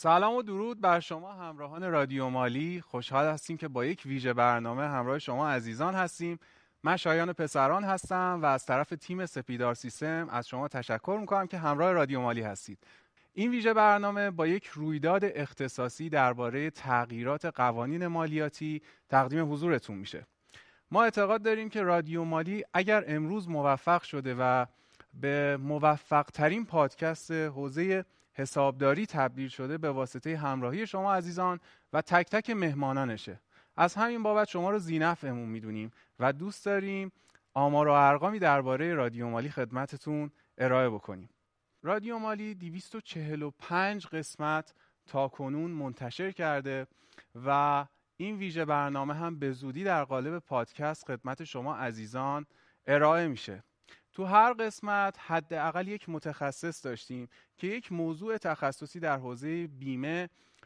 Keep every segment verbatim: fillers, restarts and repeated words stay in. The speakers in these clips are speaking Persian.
سلام و درود بر شما همراهان رادیو مالی. خوشحال هستیم که با یک ویژه برنامه همراه شما عزیزان هستیم. من شایان پسران هستم و از طرف تیم سپیدار سیستم از شما تشکر میکنم که همراه رادیو مالی هستید. این ویژه برنامه با یک رویداد اختصاصی درباره تغییرات قوانین مالیاتی تقدیم حضورتون میشه. ما اعتقاد داریم که رادیو مالی اگر امروز موفق شده و به موفق ترین پادکست حوزه حسابداری تبدیل شده به واسطه همراهی شما عزیزان و تک تک مهمانانشه. از همین بابت شما رو ذی‌نفعمون میدونیم و دوست داریم آمار و ارقامی درباره رادیو مالی خدمتتون ارائه بکنیم. رادیو مالی دویست و چهل و پنج قسمت تا کنون منتشر کرده و این ویژه برنامه هم به زودی در قالب پادکست خدمت شما عزیزان ارائه میشه. تو هر قسمت حداقل یک متخصص داشتیم که یک موضوع تخصصی در حوزه بیمه،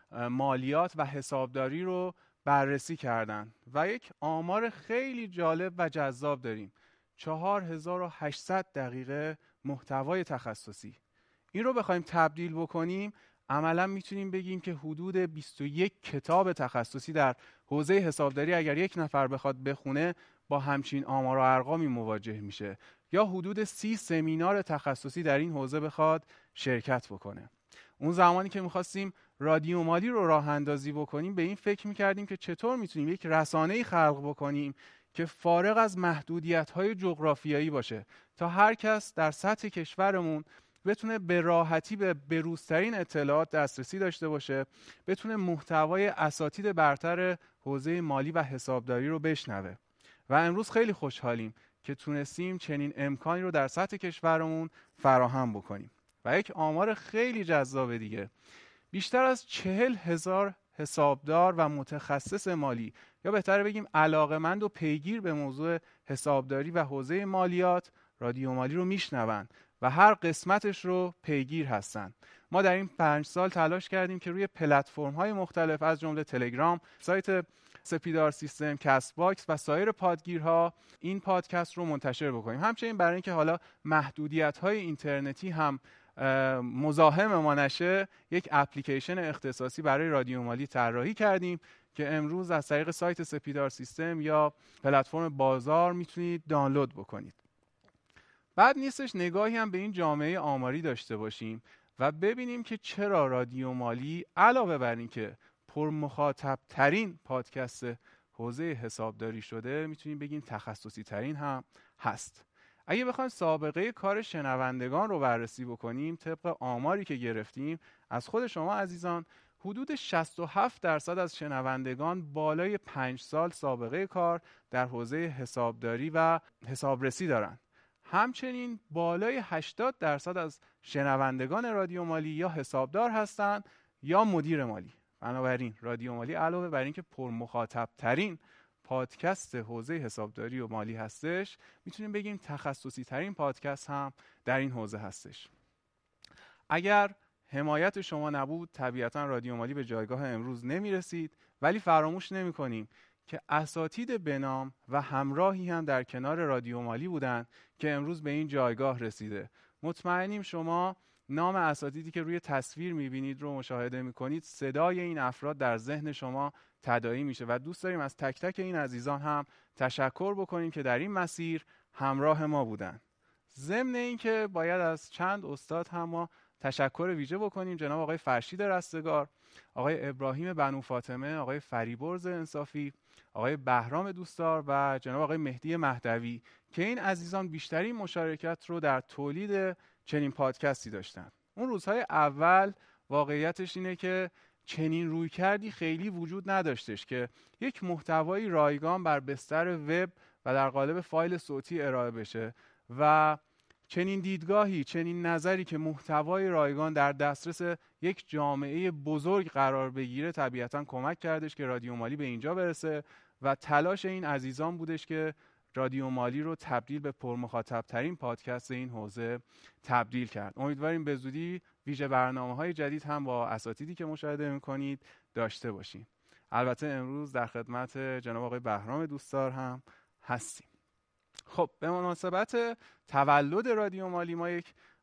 مالیات و حسابداری رو بررسی کردن و یک آمار خیلی جالب و جذاب داریم. چهار هزار و هشتصد دقیقه محتوای تخصصی. این رو بخوایم تبدیل بکنیم عملا میتونیم بگیم که حدود بیست و یک کتاب تخصصی در حوزه حسابداری اگر یک نفر بخواد بخونه با همچین آمار و ارقامی مواجه میشه، یا حدود سی سمینار تخصصی در این حوزه بخواد شرکت بکنه. اون زمانی که میخواستیم رادیو مالی رو راه اندازی بکنیم به این فکر میکردیم که چطور میتونیم یک رسانه‌ای خلق بکنیم که فارغ از محدودیت‌های جغرافیایی باشه تا هر کس در سطح کشورمون بتونه به راحتی به بروزترین اطلاعات دسترسی داشته باشه، بتونه محتوای اساتید برتر حوزه مالی و حسابداری رو بشنوه. و امروز خیلی خوشحالیم که تونستیم چنین امکانی رو در سطح کشورمون فراهم بکنیم. و یک آمار خیلی جذاب دیگه، بیشتر از چهل هزار حسابدار و متخصص مالی، یا بهتره بگیم علاقمند و پیگیر به موضوع حسابداری و حوزه مالیات رادیو مالی رو میشنون و هر قسمتش رو پیگیر هستن. ما در این پنج سال تلاش کردیم که روی پلتفرم‌های مختلف از جمله تلگرام، سایت سپیدار سیستم، کست باکس و سایر پادگیرها این پادکست رو منتشر بکنیم. همچنین برای اینکه حالا محدودیت‌های اینترنتی هم مزاحم ما نشه، یک اپلیکیشن اختصاصی برای رادیو مالی طراحی کردیم که امروز از طریق سایت سپیدار سیستم یا پلتفرم بازار میتونید دانلود بکنید. بعد نیستش نگاهی هم به این جامعه آماری داشته باشیم و ببینیم که چرا رادیو مالی علاوه بر این که پر مخاطب ترین پادکست حوزه حسابداری شده، میتونیم بگیم تخصصی ترین هم هست. اگه بخوایم سابقه کار شنوندگان رو بررسی بکنیم، طبق آماری که گرفتیم از خود شما عزیزان، حدود شصت و هفت درصد از شنوندگان بالای پنج سال سابقه کار در حوزه حسابداری و حسابرسی دارن. همچنین بالای هشتاد درصد از شنوندگان رادیو مالی یا حسابدار هستند یا مدیر مالی. بنابراین رادیو مالی علاوه بر اینکه پر مخاطب ترین پادکست حوزه حسابداری و مالی هستش، میتونیم بگیم تخصصی ترین پادکست هم در این حوزه هستش. اگر حمایت شما نبود طبیعتا رادیو مالی به جایگاه امروز نمیرسید، ولی فراموش نمی‌کنیم که اساتید بنام و همراهی هم در کنار رادیو مالی بودن که امروز به این جایگاه رسیده. مطمئنیم شما نام اساتیدی که روی تصویر میبینید رو مشاهده میکنید، صدای این افراد در ذهن شما تداعی میشه و دوست داریم از تک تک این عزیزان هم تشکر بکنیم که در این مسیر همراه ما بودن. ضمن این که باید از چند استاد هم ما تشکر ویژه بکنیم، جناب آقای فرشید رستگار، آقای ابراهیم بنو فاطمه، آقای فریبرز انصافی، آقای بهرام دوستدار و جناب آقای مهدی مهدوی که این عزیزان بیشترین مشارکت رو در تولید چنین پادکستی داشتن. اون روزهای اول واقعیتش اینه که چنین رویکردی خیلی وجود نداشتش که یک محتوایی رایگان بر بستر وب و در قالب فایل صوتی ارائه بشه و چنین دیدگاهی، چنین نظری که محتوای رایگان در دسترس یک جامعه بزرگ قرار بگیره طبیعتاً کمک کردش که رادیو مالی به اینجا برسه و تلاش این عزیزان بودش که رادیو مالی رو تبدیل به پرمخاطب ترین پادکست این حوزه تبدیل کرد. امیدواریم به زودی ویژه برنامه‌های جدید هم با اساتیدی که مشاهده می‌کنید داشته باشیم. البته امروز در خدمت جناب آقای بهرام دوستدار هم هستیم. خب به مناسبت تولد رادیو مالی ما یک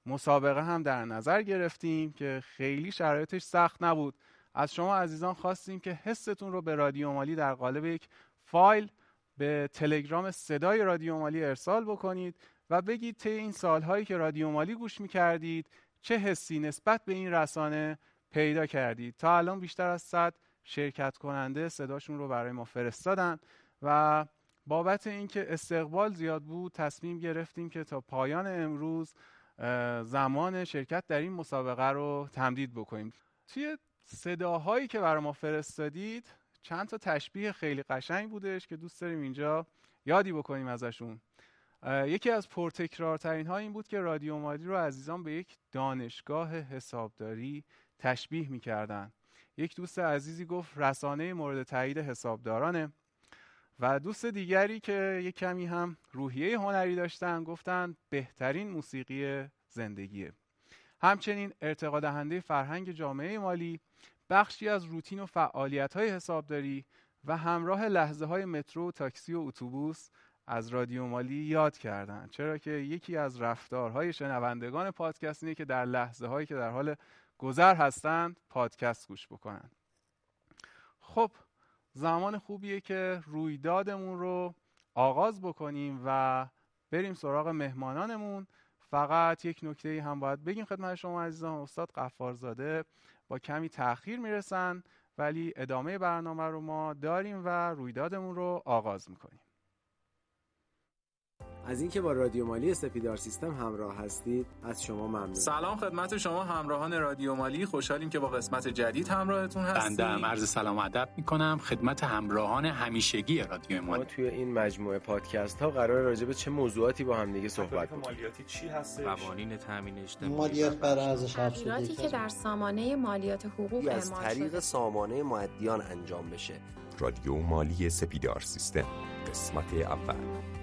مسابقه هم در نظر گرفتیم که خیلی شرایطش سخت نبود. از شما عزیزان خواستیم که حستون رو به رادیو مالی در قالب یک فایل به تلگرام صدای رادیو مالی ارسال بکنید و بگید طی این سالهایی که رادیو مالی گوش می‌کردید چه حسی نسبت به این رسانه پیدا کردید. تا الان بیشتر از صد شرکت کننده صداشون رو برای ما فرستادن و بابت اینکه استقبال زیاد بود تصمیم گرفتیم که تا پایان امروز زمان شرکت در این مسابقه رو تمدید بکنیم. توی صداهایی که برای ما فرستادید چند تا تشبیه خیلی قشنگ بودش که دوست داریم اینجا یادی بکنیم ازشون. یکی از پرتکرارترین ها این بود که رادیو مالی رو عزیزان به یک دانشگاه حسابداری تشبیه می‌کردن. یک دوست عزیزی گفت رسانه مورد تایید حسابدارانه و دوست دیگری که یک کمی هم روحیه هنری داشتن گفتن بهترین موسیقی زندگیه. همچنین ارتقا دهنده فرهنگ جامعه مالی، بخشی از روتین و فعالیت‌های حسابداری و همراه لحظه‌های مترو، تاکسی و اتوبوس از رادیو مالی یاد کردن، چرا که یکی از رفتارهای شنوندگان پادکست اینه که در لحظه‌هایی که در حال گذر هستند پادکست گوش بکنن. خب زمان خوبیه که رویدادمون رو آغاز بکنیم و بریم سراغ مهمانانمون. فقط یک نکته هم باید بگیم خدمت شما عزیزان، استاد غفارزاده با کمی تأخیر میرسن ولی ادامه برنامه رو ما داریم و رویدادمون رو آغاز میکنیم. از اینکه با رادیو مالی سپیدار سیستم همراه هستید از شما ممنون. سلام خدمت شما همراهان رادیو مالی، خوشحالیم که با قسمت جدید همراهتون هستیم. بنده هم عرض سلام و ادب میکنم خدمت همراهان همیشگی رادیو مالی. ما توی این مجموعه پادکست ها قرار راجع به چه موضوعاتی با هم دیگه صحبت کنیم. مالیاتی چی هستش؟ قوانین تامین اجتماعی، مالیات بر ارزش افزوده که در سامانه مالیات حقوق از طریق سامانه مؤدیان انجام بشه. رادیو مالی سپیدار سیستم قسمت اول.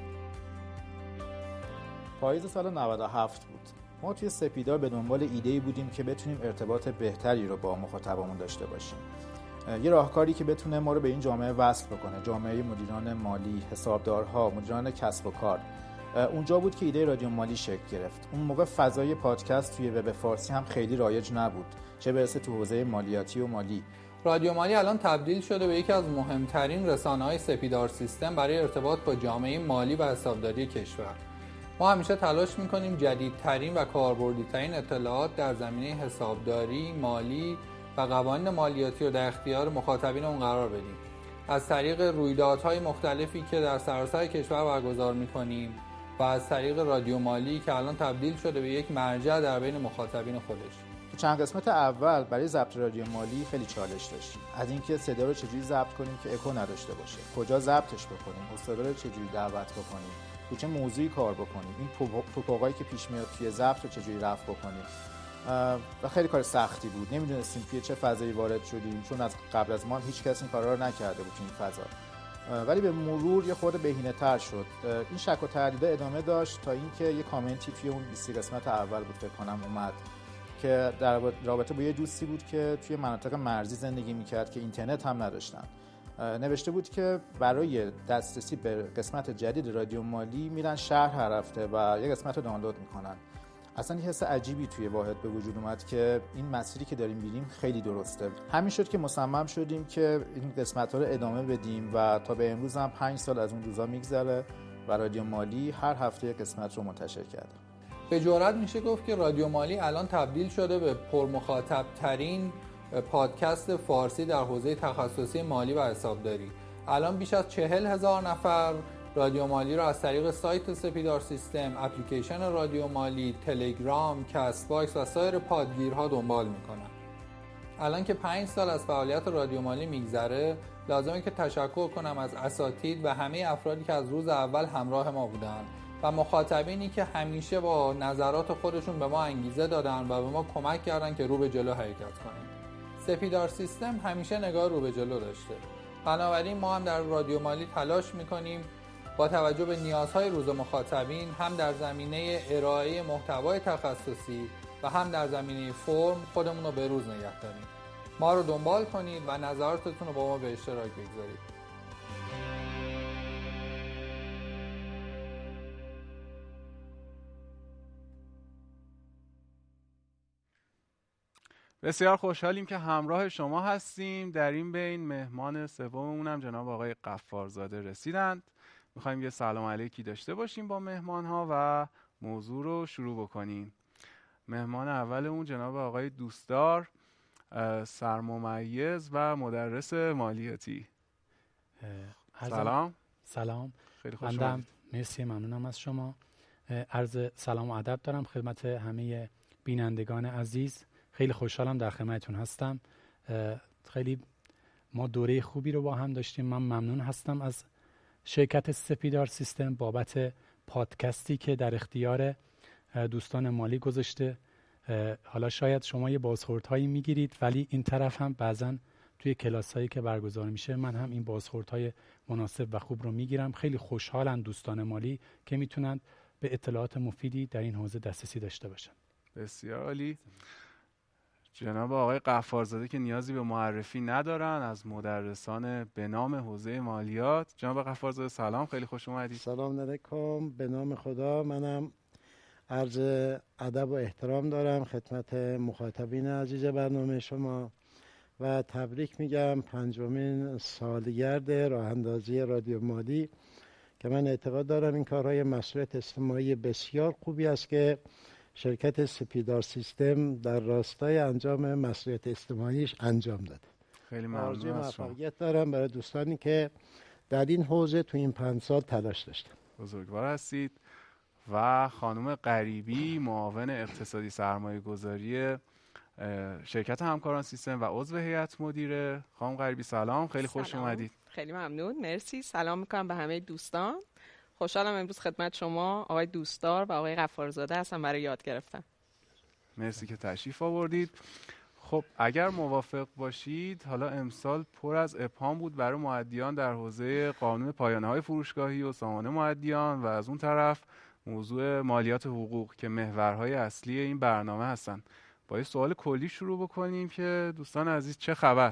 پاییز سال نود و هفت بود. ما توی سپیدار به دنبال ایده‌ای بودیم که بتونیم ارتباط بهتری رو با مخاطبمون داشته باشیم. یه راهکاری که بتونه ما رو به این جامعه وصل بکنه، جامعه مدیران مالی، حسابدارها، مدیران کسب و کار. اونجا بود که ایده رادیو مالی شکل گرفت. اون موقع فضای پادکست توی وب فارسی هم خیلی رایج نبود، چه برسه تو حوزه مالیاتی و مالی. رادیو مالی الان تبدیل شده به یکی از مهمترین رسانه‌های سپیدار سیستم برای ارتباط با جامعه مالی و حسابداری کشور. ما همیشه تلاش می‌کنیم جدیدترین و کاربردی‌ترین اطلاعات در زمینه حسابداری، مالی و قوانین مالیاتی رو در اختیار مخاطبینمون قرار بدیم. از طریق رویدادهای مختلفی که در سراسر کشور برگزار می‌کنیم و از طریق رادیو مالی که الان تبدیل شده به یک مرجع در بین مخاطبین خودش. تو چند قسمت اول برای ضبط رادیو مالی خیلی چالش داشتیم. از اینکه صدا رو چجوری ضبط کنیم که اکو نداشته باشه، کجا ضبطش بکنیم، استادا رو چجوری دعوت بکنیم، تو چه موضوعی کار بکنیم، این توپقایی که پیش میاد توی ضبط رو چجوری رفع بکنیم. و خیلی کار سختی بود. نمیدونستیم توی چه فضایی وارد شدیم، چون از قبل از ما هیچ کس این کارا رو نکرده بود تو این فضا. ولی به مرور یه خورده بهینه‌تر شد. این شک و تردید ادامه داشت تا اینکه یه کامنتی توی اون بیست قسمت اول بود فکر کنم اومد که در رابطه با یه دوستی بود که توی مناطق مرزی زندگی میکرد که اینترنت هم نداشتن. نوشته بود که برای دسترسی به قسمت جدید رادیو مالی میرن شهر هر هفته و یه قسمت رو دانلود میکنن. اصلا یه حس عجیبی توی واحد به وجود اومد که این مسیری که داریم میریم خیلی درسته. همین شد که مصمم شدیم که این قسمت ها رو ادامه بدیم و تا به امروز هم پنج سال از اون روزا میگذره و رادیو مالی هر هفته یه قسمت رو منتشر کرده. به جرئت میشه گفت که رادیو مالی الان تبدیل شده به پرمخاطب ترین پادکست فارسی در حوزه تخصصی مالی و حسابداری. الان بیش از چهل هزار نفر رادیو مالی رو از طریق سایت سپیدار سیستم، اپلیکیشن رادیو مالی، تلگرام، کست باکس و سایر پادگیرها دنبال میکنن. الان که پنج سال از فعالیت رادیو مالی میگذره، لازمه که تشکر کنم از اساتید و همه افرادی که از روز اول همراه ما بودن و مخاطبینی که همیشه با نظرات خودشون به ما انگیزه دادن و به ما کمک کردن که رو به جلو حرکت کنیم. سپیدار سیستم همیشه نگاه رو به جلو داشته. بنابراین ما هم در رادیو مالی تلاش میکنیم با توجه به نیازهای روز مخاطبین هم در زمینه ارائه محتوای تخصصی و هم در زمینه فرم خودمون رو به روز نگه داریم. ما رو دنبال کنید و نظراتتون رو با ما به اشتراک بگذارید. بسیار خوشحالیم که همراه شما هستیم. در این بین مهمان سوممون هم جناب آقای غفارزاده رسیدند. میخوایم یه سلام علیکی داشته باشیم با مهمان ها و موضوع رو شروع بکنیم. مهمان اولمون جناب آقای دوستدار، سرممیز و مدرس مالیاتی. سلام. سلام. خیلی خوش اومدید. مرسی، ممنونم از شما. عرض سلام و ادب دارم خدمت همه بینندگان عزیز. خیلی خوشحالم در خدمتتون هستم. خیلی ما دوره خوبی رو با هم داشتیم. من ممنون هستم از شرکت سپیدار سیستم بابت پادکستی که در اختیار دوستان مالی گذاشته. حالا شاید شما یه بازخوردهایی میگیرید، ولی این طرف هم بعضا توی کلاسایی که برگزار میشه من هم این بازخوردهای مناسب و خوب رو میگیرم. خیلی خوشحالم دوستان مالی که میتونن به اطلاعات مفیدی در این حوزه دسترسی داشته باشن. بسیار عالی. جناب آقای غفارزاده که نیازی به معرفی ندارن، از مدرسان به نام حوزه مالیات. جناب غفارزاده سلام، خیلی خوش اومدید. سلام علیکم، به نام خدا. منم عرض ادب و احترام دارم خدمت مخاطبین عزیز برنامه شما و تبریک میگم پنجمین سالگرد راه اندازی رادیو مالی که من اعتقاد دارم این کارهای مسئولیت اجتماعی بسیار خوبی است که شرکت سپیدار سیستم در راستای انجام مسئولیت اجتماعیش انجام داده. خیلی ممنون از شما. موفقیت دارم برای دوستانی که در این حوزه تو این پنج سال تلاش داشتن. بزرگوار هستید. و خانم غریبی، معاون اقتصادی سرمایه گذاری شرکت همکاران سیستم و عضو هیئت مدیره. خانم غریبی سلام، خیلی خوش اومدید. خیلی ممنون، مرسی. سلام میکنم به همه دوستان. خوشحالم امروز خدمت شما آقای دوستدار و آقای غفارزاده هستم برای یاد گرفتن. مرسی که تشریف آوردید. خب اگر موافق باشید، حالا امسال پر از ابهام بود برای مؤدیان در حوزه قانون پایانه‌های فروشگاهی و سامانه مؤدیان و از اون طرف موضوع مالیات حقوق که محورهای اصلی این برنامه هستن. با یه سوال کلی شروع بکنیم که دوستان عزیز چه خبر؟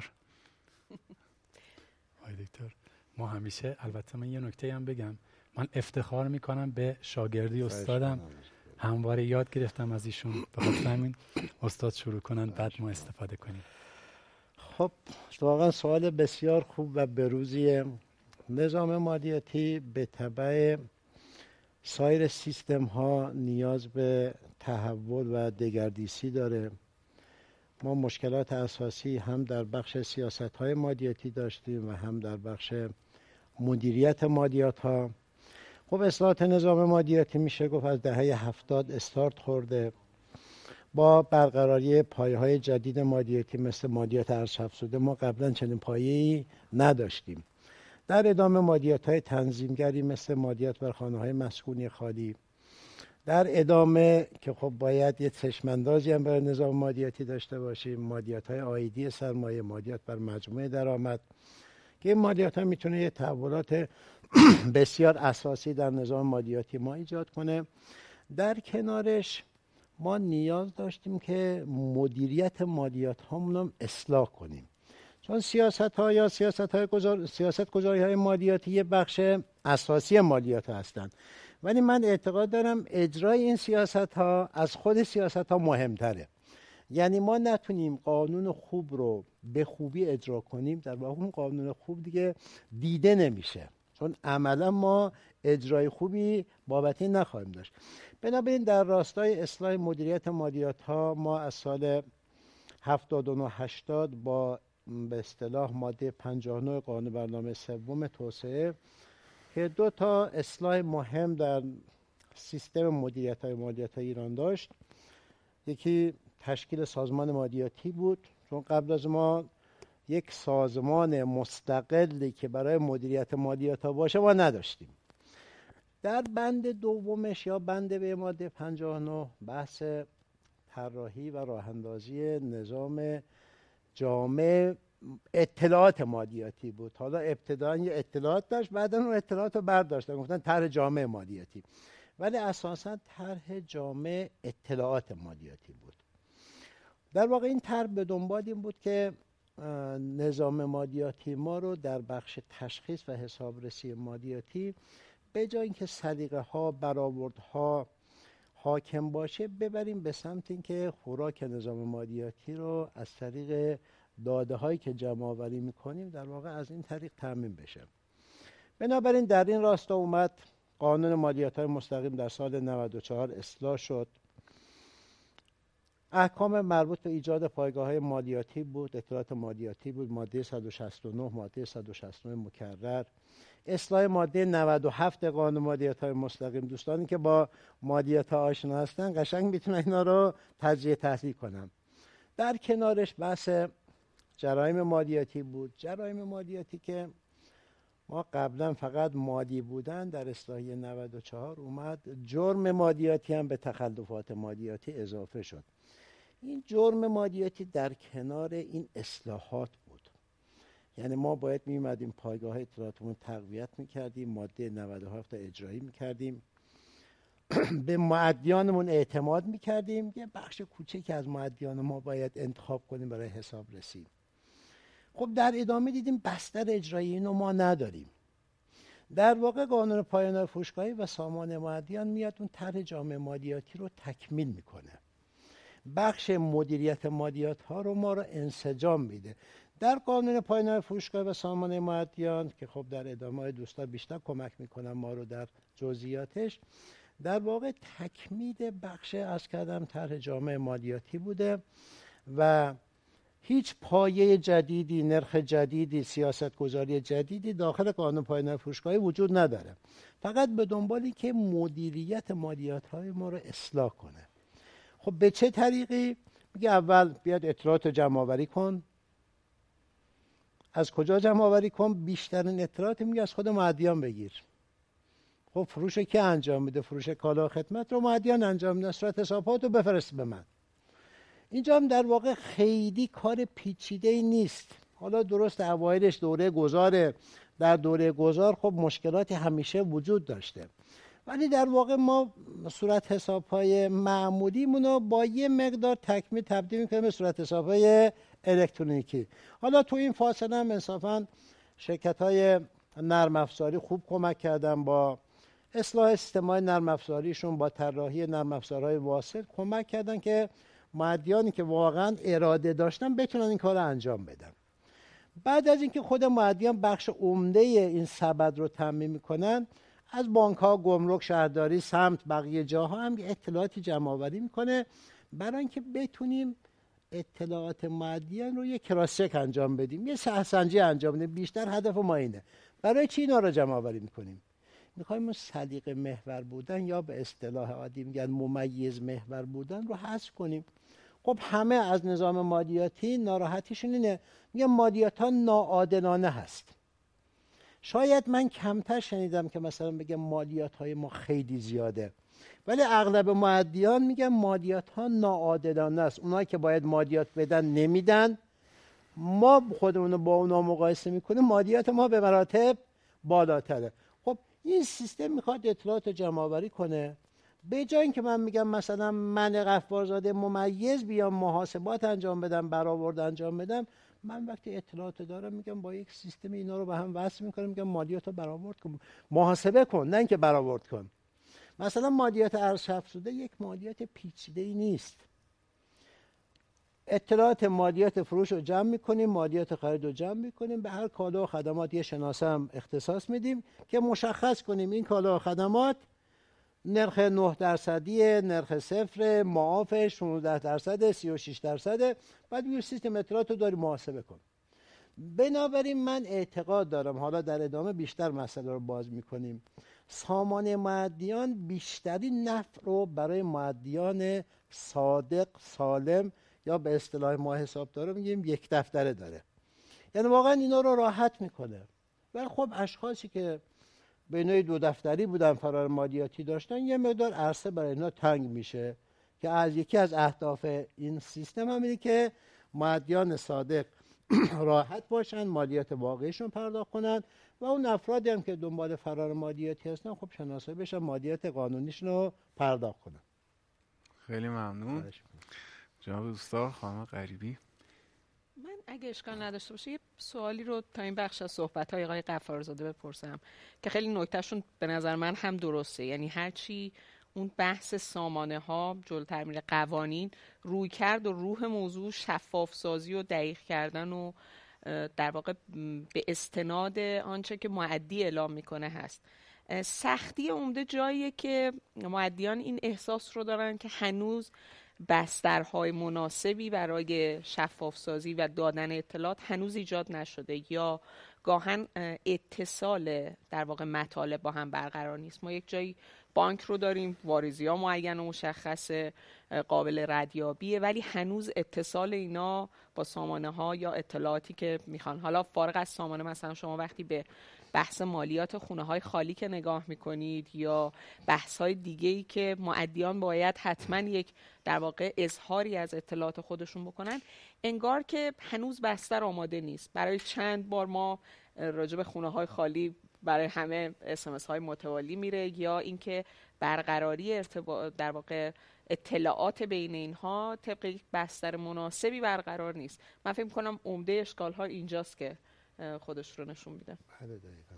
آقای دکتر، ما همیشه، البته من یه نکته هم بگم، من افتخار میکنم به شاگردی استادم، همواره یاد گرفتم از ایشون، به خاطر همین استاد شروع کنن بعد ما استفاده کنیم. خب واقعا سوال بسیار خوب و بروزیه. نظام مالیاتی به تبع سایر سیستم ها نیاز به تحول و دگردیسی داره. ما مشکلات اساسی هم در بخش سیاست های مالیاتی داشتیم و هم در بخش مدیریت مالیات ها. خب اصلاحات نظام مالیاتی میشه گفت از دهه هفتاد استارت خورده با برقراری پایه های جدید مالیاتی مثل مالیات ارزافزوده. ما قبلا چنین پایه‌ای نداشتیم. در ادامه مالیات های تنظیمگری مثل مالیات بر خانه های مسکونی خالی. در ادامه که خب باید یه چشماندازی هم برای نظام مالیاتی داشته باشیم، مالیات های عایدی سرمایه، مالیات بر مجموعه درآمد که این مالیات ها میتونه یه تحولات بسیار اساسی در نظام مالیاتی ما ایجاد کنه. در کنارش ما نیاز داشتیم که مدیریت مالیات هامون هم اصلاح کنیم، چون سیاست ها یا سیاست های گذار... سیاست گذاری های مالیاتی یه بخش اساسی مالیات هستند، ولی من اعتقاد دارم اجرای این سیاست ها از خود سیاست ها مهمتره. یعنی ما نتونیم قانون خوب رو به خوبی اجرا کنیم، در واقع اون قانون خوب دیگه دیده نمیشه، چون عملا ما اجرای خوبی بابت این نخواهیم داشت. بنابراین در راستای اصلاح مدیریت مالیات ها ما از سال هفتاد و نه هشتاد با به اصطلاح ماده پنجاه و نه قانون برنامه سوم توسعه که دو تا اصلاح مهم در سیستم مدیریت های مالیات های ایران داشت. یکی تشکیل سازمان مالیاتی بود، چون قبل از ما یک سازمان مستقلی که برای مدیریت مالیات ها باشه ما نداشتیم. در بند دومش یا بند به ماده پنجاه و نه بحث طراحی و راه اندازی نظام جامع اطلاعات مالیاتی بود. حالا ابتداً یه اطلاعات داشت، بعداً اون اطلاعات رو برداشتن گفتن طرح جامع مالیاتی، ولی اساساً طرح جامع اطلاعات مالیاتی بود. در واقع این طرح به دنبال این بود که نظام مالیاتی ما رو در بخش تشخیص و حسابرسی مالیاتی به جای اینکه سلیقه ها، برآوردها، حاکم باشه ببریم به سمت اینکه خوراک نظام مالیاتی رو از طریق داده هایی که جمع آوری میکنیم در واقع از این طریق تامین بشه. بنابراین در این راستا اومد قانون مالیات های مستقیم در سال نود و چهار اصلاح شد. احکام مربوط به ایجاد پایگاه‌های مالیاتی بود، اطلاعات مالیاتی بود، ماده صد و شصت و نه، ماده صد و شصت و نه مکرر، اصلاح ماده نود و هفت قانون مالیات‌های مستقیم. دوستانی که با مالیات آشنا هستن قشنگ میتونن اینا رو تجزیه تحلیل کنن. در کنارش بحث جرایم مالیاتی بود. جرایم مالیاتی که ما قبلا فقط مالی بودن، در اصلاحیه نود و چهار اومد جرم مالیاتی هم به تخلفات مالیاتی اضافه شد. این جرم مالیاتی در کنار این اصلاحات بود. یعنی ما باید می‌اومدیم پایگاه اطلاعاتمون تقویت می‌کردیم، ماده نود و هفت اجرایی می‌کردیم، به مؤدیانمون اعتماد می‌کردیم، یه بخش کوچکی از مؤدیان ما باید انتخاب کنیم برای حسابرسی. خب در ادامه دیدیم بستر اجرایی اینو ما نداریم. در واقع قانون پایان‌های فروشگاهی و سامان مؤدیان میاد اون طرح جامع مالیاتی رو تکمیل میکنه. بخش مدیریت مالیات ها رو ما رو انسجام میده. در قانون پایان‌های فروشگاهی و سامان مؤدیان که خب در ادامه دوستان بیشتر کمک میکنن ما رو در جزئیاتش، در واقع تکمیل بخش از کردم طرح جامع مالیاتی بوده و هیچ پایه جدیدی، نرخ جدیدی، سیاستگذاری جدیدی داخل قانون پایان‌های فروشگاهی وجود نداره. فقط به دنبالی که مدیریت مالیات‌های ما رو اصلاح کنه. خب به چه طریقی؟ میگه اول بیاد اطلاعات جمع آوری کن. از کجا جمع آوری کن؟ بیشترین اطلاعات میگه از خود مؤدیان بگیر. خب فروش کی انجام میده؟ فروش کالا و خدمت رو مؤدیان انجام میده. صورت حسابات رو بفرست به من. اینجا هم در واقع خیلی کار پیچیده‌ای نیست. حالا درست اوایلش دوره گذاره، در دوره گذار خب مشکلات همیشه وجود داشته، ولی در واقع ما صورت حساب‌های معمولیمون رو با یه مقدار تکمیل تبدیل می‌کنیم به صورت حساب‌های الکترونیکی. حالا تو این فاصله هم انصافاً شرکت‌های نرم افزاری خوب کمک کردن، با اصلاح سیستم‌های نرم افزاریشون، با طراحی نرم افزارهای واسط کمک کردن که مؤدیانی که واقعا اراده داشتن بتونن این کار رو انجام بدن. بعد از اینکه خود مؤدیان بخش عمده این سبد رو تامین میکنن، از بانک‌ها، گمرک، شهرداری، سمت، بقیه جاها هم اطلاعاتی جمع آوری میکنه برای اینکه بتونیم اطلاعات مؤدیان رو یک کراس چک انجام بدیم، یه سه‌سنجی انجام بدیم. بیشتر هدف ما اینه. برای چی اینا رو جمع آوری میکنیم؟ میخوایم اون سلیقه محور بودن یا به اصطلاح عادی میگن ممیز محور بودن رو حذف کنیم. خب همه از نظام مالیاتی ناراحتیشون اینه، میگن مالیات ها ناعادلانه هست. شاید من کمتر شنیدم که مثلا بگم مالیات های ما خیلی زیاده، ولی اغلب مؤدیان میگن مالیات ها ناعادلانه است. اونایی که باید مالیات بدن نمیدن، ما خودمون رو با اونا مقایسه میکنیم، مالیات ما به مراتب بالاتره. خب این سیستم میخواد اطلاعات جمع آوری کنه. به جای اینکه من میگم مثلا من غفارزاده ممیز بیام محاسبات انجام بدم، برآورد انجام بدم، من وقتی اطلاعات دارم میگم با یک سیستم اینا رو به هم وصل میکنم، میگم مالیات رو برآورد کن، محاسبه کن، نه اینکه برآورد کن. مثلا مالیات ارز افزوده یک مالیات پیچیده‌ای نیست. اطلاعات مالیات فروش رو جمع میکنیم، مالیات خرید رو جمع میکنیم، به هر کالا و خدمات یه شناسه هم اختصاص میدیم که مشخص کنیم این کالا و خدمات نرخ نه درصدی، نرخ صفر، معاف شانزده درصد، سی و شش درصد. بعد یه سیستم اطلاعات رو داری محاسبه کن. بنابراین من اعتقاد دارم، حالا در ادامه بیشتر مسئله رو باز میکنیم، سامان مؤدیان بیشترین نفع رو برای مؤدیان صادق، سالم یا به اصطلاح ما حسابدارا میگیم یک دفتره داره. یعنی واقعا اینا رو راحت میکنه. ولی خب اشخاصی که به نوعی دو دفتری بودن، فرار مالیاتی داشتن، یه مقدار عرصه برای اینا تنگ میشه که از یکی از اهداف این سیستم هم اینه که مؤدیان صادق راحت باشن، مالیات واقعیشون پرداخت کنن و اون افرادی هم که دنبال فرار مالیاتی هستن خب شناسایی بشن، مالیات قانونیشون رو پرداخت کنن. خیلی ممنون. جناب دوستا، خانم غریبی. من اگه اشکال نداشته باشه یه سوالی رو تا این بخش از صحبت‌های آقای غفارزاده بپرسم که خیلی نکتهشون به نظر من هم درسته. یعنی هرچی اون بحث سامانه ها، جلوتر میره قوانین، روی کرد و روح موضوع شفاف سازی و دقیق کردن و در واقع به استناد آنچه که مؤدی اعلام میکنه هست. سختی عمده جاییه که مؤدیان این احساس رو دارن که هنوز بسترهای مناسبی برای شفاف سازی و دادن اطلاعات هنوز ایجاد نشده یا گاهن اتصال در واقع مطالب با هم برقرار نیست. ما یک جایی بانک رو داریم، واریزی ها معین و مشخص، قابل ردیابیه، ولی هنوز اتصال اینا با سامانه ها یا اطلاعاتی که میخوان. حالا فارغ از سامانه، مثلا شما وقتی به بحث مالیات خونه های خالی که نگاه میکنید یا بحث های دیگه ای که مؤدیان باید حتما یک در واقع اظهاری از اطلاعات خودشون بکنن، انگار که هنوز بستر آماده نیست. برای چند بار ما راجع به خونه های خالی برای همه اس ام اس های متوالی میره، یا اینکه برقراری ارتباط در واقع اطلاعات بین اینها طبق یک بستر مناسبی برقرار نیست. من فکر می‌کنم عمده اشکال ها اینجاست که خودش رو نشون میده. بله دقیقاً.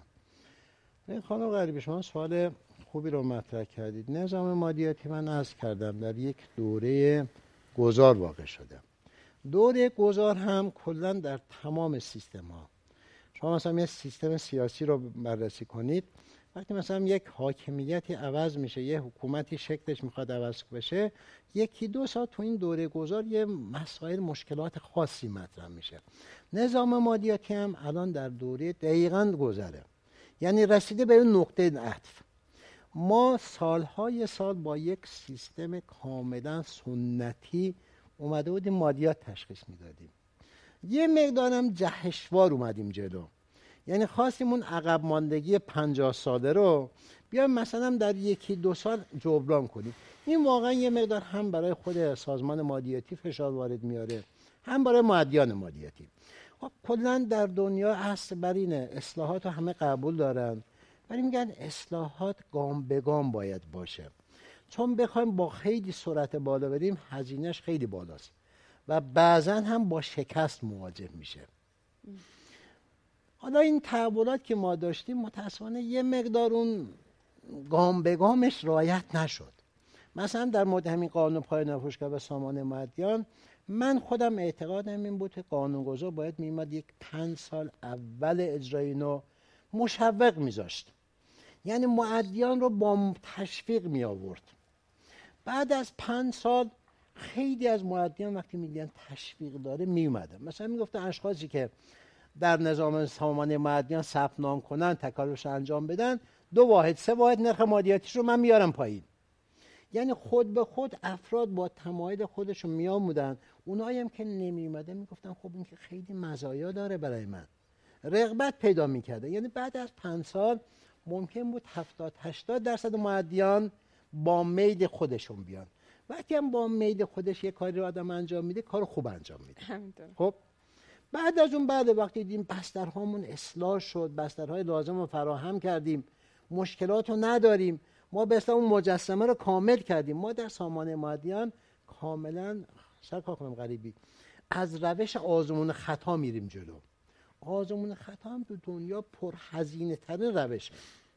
این خانم غریبی، شما سوال خوبی رو مطرح کردید. نظام مالیاتی من عرض کردم در یک دوره گذار واقع شده. دوره گذار هم کلاً در تمام سیستم ها. شما مثلا یه سیستم سیاسی رو بررسی کنید، وقتی مثلا یک حاکمیتی عوض میشه، یه حکومتی شکلش میخواد عوض بشه، یکی دو سال تو این دوره گذار یه مسائل مشکلات خاصی مطرح میشه. نظام مالیاتی هم الان در دوره دقیقاً گذره، یعنی رسیده به اون نقطه عطف. ما سالهای سال با یک سیستم کاملا سنتی اومده بودیم مالیات تشخیص میدادیم، یه مقدارم جهشوار اومدیم جلو، یعنی خواستیم اون عقب ماندگی پنجاه ساله رو بیایم مثلا در یکی دو سال جبران کنیم. این واقعا یه مقدار هم برای خود سازمان مالیاتی فشار وارد میاره، هم برای مؤدیان مالیاتی. خب کلا در دنیا اصل بر اینه، اصلاحات رو همه قبول دارن، ولی میگن اصلاحات گام به گام باید باشه، چون بخوایم با خیلی سرعت بالا بریم هزینهش خیلی بالاست و بعضا هم با شکست مواجه میشه. حالا این تحولات که ما داشتیم متاسفانه یه مقدار اون گام به گامش رعایت نشد. مثلا در مورد همین قانون پایان فروشگاه و سامان مؤدیان، من خودم اعتقادم این بود که قانونگذار باید میومد یک پنج سال اول اجرای اینو مشوق میذاشت، یعنی مؤدیان رو با تشویق می آورد. بعد از پنج سال خیلی از مؤدیان وقتی میگن تشویق داره میومدن، مثلا میگفتن اشخاصی که در نظام سامان مؤدیان ثبت نام کنن، تکالیفش انجام بدن، دو واحد سه واحد نرخ مالیاتیش رو من میارم پایین. یعنی خود به خود افراد با تمایل خودشون میآمدن، اونایی هم که نمیومدن میگفتن خب این که خیلی مزایا داره برای من، رغبت پیدا میکرده. یعنی بعد از پنج سال ممکن بود هفتاد هشتاد درصد مؤدیان با میل خودشون بیان. وقتی هم با میل خودش یک کاری رو آدم انجام میده، کار خوب انجام میده. خب بعد از اون بعد وقتی دیدیم بسترهامون اصلاح شد، بسترهای لازم رو فراهم کردیم، مشکلات رو نداریم، ما به اصطلاح اون مجسمه رو کامل کردیم. ما در سامان مؤدیان کاملا سرکار خانم غریبی از روش آزمون خطا میریم جلو. آزمون خطا هم تو دنیا پرهزینه ترین روشه.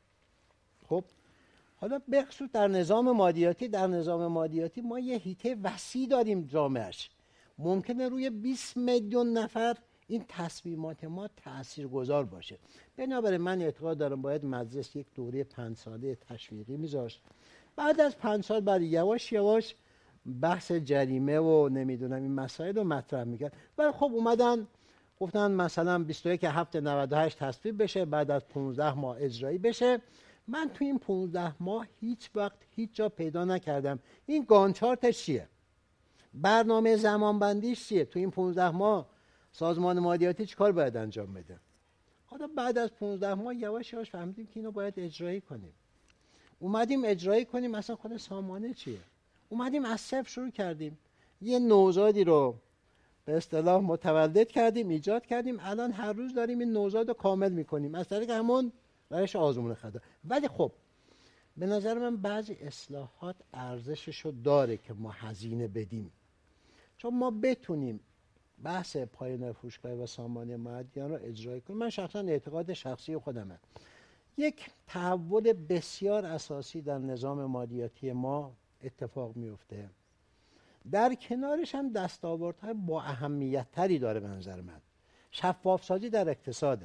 خب حالا بخصوص در نظام مالیاتی، در نظام مالیاتی ما یه حیطه وسیع داریم جامعش، ممکنه روی بیست میلیون نفر این تصمیمات ما تاثیرگذار باشه. بنابراین من اعتقاد دارم باید مجلس یک دوره پنج ساله تشویقی میذاشت، بعد از پنج سال بعد یواش یواش بحث جریمه و نمیدونم این مسائل رو مطرح میکرد. ولی خب اومدن گفتن مثلا بیست و یک هفت نود و هشت تصویب بشه، بعد از پانزده ماه اجرایی بشه. من تو این پانزده ماه هیچ وقت هیچ جا پیدا نکردم این گانچارتش چیه، برنامه زمانبندیش چیه، تو این پانزده ماه سازمان مالیاتی چیکار باید انجام بده. حالا بعد از پانزده ماه یواش یواش فهمیدیم که اینو باید اجرایی کنیم. اومدیم اجرایی کنیم. مثلا خود سامانه چیه؟ اومدیم از صفر شروع کردیم، یه نوزادی رو به اصطلاح متولد کردیم، ایجاد کردیم، الان هر روز داریم این نوزاد رو کامل میکنیم از طریق همون روش آزمون خطا. ولی خب به نظر من بعضی اصلاحات ارزششو داره که ما هزینه بدیم، چون ما بتونیم بحث پایان فروشگاه و سامان مؤدیان رو اجرایی کنیم. من شخصا اعتقاد شخصی خودمه، یک تحول بسیار اساسی در نظام مالیاتی ما اتفاق میفته. در کنارش هم دستاوردهای با اهمیت تری داره به نظر من. شفاف سازی در اقتصاده.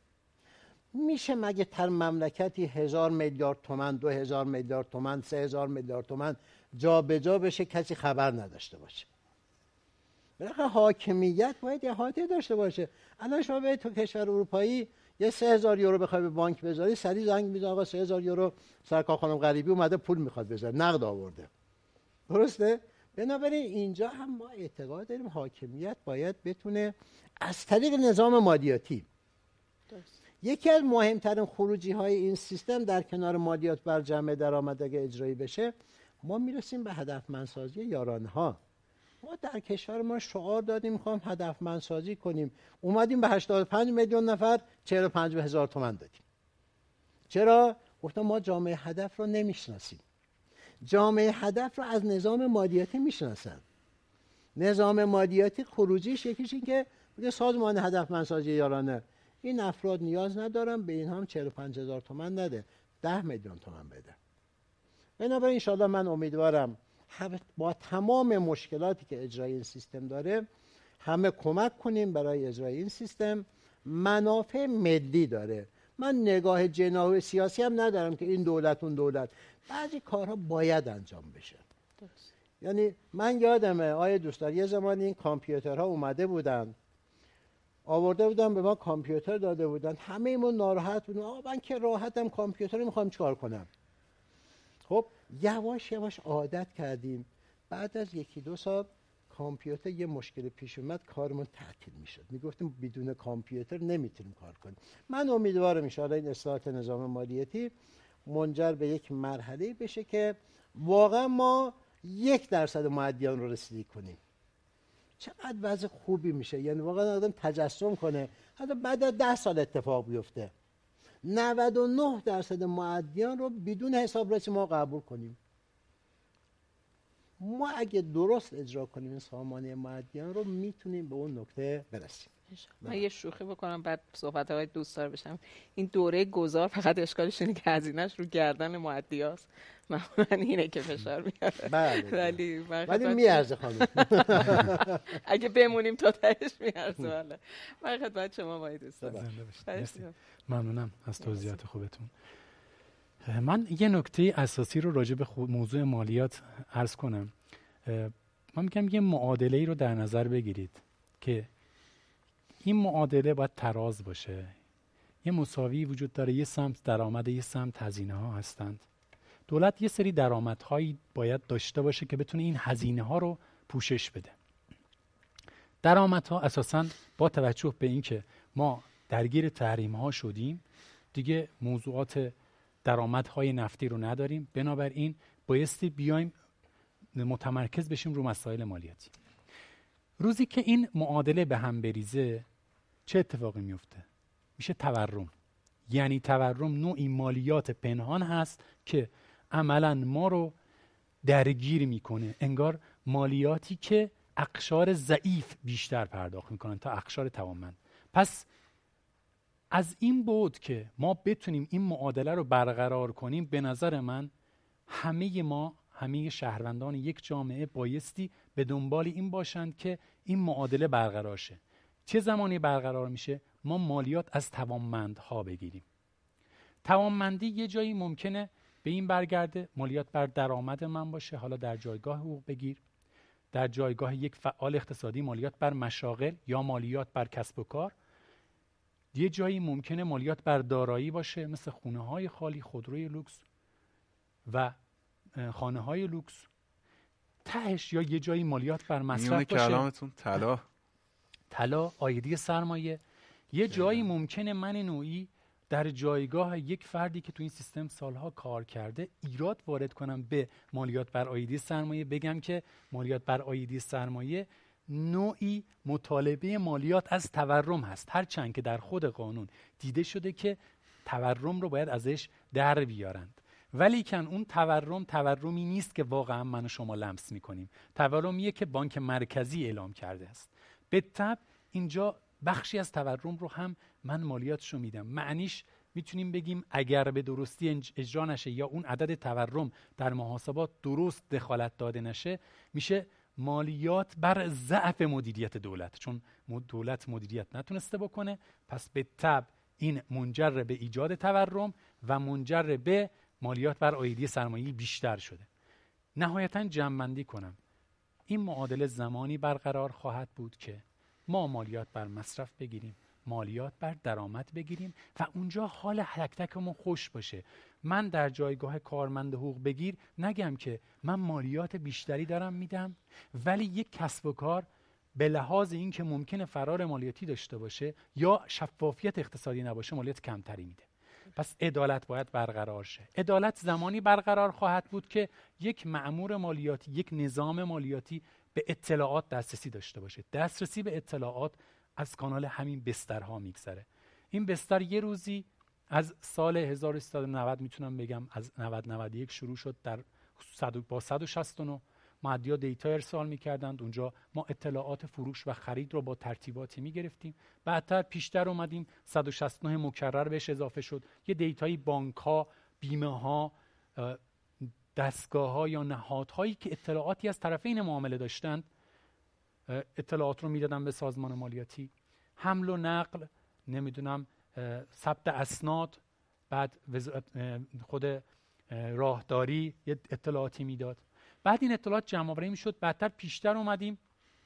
میشه مگه تر مملکتی هزار میلیارد تومان، دو هزار میلیارد تومان، سه هزار میلیارد تومان جا به جا بشه کسی خبر نداشته باشه؟ بالاخره حاکمیت باید احاطه داشته باشه. الان شما به تو کشور اروپایی یه سه هزار یورو بخوای به بانک بذاری، سریع زنگ میزنه آقا سه هزار یورو سرکار خانم غریبی اومده پول میخواد بذاره، نقد آورده. درسته؟ بنابراین اینجا هم ما اعتقاد داریم حاکمیت باید بتونه از طریق نظام مالیاتی درست. یکی از مهمترین خروجی های این سیستم در کنار مالیات بر جمع درآمد اگه اجرایی بشه، ما میرسیم به هدفمندسازی یارانه ها. ما در کشور ما شعار دادیم میخوام هدفمندسازی کنیم، اومدیم به هشتاد و پنج میلیون نفر چهل و پنج هزار تومان دادیم. چرا؟ گفتم ما جامعه هدف رو نمیشناسیم. جامعه هدف رو از نظام مالیاتی میشناسن. نظام مالیاتی خروجیش یکیش این که میگه سازمان هدفمندسازی یارانه این افراد نیاز ندارن، به این هم چهل و پنج هزار تومان نده، ده میلیون تومان بده. بنابراین ان شاءالله من امیدوارم با تمام مشکلاتی که اجرای این سیستم داره همه کمک کنیم برای اجرای این سیستم. منافع ملی داره. من نگاه جناح سیاسی هم ندارم که این دولت اون دولت. بعضی کارها باید انجام بشه. درست. یعنی من یادمه آیه دوستان یه زمانی این کامپیوترها اومده بودن، آورده بودن به ما کامپیوتر داده بودن، همه ایمون ناراحت بودن. آقا من که راحتم، کامپیوتر میخوام چیکار کنم؟ خب یواش یواش عادت کردیم. بعد از یکی دو سال کامپیوتر یه مشکل پیش اومد، کارمون تعطیل میشد. میگفتیم بدون کامپیوتر نمیتونیم کار کنیم. من امیدوارم ان شاءالله این اصلاحات نظام مالیاتی منجر به یک مرحله بشه که واقعا ما یک درصد معدیان رو رسیدگی کنیم. چقدر وضع خوبی میشه. یعنی واقعا آدم تجسم کنه حتی بعد از ده سال اتفاق بیفته نود و نه درصد معدیان رو بدون حسابرسی ما قبول کنیم. ما اگه درست اجرا کنیم این سامانه معدیان رو میتونیم به اون نکته برسیم. من یه شوخی بکنم بعد صحبت های دوستدار بشم. این دوره گذار فقط اشکالش اینه که هزینه‌اش رو گردن معدیاست. معمولا اینه که فشار میاره. بله. ولی ولی میارزه خانم. اگه بمونیم تا تهش میارزه. والا. من خدمت شما آقای دوستدار. ممنونم از توضیحات خوبتون. من یه نکته اساسی رو راجع به موضوع مالیات عرض کنم. من میگم یه معادله‌ای رو در نظر بگیرید که این معادله باید تراز باشه. یه مساوی وجود داره، یه سمت درآمد، یه سمت هزینه ها هستند. دولت یه سری درآمدهایی باید داشته باشه که بتونه این هزینه ها رو پوشش بده. درآمدها اساساً با توجه به اینکه ما درگیر تحریم ها شدیم، دیگه موضوعات درآمدهای نفتی رو نداریم، بنابراین بایستی بیایم متمرکز بشیم رو مسائل مالیاتی. روزی که این معادله به هم بریزه چه اتفاقی میفته؟ میشه تورم. یعنی تورم نوعی مالیات پنهان هست که عملاً ما رو درگیر میکنه، انگار مالیاتی که اقشار ضعیف بیشتر پرداخت میکنن تا اقشار توانمند. پس از این بود که ما بتونیم این معادله رو برقرار کنیم، به نظر من همه ما، همه شهروندان یک جامعه بایستی به دنبال این باشند که این معادله برقرار شه. چه زمانی برقرار میشه؟ ما مالیات از توانمندها بگیریم. توانمندی یه جایی ممکنه به این برگرده مالیات بر درآمد من باشه، حالا در جایگاه حقوق بگیر، در جایگاه یک فعال اقتصادی مالیات بر مشاغل یا مالیات بر کسب و کار. یه جایی ممکنه مالیات بر دارایی باشه، مثل خونه های خالی، خودروی لوکس و خانه های لوکس. تهش یا یه جایی مالیات بر مصرف باشه. میونه کلامتون طلا طلا، عایدی سرمایه. یه جایی ممکنه من نوعی در جایگاه یک فردی که تو این سیستم سالها کار کرده ایراد وارد کنم به مالیات بر عایدی سرمایه، بگم که مالیات بر عایدی سرمایه نوعی مطالبه مالیات از تورم هست، هرچند که در خود قانون دیده شده که تورم رو باید ازش در بیارند. ولی کن اون تورم تورمی نیست که واقعا من و شما لمس میکنیم. تورمیه که بانک مرکزی اعلام کرده است. به طبع اینجا بخشی از تورم رو هم من مالیاتشو میدم. معنیش میتونیم بگیم اگر به درستی اجرا نشه یا اون عدد تورم در محاسبات درست دخالت داده نشه، میشه مالیات بر ضعف مدیریت دولت، چون دولت مدیریت نتونسته بکنه، پس به تبع این منجر به ایجاد تورم و منجر به مالیات بر عایدی سرمایه‌ای بیشتر شده. نهایتاً جمع‌بندی کنم، این معادله زمانی برقرار خواهد بود که ما مالیات بر مصرف بگیریم، مالیات بر درآمد بگیریم و اونجا حال تک تکمون خوش باشه. من در جایگاه کارمند حقوق بگیر نگم که من مالیات بیشتری دارم میدم، ولی یک کسب و کار به لحاظ این که ممکنه فرار مالیاتی داشته باشه یا شفافیت اقتصادی نباشه مالیات کمتری میده. پس عدالت باید برقرار شه. عدالت زمانی برقرار خواهد بود که یک مأمور مالیاتی، یک نظام مالیاتی به اطلاعات دسترسی داشته باشه. دسترسی به اطلاعات از کانال همین بسترها میگذره. این بستر یه روزی از سال هزار و سیصد و نود میتونم بگم از نود نود و یک شروع شد. در با صد و شصت و نه معدیا دیتا ارسال میکردند، اونجا ما اطلاعات فروش و خرید رو با ترتیباتی میگرفتیم. بعدتر پیشتر اومدیم صد و شصت و نه مکرر بهش اضافه شد، یه دیتایی بانک ها، بیمه ها، دستگاه ها یا نهادهایی که اطلاعاتی از طرفین معامله داشتند اطلاعات رو میدادن به سازمان مالیاتی. حمل و نقل، نمیدونم ثبت اسناد، بعد خود راهداری یه اطلاعاتی میداد. بعد این اطلاعات جمع آوری میشد. بعدتر پیشتر اومدیم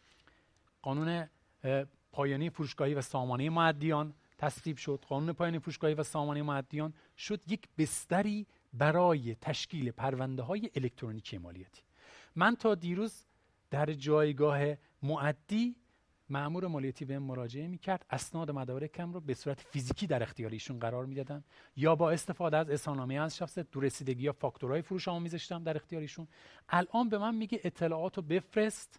قانون پایانی فروشگاهی و سامانه مؤدیان تصویب شد. قانون پایانی فروشگاهی و سامانه مؤدیان شد یک بستری برای تشکیل پرونده های الکترونیکی مالیاتی. من تا دیروز در جایگاه مؤدی مأمور مالیاتی به مراجعه میکرد، اسناد مدارکم رو به صورت فیزیکی در اختیار ایشون قرار میدادم یا با استفاده از اظهارنامه از شخص دوررسیدگی یا فاکتورهای فروش ها میذاشتم در اختیار ایشون. الان به من میگه اطلاعات رو بفرست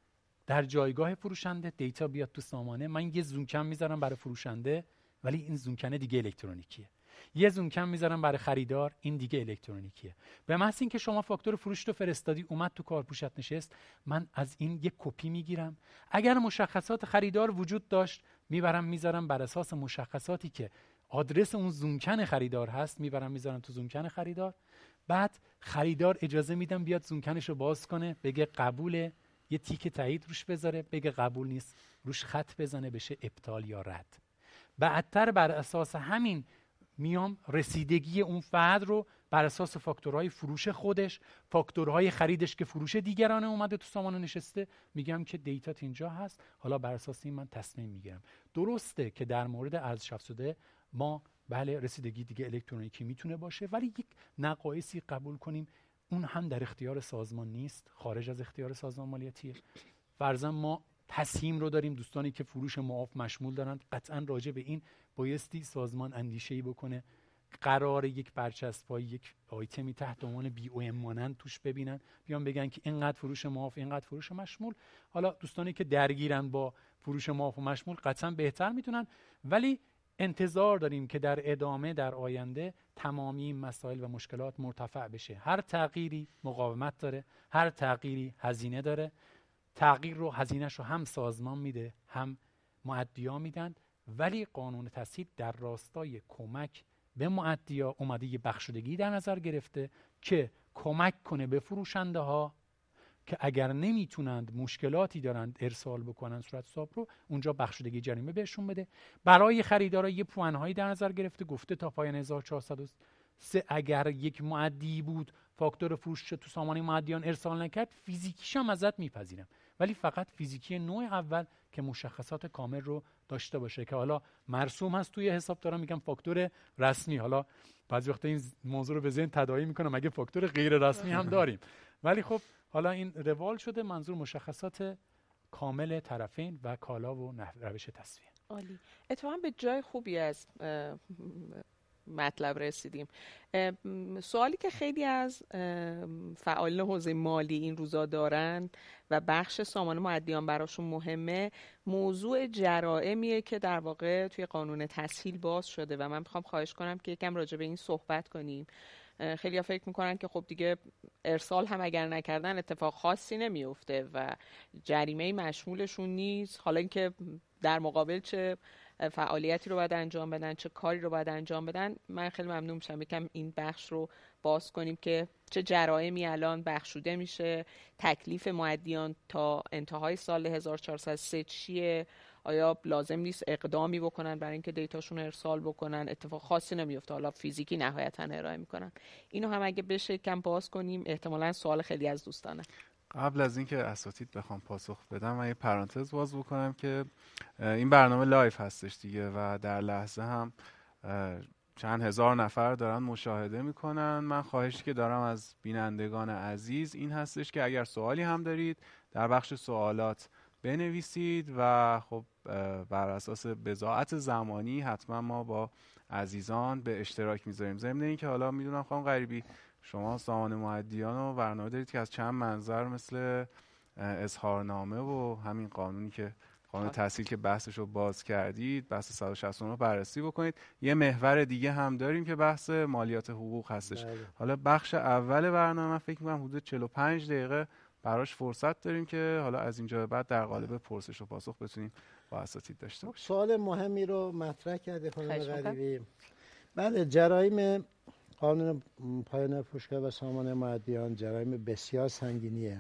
در جایگاه فروشنده، دیتا بیاد تو سامانه، من یه زونکن میذارم برای فروشنده ولی این زونکنه دیگه الکترونیکیه. یه زونکن میذارم برای خریدار، این دیگه الکترونیکیه. به محض اینکه شما فاکتور فروش رو فرستادی اومد تو کارپوشت نشست، من از این یک کپی میگیرم. اگر مشخصات خریدار وجود داشت میبرم میذارم بر اساس مشخصاتی که آدرس اون زونکن خریدار هست، میبرم میذارم تو زونکن خریدار. بعد خریدار اجازه میدم بیاد زونکنش رو باز کنه، بگه قبوله، یه تیک تایید روش بذاره، بگه قبول نیست، روش خط بزنه، بشه ابطال یا رد. بعدتر بر اساس همین میام رسیدگی اون فرد رو بر اساس فاکتورهای فروش خودش، فاکتورهای خریدش که فروش دیگرانه اومده تو سامانه نشسته، میگم که دیتات اینجا هست، حالا بر اساس این من تصمیم میگیرم. درسته که در مورد ارزش افزوده ما بله رسیدگی دیگه الکترونیکی میتونه باشه، ولی یک نقایصی قبول کنیم اون هم در اختیار سازمان نیست، خارج از اختیار سازمان مالیاتیه. فرضاً ما تسهیم رو داریم، دوستانی که فروش معاف مشمول دارند قطعاً راجع به این بایستی سازمان اندیشه‌ای بکنه. قرار یک برچسب‌های یک آیتمی تحت عنوان بی او ام مانند توش ببینن، بیان بگن که اینقدر فروش معاف، اینقدر فروش مشمول. حالا دوستانی که درگیرن با فروش معاف و مشمول قطعاً بهتر میتونن، ولی انتظار داریم که در ادامه در آینده تمامی مسائل و مشکلات مرتفع بشه. هر تغییری مقاومت داره، هر تغییری هزینه داره. تغییر رو هزینه‌اش رو هم سازمان میده هم مؤدیا میدن، ولی قانون تسهیل در راستای کمک به مؤدیا اومده یه بخشودگی در نظر گرفته که کمک کنه به فروشنده ها که اگر نمیتونند، مشکلاتی دارند ارسال بکنن صورت حساب رو، اونجا بخشودگی جریمه بهشون بده. برای خریدارا یه پوانهایی در نظر گرفته، گفته تا پایان هزار و چهارصد و سه اگر یک مؤدی بود فاکتور فروش تو سامانه مؤدیان ارسال نکرد، فیزیکیش هم ازت میپذیرم، ولی فقط فیزیکی نوع اول که مشخصات کامل رو داشته باشه، که حالا مرسوم هست توی حساب دارم میگم فاکتور رسمی. حالا بعضی وقتا این موضوع رو به ذهن تداعی میکنم اگه فاکتور غیر رسمی هم داریم، ولی خب حالا این روال شده، منظور مشخصات کامل طرفین و کالا و روش تسویه. عالی. اتفاقا به جای خوبی از مطلب رسیدیم. سوالی که خیلی از فعالین حوزه مالی این روزا دارن و بخش سامانه مؤدیان براشون مهمه، موضوع جرائمیه که در واقع توی قانون تسهیل باز شده و من میخوام خواهش کنم که یکم راجع به این صحبت کنیم. خیلی ها فکر میکنن که خب دیگه ارسال هم اگر نکردن اتفاق خاصی نمیفته و جریمه مشمولشون نیست، حالا اینکه در مقابل چه فعالیتی رو باید انجام بدن، چه کاری رو باید انجام بدن. من خیلی ممنون میشم یکم این بخش رو باز کنیم که چه جرائمی الان بخشوده میشه، تکلیف مؤدیان تا انتهای سال هزار و چهارصد و سه چیه، آیا لازم نیست اقدامی بکنن برای اینکه دیتاشون رو ارسال بکنن، اتفاق خاصی نمیفته، حالا فیزیکی نهایتا ارائه میکنن. اینو هم اگه بشه کم باز کنیم، احتمالاً سوال خیلی از دوستانه. قبل از اینکه اساتید بخوام پاسخ بدم من یه پرانتز باز بکنم که این برنامه لایف هستش دیگه و در لحظه هم چند هزار نفر دارن مشاهده میکنن. من خواهشی که دارم از بینندگان عزیز این هستش که اگر سوالی هم دارید در بخش سوالات بنویسید و خب بر اساس بضاعت زمانی حتما ما با عزیزان به اشتراک میذاریم. ضمن این که حالا میدونم خانم غریبی شما سامان مؤدیان و برنامه دارید که از چند منظر مثل اظهارنامه و همین قانونی که قانون تحصیل که بحثش رو باز کردید، بحث صد و شصت و نه بررسی بکنید. یه محور دیگه هم داریم که بحث مالیات حقوق هستش. بله. حالا بخش اول برنامه من فکر می‌کنم حدود چهل و پنج دقیقه براش فرصت داریم که حالا از اینجا بعد در قالب پرسش و پاسخ بتونیم با اساتید داشته باشیم. سوال مهمی رو مطرح کرده خانم غریبی. بله، جرایم قانون پایان فروشگاه و سامان مؤدیان جرایم بسیار سنگینیه.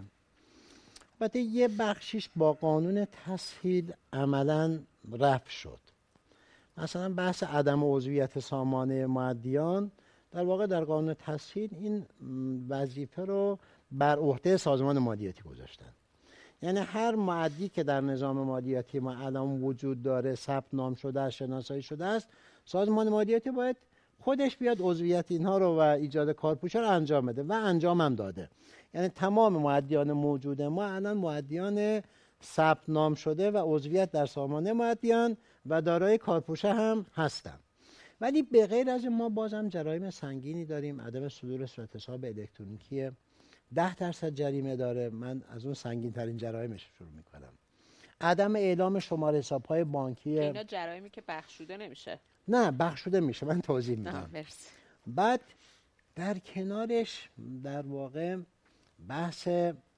البته یه بخشیش با قانون تسهیل عملاً رفع شد. مثلا بحث عدم عضویت سامانه مؤدیان در واقع در قانون تسهیل این وظیفه رو بر عهده سازمان مالیاتی گذاشتن. یعنی هر مؤدی که در نظام مالیاتی ما الان وجود داره، ثبت نام شده است، شناسایی شده است، سازمان مالیاتی باید خودش بیاد عضویت اینها رو و ایجاد کارپوشه رو انجام بده و انجام هم داده. یعنی تمام مؤدیان موجود ما الان مؤدیان ثبت نام شده و عضویت در سامانه مؤدیان و دارای کارپوشه هم هستن. ولی به غیر از ما بازم جرایم سنگینی داریم. عدم صدور صورت حساب الکترونیکی ده درصد جریمه داره. من از اون سنگین ترین جرایمش شروع میکنم. عدم اعلام شماره حساب های بانکی. اینا جرایمی که بخشوده نمیشه؟ نه، بخشوده میشه. من توضیح میدم. بعد در کنارش در واقع بحث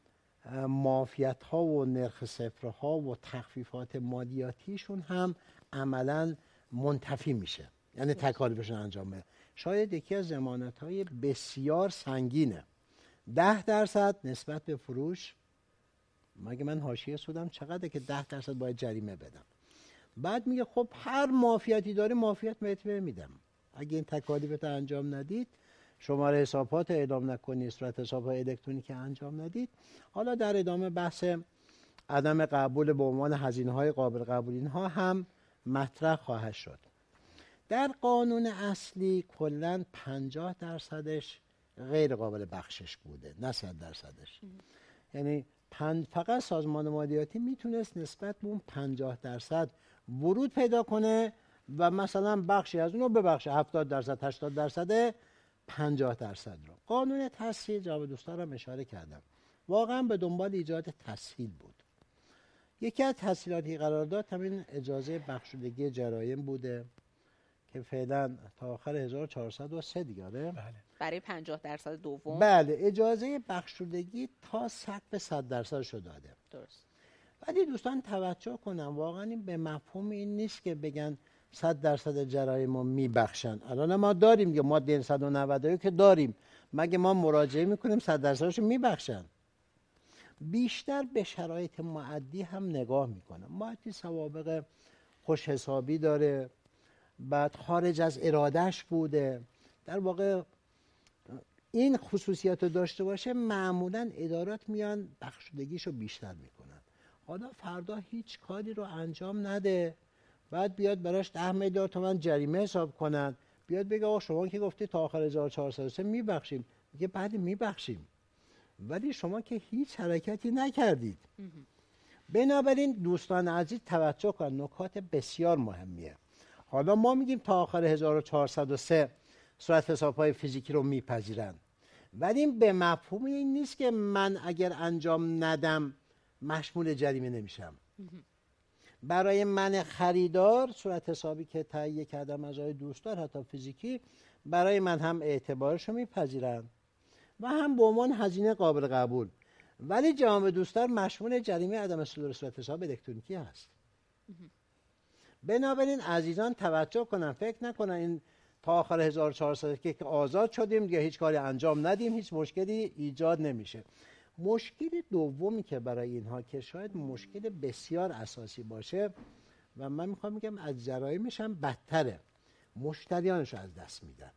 معافیت ها و نرخ صفر ها و تخفیفات مالیاتیشون هم عملا منتفی میشه. یعنی تکالیفشون انجام بده. شاید یکی از ضمانت های بسیار سنگینه. ده درصد نسبت به فروش. مگه من حاشیه سودم چقدره که ده درصد باید جریمه بدم؟ بعد میگه خب هر معافیتی داره معافیت بهت میدم. اگه این تکالیفت انجام ندید، شماره حسابات اعلام نکنید، صورت حساب الکترونیکی انجام ندید. حالا در ادامه بحث عدم قبول به عنوان هزینه‌های قابل قبول اینها هم مطرح خواهد شد. در قانون اصلی کلاً پنجاه درصدش غیر قابل بخشش بوده، نه صد درصدش. یعنی فقط سازمان مالیاتی میتونست نسبت به اون پنجاه درصد ورود پیدا کنه و مثلا بخشی از اون رو ببخشه، هفتاد درصد هشتاد درصد پنجاه درصد رو. قانون تسهیل جناب دوستانم اشاره کردم واقعا به دنبال ایجاد تسهیل بود. یکی از تسهیلاتی قرار داد همین اجازه بخشودگی جرایم بوده که فعلا تا آخر هزار و چهارصد و سه دیگه. بله. برای پنجاه درصد دوم. بله، اجازه بخشودگی تا سقف صد درصد شو داده. درست. ولی دوستان توجه کنن واقعا این به مفهوم این نیست که بگن صد درصد جرایم رو میبخشن. الان ما داریم که ماده صد و نود و یک که داریم، مگه ما مراجعه میکنیم صد درصدش میبخشن؟ بیشتر به شرایط مؤدی هم نگاه میکنن. مؤدی سوابق خوش حسابی داره، بعد خارج از ارادهش بوده، در واقع این خصوصیت رو داشته باشه معمولا ادارات میان بخشودگیشو بیشتر میکنن. حالا فردا هیچ کاری رو انجام نده، بعد بیاد براش ده میلیارد تومان جریمه حساب کنن، بیاد بگه آقا شما که گفتی تا آخر هزار و چهارصد و سه میبخشیم، میگه بعد میبخشیم ولی شما که هیچ حرکتی نکردید. بنابراین دوستان عزیز توجه کن، نکات بسیار مهمیه. حالا ما میگیم تا آخر هزار و چهارصد و سه صورت حساب‌های فیزیکی رو میپذیرن، ولی این به مفهوم این نیست که من اگر انجام ندم مشمول جریمه نمیشم. برای من خریدار صورت حسابی که تهیه کردم از آقای دوستدار حتی فیزیکی، برای من هم اعتبارش رو میپذیرن و هم به عنوان هزینه قابل قبول، ولی جناب دوستدار مشمول جریمه عدم صدور صورت حساب الکترونیکی هست. بنابراین عزیزان توجه کنن، فکر نکنن این تا آخر هزار و چهارصد که آزاد شدیم دیگه هیچ کاری انجام ندیم هیچ مشکلی ایجاد نمیشه. مشکل دومی که برای اینها که شاید مشکل بسیار اساسی باشه و من میخوام بگم از جرایمش هم بدتره، مشتریانش از دست میدن.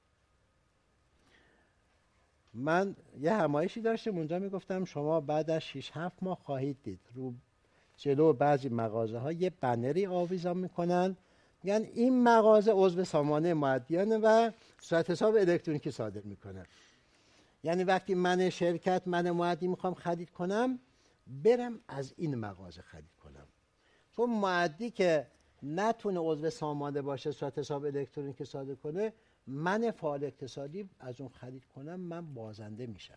من یه همایشی داشتم اونجا میگفتم شما بعد از شش هفت ماه خواهید دید رو جلو بعضی مغازه ها یه بنری آویزان میکنن میگن این مغازه عضو سامانه معدیانه و صورت حساب الکترونیکی صادر میکنه. یعنی وقتی من شرکت من معدی میخوام خرید کنم برم از این مغازه خرید کنم، چون معدی که نتونه عضو سامانه باشه صورت حساب الکترونیکی صادر کنه من فعال اقتصادی از اون خرید کنم من بازنده میشم.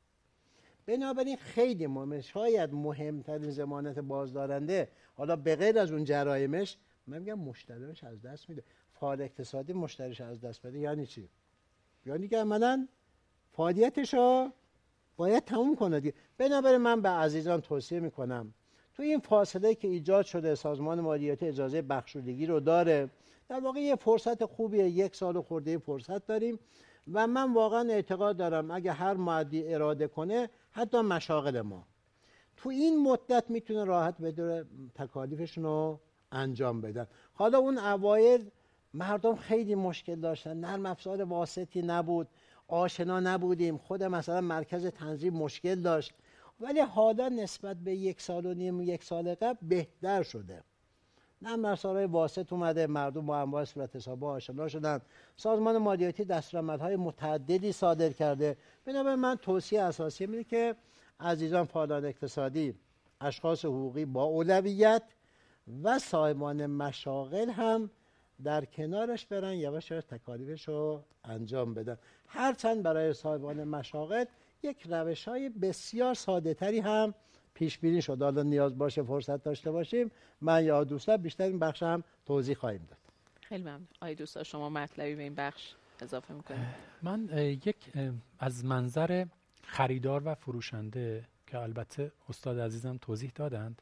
بنابراین خیلی مهمه، شاید مهمترین ضمانت بازدارنده حالا به غیر از اون جرایمش من میگم مشتریش از دست میده. فعال اقتصادی مشتریش از دست بده یعنی چی؟ یعنی که عملاً فعالیتشو باید تموم کنه دیگه. بنابراین من به عزیزان توصیه میکنم تو این فاصله که ایجاد شده سازمان مالیاتی اجازه بخشودگی رو داره، در واقع یه فرصت خوبیه، یک سال خورده فرصت داریم و من واقعا اعتقاد دارم اگه هر معدی اراده کنه حتی مشاغل ما تو این مدت میتونه راحت بدون تکالیفشون رو انجام بدن. حالا اون اوایل مردم خیلی مشکل داشتن، نرم افزار واسطی نبود، آشنا نبودیم، خود مثلا مرکز تنظیم مشکل داشت، ولی حالا نسبت به یک سال و نیم یک سال قبل بهتر شده. نرم افزارهای واسط اومده، مردم با انواع صورت حساب‌ها آشنا شدن، سازمان مالیاتی دستورالعمل‌های متعددی صادر کرده. بنابراین من توصیه اساسی میده که عزیزان فعالان اقتصادی، اشخاص حقوقی با اولویت و صاحبان مشاغل هم در کنارش برن یواش یواش تکالیفش رو انجام بدن. هرچند برای صاحبان مشاغل یک روش‌های بسیار ساده تری هم پیش بینی شده، حالا نیاز باشه فرصت داشته باشیم من یا دوستان بیشتر این بخش هم توضیح خواهیم داد. خیلی ممنون. آقای دوستا شما مطلبی به این بخش اضافه میکنید؟ من یک از منظر خریدار و فروشنده که البته استاد عزیزم توضیح دادند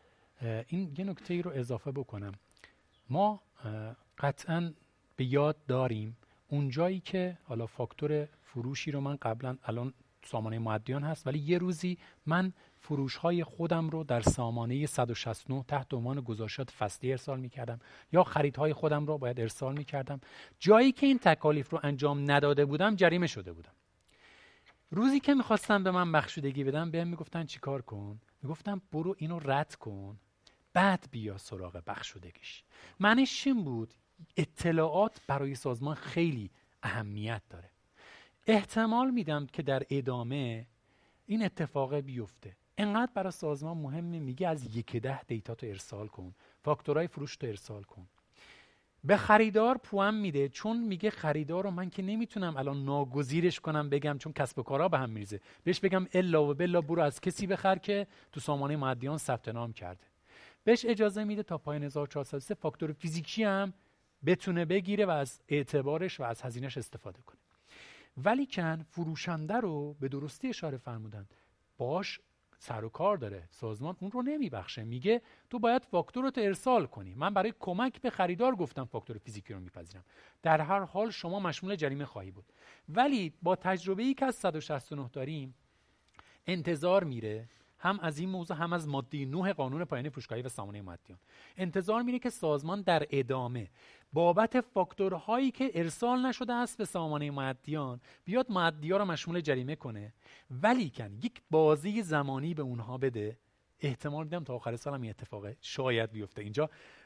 این یه نکته ای رو اضافه بکنم. ما قطعاً به یاد داریم اون جایی که حالا فاکتور فروشی رو من قبلا الان سامانه معدیان هست ولی یه روزی من فروش‌های خودم رو در سامانه صد و شصت و نه تحت عنوان گزارشات فصلی ارسال می‌کردم یا خریدهای خودم رو باید ارسال می‌کردم. جایی که این تکالیف رو انجام نداده بودم جریمه شده بودم. روزی که می‌خواستن به من بخشودگی بدن بهم میگفتن چیکار کن؟ میگفتم برو اینو رد کن بعد بیا سراغ بخشودگیش. معنیش چی بود؟ اطلاعات برای سازمان خیلی اهمیت داره. احتمال میدم که در ادامه این اتفاق بیفته. انقدر برای سازمان مهمه میگه از یک ده دیتا تو ارسال کن، فاکتورهای فروش تو ارسال کن. به خریدار پوان میده چون میگه خریدار رو من که نمیتونم الان ناگزیرش کنم بگم چون کسب و کارها به هم میریزه بهش بگم الا و بلا برو از کسی بخر که تو سامانه معدیان ثبت نام کرده. بهش اجازه میده تا پایان هزار و چهارصد و سه فاکتور فیزیکی هم بتونه بگیره و از اعتبارش و از هزینه‌اش استفاده کنه. ولی کن فروشنده رو به درستی اشاره فرمودن باش سر و کار داره، سازمان اون رو نمیبخشه، میگه تو باید فاکتور رو ارسال کنی. من برای کمک به خریدار گفتم فاکتور فیزیکی رو میپذیرم، در هر حال شما مشمول جریمه خواهی بود. ولی با تجربه‌ای که از صد و شصت و نه داریم انتظار میره هم از این موضوع هم از ماده نه قانون پایانه فروشگاهی و سامانه معدیان انتظار میره که سازمان در ادامه بابت فاکتورهایی که ارسال نشده است به سامانه معدیان بیاد معدی‌ها رو مشمول جریمه کنه، ولی کن یک بازی زمانی به اونها بده. احتمال میدم تا آخر سال هم این اتفاق شاید بیفته. اینجا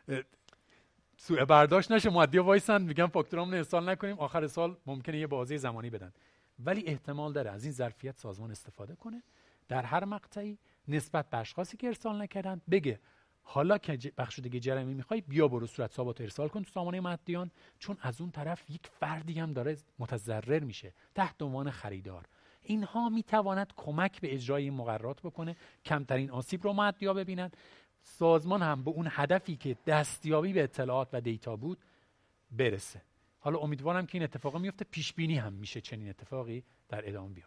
سوء برداشت نشه، معدی‌ها وایسن میگن فاکتورامون ارسال نکنیم، آخر سال ممکنه یه بازی زمانی بدن، ولی احتمال داره از این ظرفیت سازمان استفاده کنه در هر مقطعی نسبت به اشخاصی که ارسال نکردن بگه حالا که بخشودگی جریمه میخوای بیا برو صورت حسابات ارسال کن تو سامانه معدیان، چون از اون طرف یک فردی هم داره متضرر میشه تحت عنوان خریدار. اینها میتواند کمک به اجرای این مقررات بکنه، کمترین آسیب رو معدی‌ها ببینن، سازمان هم به اون هدفی که دستیابی به اطلاعات و دیتا بود برسه. حالا امیدوارم که این اتفاق میفته، پیش بینی هم میشه چنین اتفاقی در ادامه بیفته.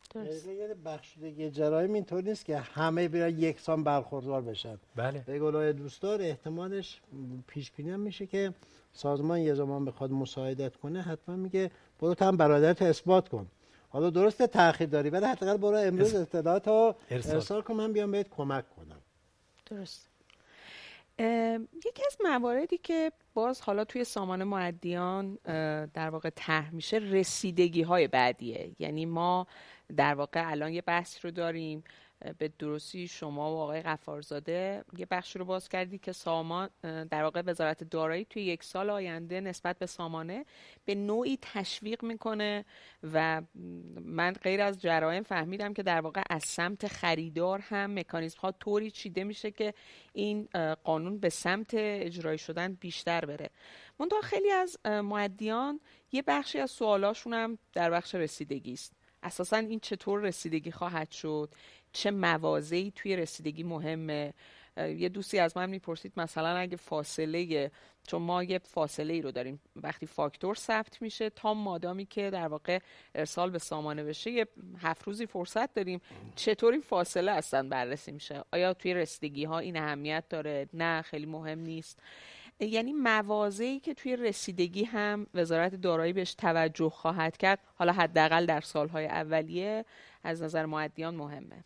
درست. یه بخشیدگی جرایم اینطور نیست که همه بیان یکسان برخوردار بشن. بله. به قول دوستدار احتمالش پیش بینی هم میشه که سازمان یه زمان بخواد مساعدت کنه حتما میگه برو تو هم برادرت اثبات کن. حالا درسته تأخیر داری ولی حداقل برو امروز اطلاعاتو ارسال, ارسال کن من بیام بهت کمک کنم. درست. یکی از مواردی که باز حالا توی سامان معدیان در واقع طرح میشه رسیدگی های بعدیه. یعنی ما در واقع الان یه بحث رو داریم، به درستی شما و آقای غفارزاده یه بخش رو باز کردی که سامان در واقع وزارت دارایی توی یک سال آینده نسبت به سامانه به نوعی تشویق میکنه و من غیر از جرایم فهمیدم که در واقع از سمت خریدار هم مکانیزم ها طوری چیده میشه که این قانون به سمت اجرایی شدن بیشتر بره. منتها خیلی از معدیان یه بخشی از سوالاشون هم در بخش رسیدگی است. اساساً این چطور رسیدگی خواهد شد؟ چه مواضعی توی رسیدگی مهمه؟ یه دوستی از من میپرسید مثلا اگه فاصله، چون ما یه فاصله ای رو داریم وقتی فاکتور ثبت میشه تا مادامی که در واقع ارسال به سامانه بشه یه هفت روزی فرصت داریم، چطور این فاصله اصلا بررسی میشه؟ آیا توی رسیدگی ها این اهمیت داره؟ نه خیلی مهم نیست. یعنی مواضعی که توی رسیدگی هم وزارت دارایی بهش توجه خواهد کرد، حالا حداقل در سالهای اولیه از نظر معدیان مهمه.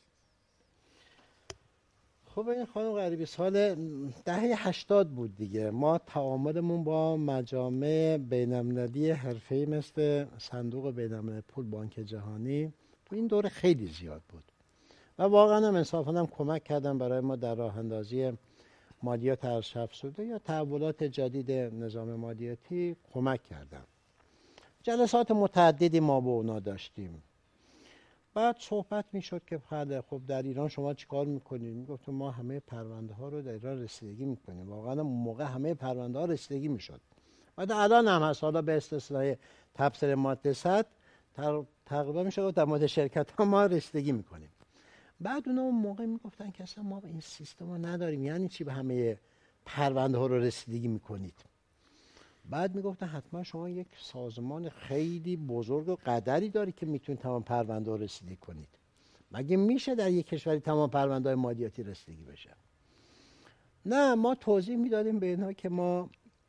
خب این خانم غریبی سال دهه هشتاد بود دیگه، ما تعاملمون با مجامع بین‌المللی حرفه‌ای مثل صندوق بین‌المللی پول، بانک جهانی تو این دوره خیلی زیاد بود و واقعا هم انصافاً هم کمک کردن برای ما در راه اندازی مالیات ارزش افزوده یا تحولات جدید نظام مالیاتی کمک کردن. جلسات متعددی ما با اونا داشتیم. بعد صحبت میشد که بله خب در ایران شما چیکار میکنید؟ میگفتم ما همه پرونده ها رو در ایران رسیدگی میکنیم. واقعا اون موقع همه پرونده ها رسیدگی میشد. بعد الان هم هست، حالا به استثنای تبصره ماده صد تقریبا میشه در مورد شرکت ها ما رسیدگی میکنیم. بعد اونا اون موقع میگفتن که اصلا ما این سیستم رو نداریم، یعنی چی به همه پرونده ها رو رسیدگی میکنید؟ بعد میگفتن حتما شما یک سازمان خیلی بزرگ و قدری داری که میتونید تمام پرونده ها رسیدگی کنید. مگه میشه در یک کشوری تمام پرونده های مالیاتی رسیدگی بشه؟ نه، ما توضیح میدادیم به اینها که ما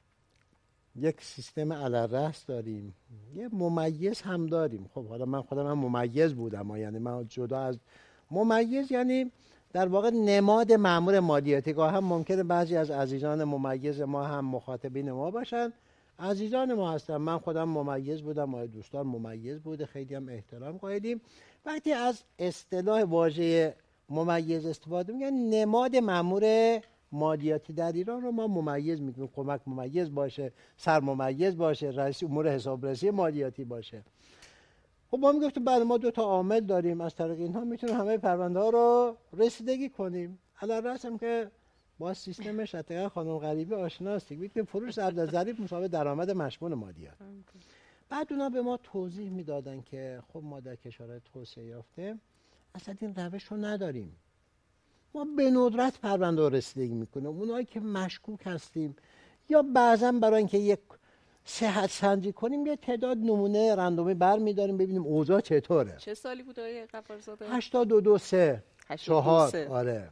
یک سیستم علالرأس داریم، یه ممیز هم داریم. خب حالا من خودم هم ممیز بودم، یعنی من جدا از ممیز، یعنی در واقع نماد مأمور مالیاتی. گاه هم ممکنه بعضی از عزیزان ممیز ما هم مخاطبین ما باشن، عزیزان ما هستن. من خودم ممیز بودم، ما دوستان ممیز بوده، خیلی هم احترام قائلیم. وقتی از اصطلاح واژه ممیز استفاده می‌کنیم، نماد مأمور مالیاتی در ایران رو ما ممیز میگیم. کمک ممیز باشه، سر ممیز باشه، رئیس امور حسابرسی مالیاتی باشه. خب ما میگفتیم بعد ما دو تا عامل داریم، از طریق اینها میتونیم همه پرونده ها رو رسیدگی کنیم. علالرأس هم که با سیستمش حتی خانم غریبی آشناستیم، میگفتیم فروش ضرب ضریب مساوی درآمد مشمول مالیات. بعد اونا به ما توضیح میدادن که خب ما در کشورهای توسعه یافته اصلا این روش رو نداریم، ما به ندرت پرونده رو رسیدگی میکنیم. اونایی که مشکوک هستیم یا بعضا برای اینکه یک صحت سنجی کنیم یه تعداد نمونه رندومی برمی‌داریم ببینیم اوضاع چطوره. چه سالی بود آقای غفارزاده؟ هشتاد و دو سه چهار. آره.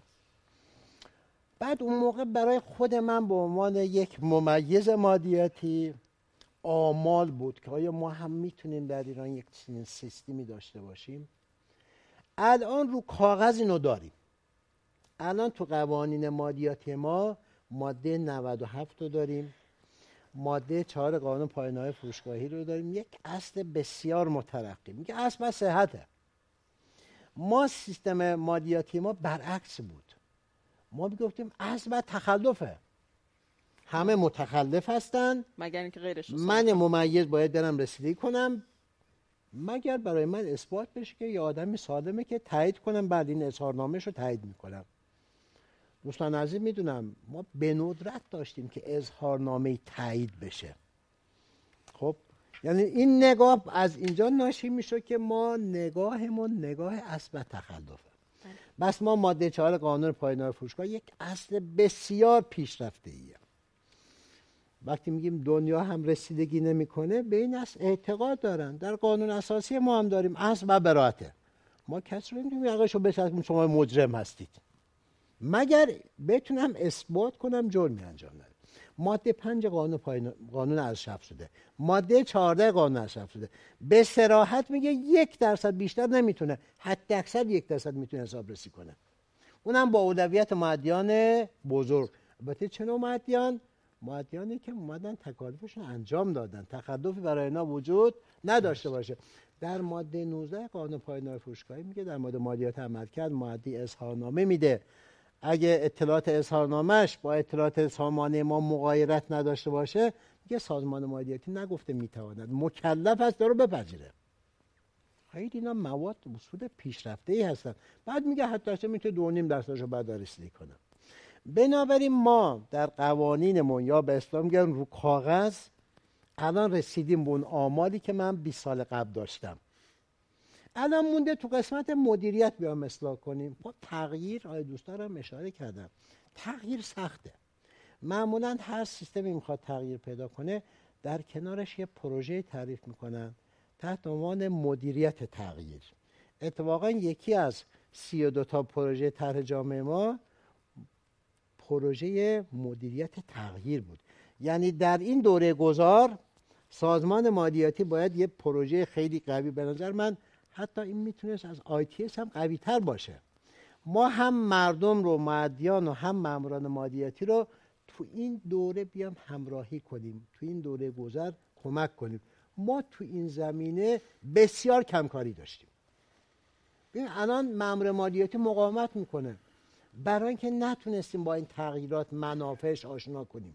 بعد اون موقع برای خود من به عنوان یک ممیز مالیاتی آمال بود که آیا ما هم میتونیم در ایران یک سیستمی داشته باشیم. الان رو کاغذ اینو داریم. الان تو قوانین مالیاتی ما ماده نود و هفت رو داریم، ماده چهار قانون پایانه‌های فروشگاهی رو داریم، یک اصل بسیار مترقی میگه اصل و صحته. ما سیستم مالیاتی ما برعکس بود، ما میگفتیم اصل و تخلفه، همه متخلف هستن مگر اینکه غیرش. من ممیز باید برم رسیدگی کنم مگر برای من اثبات بشه که یه آدمی سالمه که تایید کنم، بعد این اظهارنامه‌ش رو تایید میکنم. دوستان عزیز میدونم ما به ندرت داشتیم که اظهارنامه تایید بشه. خب یعنی این نگاه از اینجا ناشی میشه که ما نگاهمون نگاه اصل و تخلفه. بس ما ماده چهار قانون پایانه‌های فروشگاه یک اصل بسیار پیشرفته ایه. وقتی میگیم دنیا هم رسیدگی نمیکنه به این اصل اعتقاد دارن. در قانون اساسی ما هم داریم اصل و براءته. ما کسی رو نمیتونیم یقه‌شو بچسبونیم شما مجرم هستید، مگر بتونم اثبات کنم جرمی انجام ندید. ماده پنج قانون پایین... قانون ارزش افزوده، ماده چهارده قانون ارزش افزوده به صراحت میگه یک درصد بیشتر نمیتونه، حد اکثر یک درصد میتونه حسابرسی کنه، اونم با اولویت مؤدیان بزرگ. البته چه نوع مؤدیان؟ مؤدیانی که اومدن تکالیفشون انجام دادن، تخلفی برای اینا وجود نداشته باشه. در ماده نوزده قانون پایدار فروشگاهی میگه در مورد مالیات عملکرد مؤدی اظهارنامه میده، اگه اطلاعات اظهارنامه‌اش با اطلاعات سامانه ما مغایرت نداشته باشه، میگه سازمان مالیاتی نگفته میتواند، مکلف است داره بپذیره. خیلی اینا مواد اصول پیشرفته‌ای هستن. بعد میگه حتی چه میتونه دو و نیم درصدشو بعد رسیدگی کنه. بنابراین ما در قوانینمون یا به اصطلاح میگن رو کاغذ الان رسیدیم به اون آمالی که من بیست سال قبل داشتم. الان مونده تو قسمت مدیریت بیام اصلاح کنیم. خب تغییر، آیا دوستانم اشاره کردم، تغییر سخته. معمولا هر سیستمی میخواد تغییر پیدا کنه در کنارش یه پروژه تعریف میکنن تحت عنوان مدیریت تغییر. اتفاقا یکی از سی و دو تا پروژه طرح جامعه ما پروژه مدیریت تغییر بود. یعنی در این دوره گذار سازمان مالیاتی باید یه پروژه خیلی قوی، به نظر من حتی این میتونست از آی تی اس هم قوی تر باشه. ما هم مردم رو، مؤدیان و هم ماموران مالیاتی رو تو این دوره بیام همراهی کنیم، تو این دوره گذر کمک کنیم. ما تو این زمینه بسیار کمکاری داشتیم. ببین الان مأمور مالیاتی مقاومت میکنه برای اینکه نتونستیم با این تغییرات منافعش آشنا کنیم،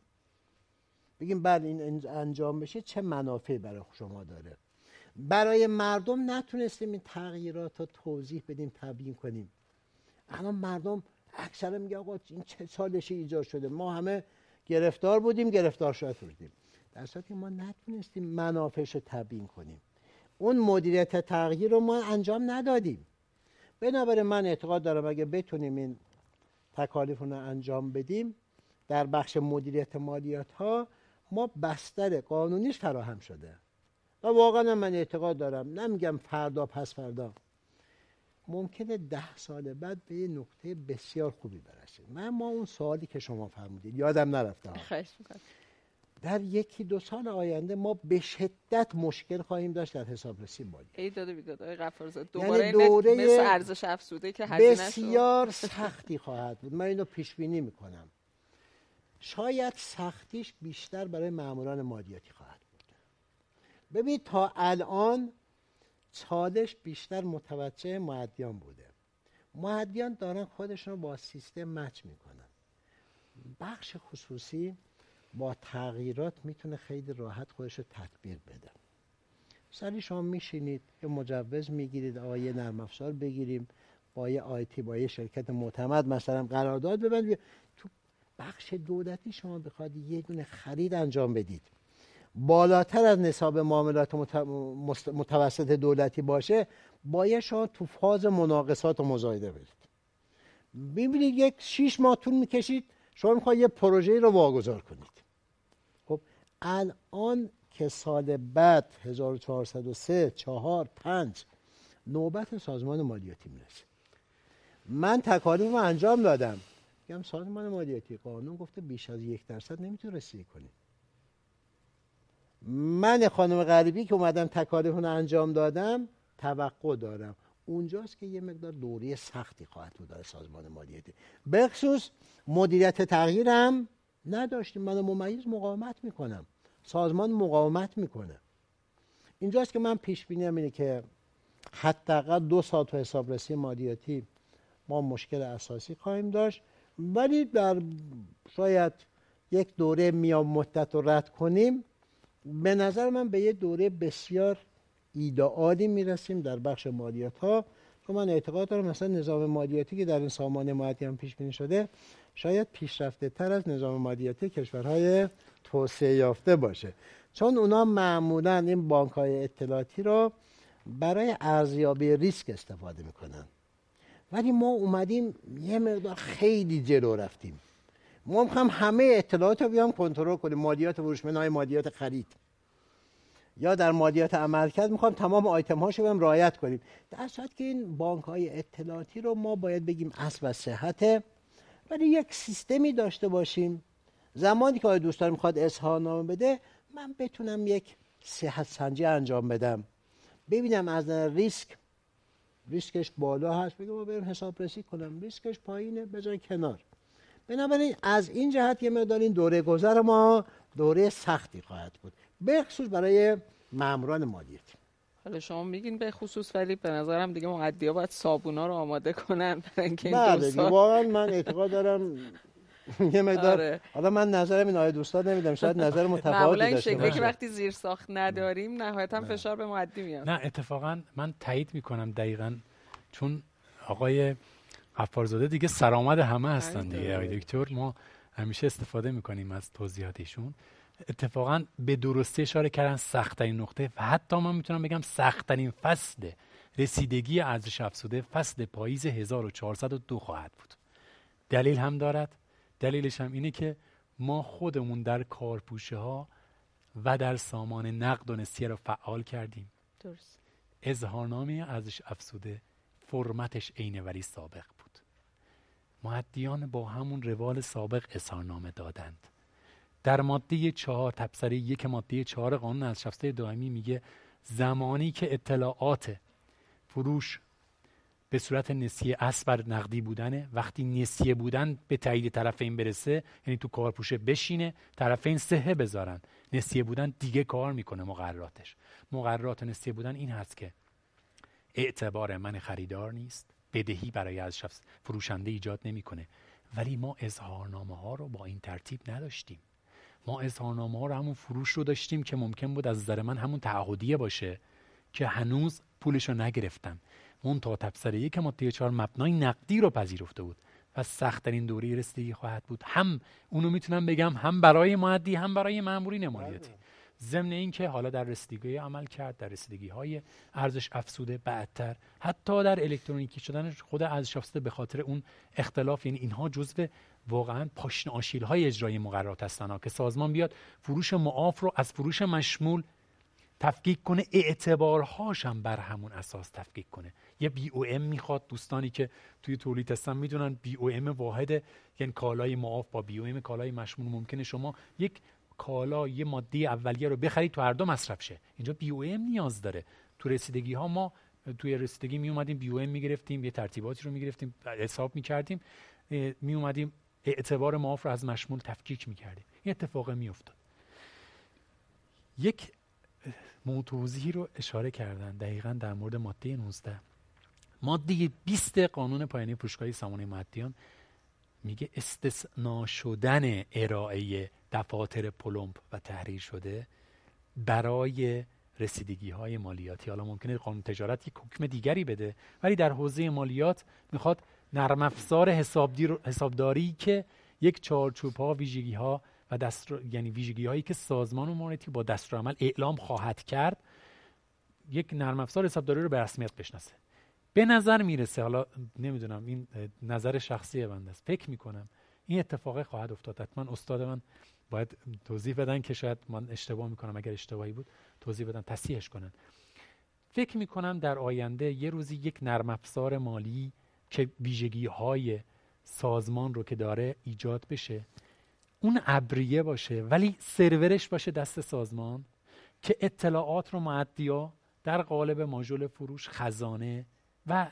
بگیم بله این انجام بشه چه منافعی برای شما داره. برای مردم نتونستیم این تغییرات رو توضیح بدیم، تبیین کنیم. الان مردم اکثرا میگه آقا این چه سالشه ایجاد شده، ما همه گرفتار بودیم، گرفتار شدیم. در صورتی ما نتونستیم منافعش رو تبیین کنیم. اون مدیریت تغییر رو ما انجام ندادیم. بنابراین من اعتقاد دارم اگه بتونیم این تکالیف رو انجام بدیم در بخش مدیریت مالیات ها، ما بستر قانونیش فراهم شده و واقعا من اعتقاد دارم، نمیگم فردا پس فردا، ممکنه ده سال بعد به یه نقطه بسیار خوبی برسیم. من ما اون سوالی که شما فرمودید یادم نرفته ها. در یکی دو سال آینده ما به شدت مشکل خواهیم داشت در حسابرسی مالی. ای داده بیداد آقای غفارزاده، دوباره یعنی دوره مثل ارزش افزوده که هزینه بسیار سختی خواهد بود. من اینو پیش بینی میکنم. شاید سختیش بیشتر برای ماموران مالیاتی خواهد بود. ببین تا الان چالش بیشتر متوجه مؤدیان بوده. مؤدیان دارن خودشون رو با سیستم مچ میکنن. بخش خصوصی با تغییرات میتونه خیلی راحت خودش رو تطبیق بده. سری شما میشینید یه مجوز میگیرید، آقا یه نرم افزار بگیریم با یه آیتی، با یه شرکت معتمد مثلا قرارداد ببندید. تو بخش دولتی شما بخواد یه دونه خرید انجام بدید بالاتر از نصاب معاملات متوسط دولتی باشه، باید شما تو فاز مناقصات و مزایده برید. ببینید یک شیش ماه طول میکشید شما میخواید یه پروژه رو واگذار کنید. خب الان که سال بعد هزار و چهارصد و سه، چهار، پنج نوبت سازمان مالیاتی میرسه. من تکالیف رو انجام دادم، میگم سازمان مالیاتی قانون گفته بیش از یک درصد نمیتونه رسیدگی کنی. من خانم غریبی که اومدم تکالیف رو انجام دادم توقع دارم اونجاست که یه مقدار دوره سختی خواهد بود در سازمان مالیاتی. به خصوص مدیریت تغییر هم نداشتیم. من ممیز مقاومت میکنم، سازمان مقاومت میکنه. اینجاست که من پیش بینیم اینه که حداقل دو سال تو حسابرسی مالیاتی ما مشکل اساسی خواهیم داشت، ولی در شاید یک دوره میان مدت رو رد کنیم. به نظر من به یه دوره بسیار ایدئالی میرسیم در بخش مالیات ها. چون من اعتقاد دارم مثلا نظام مالیاتی که در این سامانه مالیاتی هم پیش بینی شده شاید پیشرفته تر از نظام مالیاتی کشورهای توسعه یافته باشه، چون اونا معمولا این بانک های اطلاعاتی رو برای ارزیابی ریسک استفاده میکنن، ولی ما اومدیم یه مقدار خیلی جلو رفتیم. ما میخوام همه اطلاعات رو بیام کنترل کنیم، مالیات فروش، منهای مالیات خرید. یا در مالیات عملکرد میخوام تمام آیتم هاشو بریم رعایت کنیم، در صورتی که این بانک های اطلاعاتی رو ما باید بگیم اصل و صحته، ولی یک سیستمی داشته باشیم زمانی که آقای دوستان میخواد اظهارنامه بده من بتونم یک صحت سنجی انجام بدم، ببینم از ریسک ریسکش بالا هست بگم ما بریم حسابرسی کنم، ریسکش پایینه بذارین کنار. بنابراین از این جهت یه مقدار این دوره گذر ما دوره سختی خواهد بود، به خصوص برای ماموران مالیاتی. حالا شما میگین به خصوص، ولی به نظرم دیگه مؤدی‌ها باید صابونا رو آماده کنن برای اینکه این بله دو سال واقعا من اعتقاد دارم یه مقدار آره. حالا من نظرم این آیه دوستان نمیدم، شاید نظر متفاوتی این داشته شکلی باشه که وقتی زیر ساخت نداریم نهایتا نه. فشار به مؤدی میاد. نه اتفاقا من تایید میکنم دقیقاً، چون آقای غفارزاده دیگه سرآمد همه هستن دیگه. آقای دکتر ما همیشه استفاده میکنیم از توضیحاتشون، اتفاقا به درستی اشاره کردن سخت‌ترین نقطه و حتی من میتونم بگم سخت‌ترین فصل رسیدگی ارزش افزوده فصل پاییز هزار و چهارصد و دو خواهد بود. دلیل هم دارد، دلیلش هم اینه که ما خودمون در کارپوشه ها و در سامان نقد و نسیه رو فعال کردیم. درست. اظهارنامه ارزش افزوده فرمتش عین ولی سابق بود. مؤدیان با همون روال سابق اظهارنامه دادند. در ماده چهار تبصره یک ماده چهار قانون ارزش افزوده دائمی میگه زمانی که اطلاعات فروش به صورت نسیه اصل بر نقدی بودنه، وقتی نسیه بودن به تایید طرفین برسه، یعنی تو کارپوشه بشینه طرفین صحه بذارن، نسیه بودن دیگه کار میکنه مقرراتش. مقررات نسیه بودن این هست که اعتبار من خریدار نیست، بدهی برای از شخص فروشنده ایجاد نمیکنه. ولی ما اظهارنامه ها رو با این ترتیب نداشتیم. ما اظهارنامه ها رو همون فروش رو داشتیم که ممکن بود از نظر من همون تعهدیه باشه که هنوز پولش رو نگرفتم. اون تا تبصره یک ماده چهار مبنای نقدی رو پذیرفته بود و سخت‌ترین دوره رسیدگی خواهد بود. هم اونو میتونم بگم هم برای مؤدی هم برای مامورین مالیاتی. ضمن این که حالا در رسیدگی عمل کرد، در رسیدگی های ارزش افزوده، بعدتر حتی در الکترونیکی شدن خود ارزش افزوده به خاطر اون اختلاف، یعنی اینها جزو واقعا پاشنه آشیل های اجرای مقررات هستن که سازمان بیاد فروش معاف رو از فروش مشمول تفکیک کنه، اعتبارهاش هم بر همون اساس تفکیک کنه. یه بی او ام میخواد، دوستانی که توی تولید هستن میدونن بی او ام واحد، یعنی کالای معاف با بی او ام کالای مشمول ممکنه شما یک کالا یه ماده اولیه رو بخرید تو هر دو مصرف شه. اینجا بی او ام نیاز داره. تو رسیدگی ها ما توی رسیدگی می اومدیم بی او ام میگرفتیم، یه ترتیباتی رو میگرفتیم، حساب میکردیم، می اومدیم اعتبار معاف رو از مشمول تفکیک میکردیم. این اتفاق میافتاد. یک موضوعی رو اشاره کردن دقیقاً در مورد ماده نوزده. ماده بیست قانون پایانی فروشگاهی سامانه مؤدیان میگه استثناء شدن ارائه دفاتر پلمپ و تحریر شده برای رسیدگی های مالیاتی. حالا ممکنه قانون تجارت یک حکم دیگری بده، ولی در حوزه مالیات میخواد نرم افزار حسابداری که یک چارچوب ها، ویژگی ها و دستور، یعنی ویژگی هایی که سازمان مالیاتی با دستورالعمل اعلام خواهد کرد، یک نرم افزار حسابداری رو به رسمیت بشناسه. به نظر میرسه، حالا نمیدونم این نظر شخصی بنده است، فکر میکنم این اتفاق خواهد افتاد. حتما استاد من باید توضیح بدن که شاید من اشتباه میکنم، اگر اشتباهی بود توضیح بدن، تصحیحش کنن. فکر میکنم در آینده یه روزی یک نرم افزار مالی که ویژگی های سازمان رو که داره ایجاد بشه، اون ابریه باشه ولی سرورش باشه دست سازمان، که اطلاعات رو مؤدی‌ها در قالب ماژول فروش، خزانه و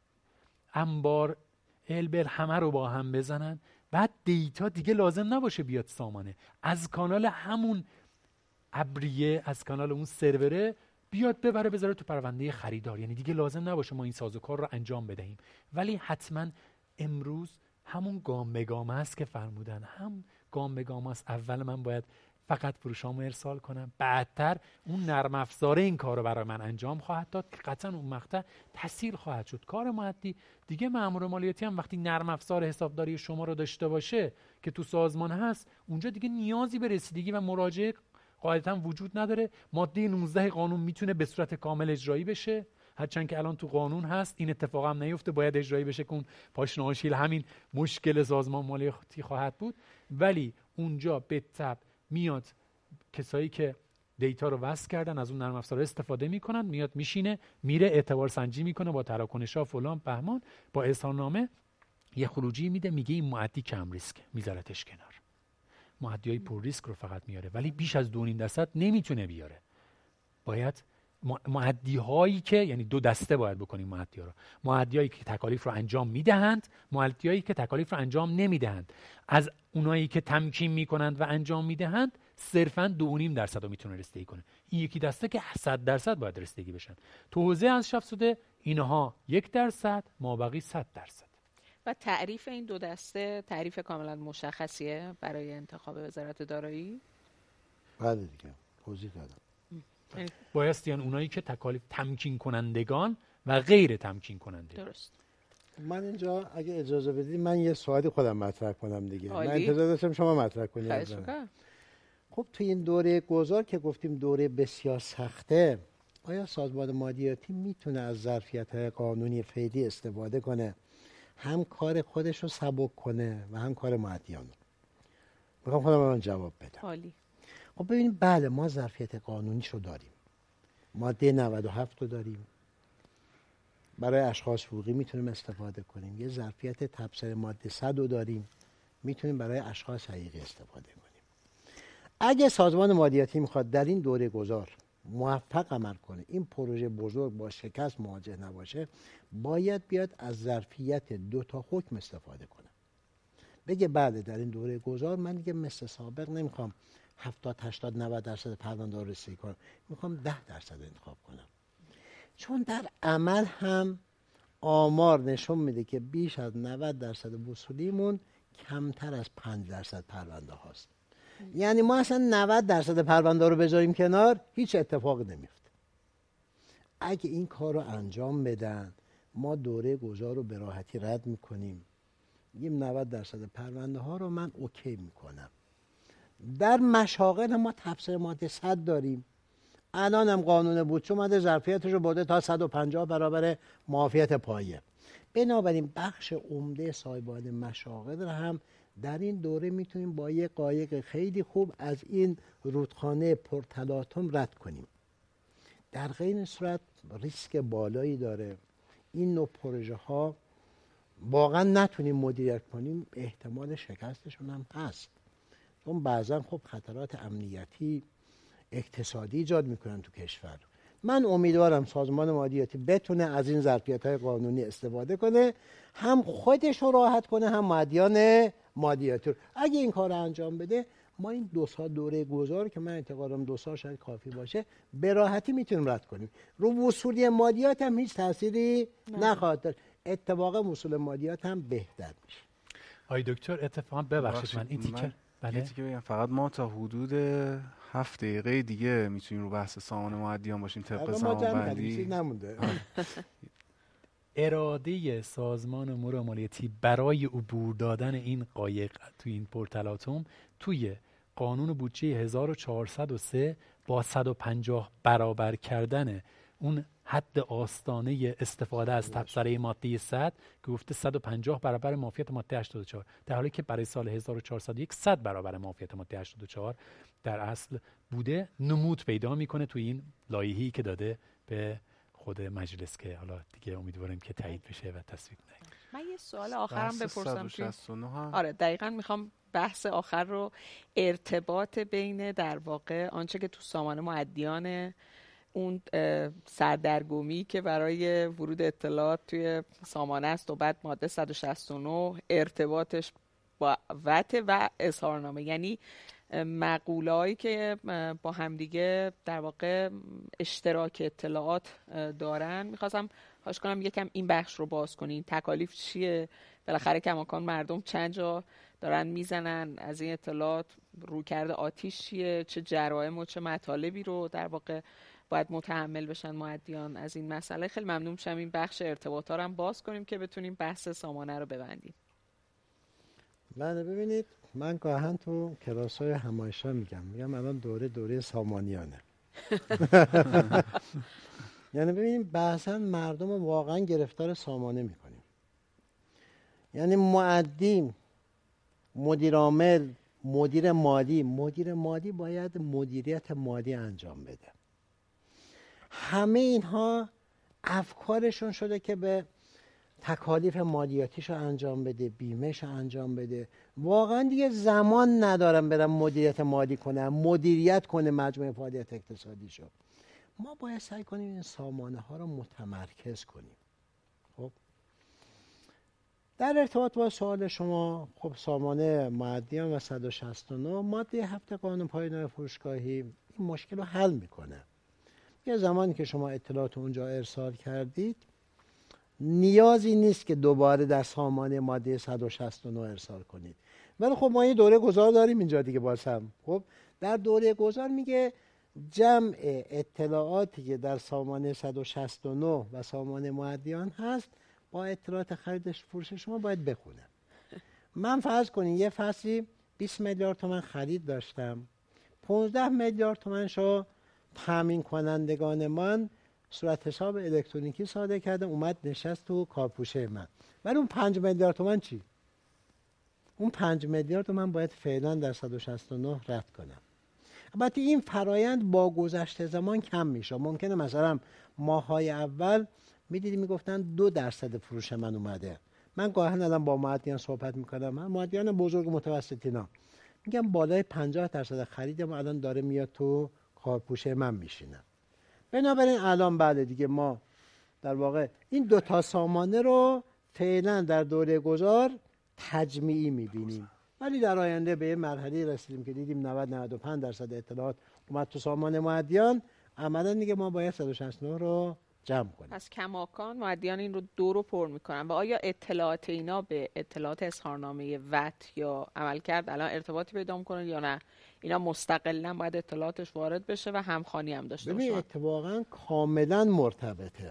انبار، البل همه رو با هم بزنن، بعد دیتا دیگه لازم نباشه بیاد سامانه، از کانال همون ابریه، از کانال اون سروره بیاد ببره بذاره تو پرونده خریدار. یعنی دیگه لازم نباشه ما این سازوکار رو انجام بدهیم. ولی حتما امروز همون گام به گام است که فرمودن، هم گام به گام است. اول من باید فقط فروشامو ارسال کنم، بعدتر اون نرم افزاره این کار رو برای من انجام خواهد داد که قطعا اون مقطع تسهیل خواهد شد. کار مؤدی دیگه، مأمور مالیاتی هم وقتی نرم افزار حسابداری شما رو داشته باشه که تو سازمان هست، اونجا دیگه نیازی به رسیدگی و مراجعه قاعدتا وجود نداره. ماده نوزده قانون میتونه به صورت کامل اجرایی بشه، هرچند که الان تو قانون هست این اتفاق هم نیفته، باید اجرایی بشه که اون پاشنه آشیل همین مشکل سازمان مالیاتی خواهد بود. ولی اونجا به تبع میاد کسایی که دیتا رو وصل کردن، از اون نرم افزار استفاده میکنن، میاد میشینه میره اعتبار سنجی میکنه با تراکنش‌ها فلان بهمان، با اظهارنامه یه خروجی میده، میگه این معدی کم ریسک، میذارتش کنار. معدیای پر ریسک رو فقط میاره، ولی بیش از دو و نیم درصد نمیتونه بیاره. باید معدی هایی که، یعنی دو دسته باید بکنیم معدی ها رو، معدی هایی که تکالیف رو انجام میدهند، معدی هایی که تکالیف رو انجام نمیدهند. از اونایی که تمکین میکنند و انجام میدهند صرفاً دو و نیم درصد رو میتونه رسیدگی کنه. این یکی دسته که صد درصد باید رسیدگی بشن. تو حوزه از شفت شده اینها یک درصد، مابقی صد درصد. و تعریف این دو دسته تعریف کاملا مشخصیه برای انتخاب وزارت دارایی؟ بله دیگه توضیح دادم. بایستیان اونایی که تکالیف تمکین کنندگان و غیر تمکین کننده. درست. من اینجا اگه اجازه بدید من یه سوالی خودم مطرح کنم دیگه. عالی. من انتظار داشتم شما مطرح کنید. خب تو این دوره گذار که گفتیم دوره بسیار سخته، آیا سازمان مالیاتی میتونه از ظرفیت‌های قانونی فعلی استفاده کنه، هم کار خودش رو سبک کنه و هم کار معدیان رو؟ میخوام خودم من جواب بدم. عالی. خب ببینید، بله ما ظرفیت قانونیش رو داریم. ماده نود و هفت رو داریم، برای اشخاص حقوقی میتونیم استفاده کنیم. یه ظرفیت تبصره ماده صد رو داریم، میتونیم برای اشخاص حقیقی استفاده کنیم. اگه سازمان مالیاتی میخواد در این دوره گذار موفق عمل کنه، این پروژه بزرگ با شکست مواجه نباشه، باید بیاد از ظرفیت دو تا حکم استفاده کنه. بگه بله در این دوره گذار من دیگه مثل سابق نمیخوام هفتاد هشتاد نود درصد پرونده رو رسیدگی کنم، میخوام ده درصد انتخاب کنم. چون در عمل هم آمار نشون میده که بیش از نود درصد وصولیمون کمتر از پنج درصد پرونده هاست. یعنی ما اصلا نود درصد پرونده رو بذاریم کنار، هیچ اتفاقی نمیفته. اگه این کار رو انجام بدن، ما دوره گذار رو به راحتی رد میکنیم. میگیم نود درصد پرونده ها رو من اوکی میکنم. در مشاغل ما تبصره ماده صد داریم. الان هم قانون بودجه اومده ظرفیتش رو برده تا صد و پنجاه برابر معافیت پایه. بنابراین بخش عمده صاحبان مشاغل رو هم در این دوره میتونیم با یک قایق خیلی خوب از این رودخانه پرتلاطم رد کنیم. در غیر این صورت ریسک بالایی داره. این نوع پروژه ها واقعا نتونیم مدیریت کنیم، احتمال شکستشون هم هست. چون بعضا خب خطرات امنیتی اقتصادی ایجاد میکنن تو کشور. من امیدوارم سازمان مالیاتی بتونه از این ظرفیت‌های قانونی استفاده کنه، هم خودش رو راحت کنه هم مدیان مالیاتی رو. اگه این کار رو انجام بده، ما این دو سال دوره گذار که من اعتقادم دو سال شاید کافی باشه، به راحتی میتونیم رد کنیم. رو وصولی مالیات هم هیچ تأثیری نخواهد داشت. اتفاقا وصول مالیات هم بهتر میشه. آی دکتر اتفاقا ببخشید من این تیکر بله که بگم فقط ما تا حدود هفت دقیقه دیگه میتونیم رو بحث سامان معدیان باشیم طبق زمانبندی. اراده سازمان امور مالیاتی برای عبور دادن این قایق توی این پرتلاطم توی قانون بودجه هزار و چهارصد و سه با صد و پنجاه برابر کردن اون حد آستانه استفاده از تبصره ماده صد که گفته صد و پنجاه برابر معافیت ماده هشتاد و چهار، در حالی که برای سال هزار و چهارصد و یک صد برابر معافیت ماده هشتاد و چهار در اصل بوده، نمود پیدا میکنه توی این لایحه‌ای که داده به خود مجلس که حالا دیگه امیدواریم که تایید بشه و تصویب نشه. من یه سوال آخرم بپرسم. صد و شصت و نه آره دقیقاً میخوام بحث آخر رو، ارتباط بین در واقع آنچه که تو سامان معدیان اون سردرگمی که برای ورود اطلاعات توی سامانه است و بعد ماده صد و شصت و نه ارتباطش با وته و اظهارنامه، یعنی مقوله هایی که با همدیگه در واقع اشتراک اطلاعات دارن. میخواستم خواهش کنم یکم این بخش رو باز کنین. تکالیف چیه؟ بالاخره کماکان مردم چند جا دارن میزنن از این اطلاعات، رویکرد آتیش چیه؟ چه جرایم و چه مطالبی رو در واقع باید متحمل بشن معدیان از این مسئله؟ خیلی ممنون میشم این بخش ارتباطا رو هم باز کنیم که بتونیم بحث سامانه رو ببندیم. بله ببینید، من گاهن تو کلاس‌های همایشا میگم میگم الان دوره دوره سامانیانه. یعنی ببینید بعضا مردم رو واقعا گرفتار سامانه میکنیم. یعنی معدی، مدیر عامل، مدیر مالی مدیر مالی باید مدیریت مالی انجام بده. همه اینها افکارشون شده که به تکالیف مالیاتیشو انجام بده، بیمهشو انجام بده. واقعا دیگه زمان ندارم برم مدیریت مالی کنم، مدیریت کنه مجموعه فعالیت اقتصادیشو. ما باید سعی کنیم این سامانه ها رو متمرکز کنیم. خب در ارتباط با سوال شما، خب سامانه معدیان و صد و شصت و نه ماده هفت قانون پایدار فروشگاهی این مشکل رو حل میکنه. یه زمانی که شما اطلاعات اونجا ارسال کردید نیازی نیست که دوباره در سامانه ماده صد و شصت و نه ارسال کنید. ولی خب ما یه دوره گذار داریم اینجا دیگه باز هم. خب در دوره گذار میگه جمع اطلاعاتی که در سامانه صد و شصت و نه و سامانه معدیان هست با اطلاعات خریدش فروش شما باید بخونه. من فرض کنین یه فصلی بیست میلیارد تومان خرید داشتم، پانزده میلیارد تومانشو تامین کنندگان من صورت حساب الکترونیکی صادر کرده اومد نشست تو کارپوشه من. ولی اون پنج میلیارد تومان چی؟ اون پنج میلیارد من باید فعلا در صد و شصت و نه رد کنم. البته این فرایند با گذشت زمان کم میشه. ممکنه مثلا ماهای اول میدیدی میگفتن دو درصد فروش من اومده. من گاهن الان با معدیان صحبت میکنم، من معدیان بزرگ متوسطینا میگم بالای پنجاه درصد خرید ما الان داره میاد تو کارپوشه من میشینه. بنابراین الان بعد دیگه ما در واقع این دو تا سامانه رو فعلا در دوره گذار تجمیعی میبینیم، ولی در آینده به یه مرحله رسیدیم که دیدیم نود نود و پنج درصد اطلاعات اومد تو سامانه معدیان، عملا دیگه ما باید صد و شصت و نه رو جمع کنیم. پس کماکان معدیان این رو دو رو پر میکنن. و آیا اطلاعات اینا به اطلاعات اظهارنامه وات یا عملکرد الان ارتباطی پیدا میکنن یا نه؟ اینا مستقلا باید اطلاعاتش وارد بشه و همخوانی هم داشته باشه؟ ببین اتفاقا کاملا مرتبطه.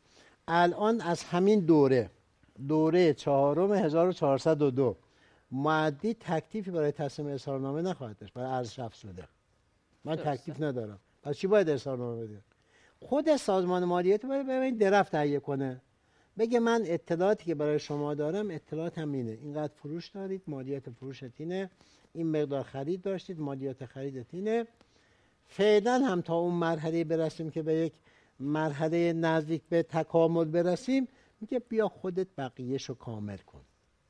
الان از همین دوره دوره چهارم هزار و چهارصد و دو معدی تکلیفی برای تصمیم اظهارنامه نخواهد داشت، برای ارزش افزوده. من تکلیف ندارم. پس چی باید اظهارنامه بده؟ خود سازمان مالیات باید ببین درفت تهیه کنه، بگه من اطلاعاتی که برای شما دارم اطلاعات هم اینه، اینقدر فروش دارید، مالیات فروشت اینه، این مقدار خرید داشتید، مالیات خریدت اینه. فعلا هم تا اون مرحله برسیم که به یک مرحله نزدیک به تکامل برسیم، میگه بیا خودت بقیه‌شو کامل کن.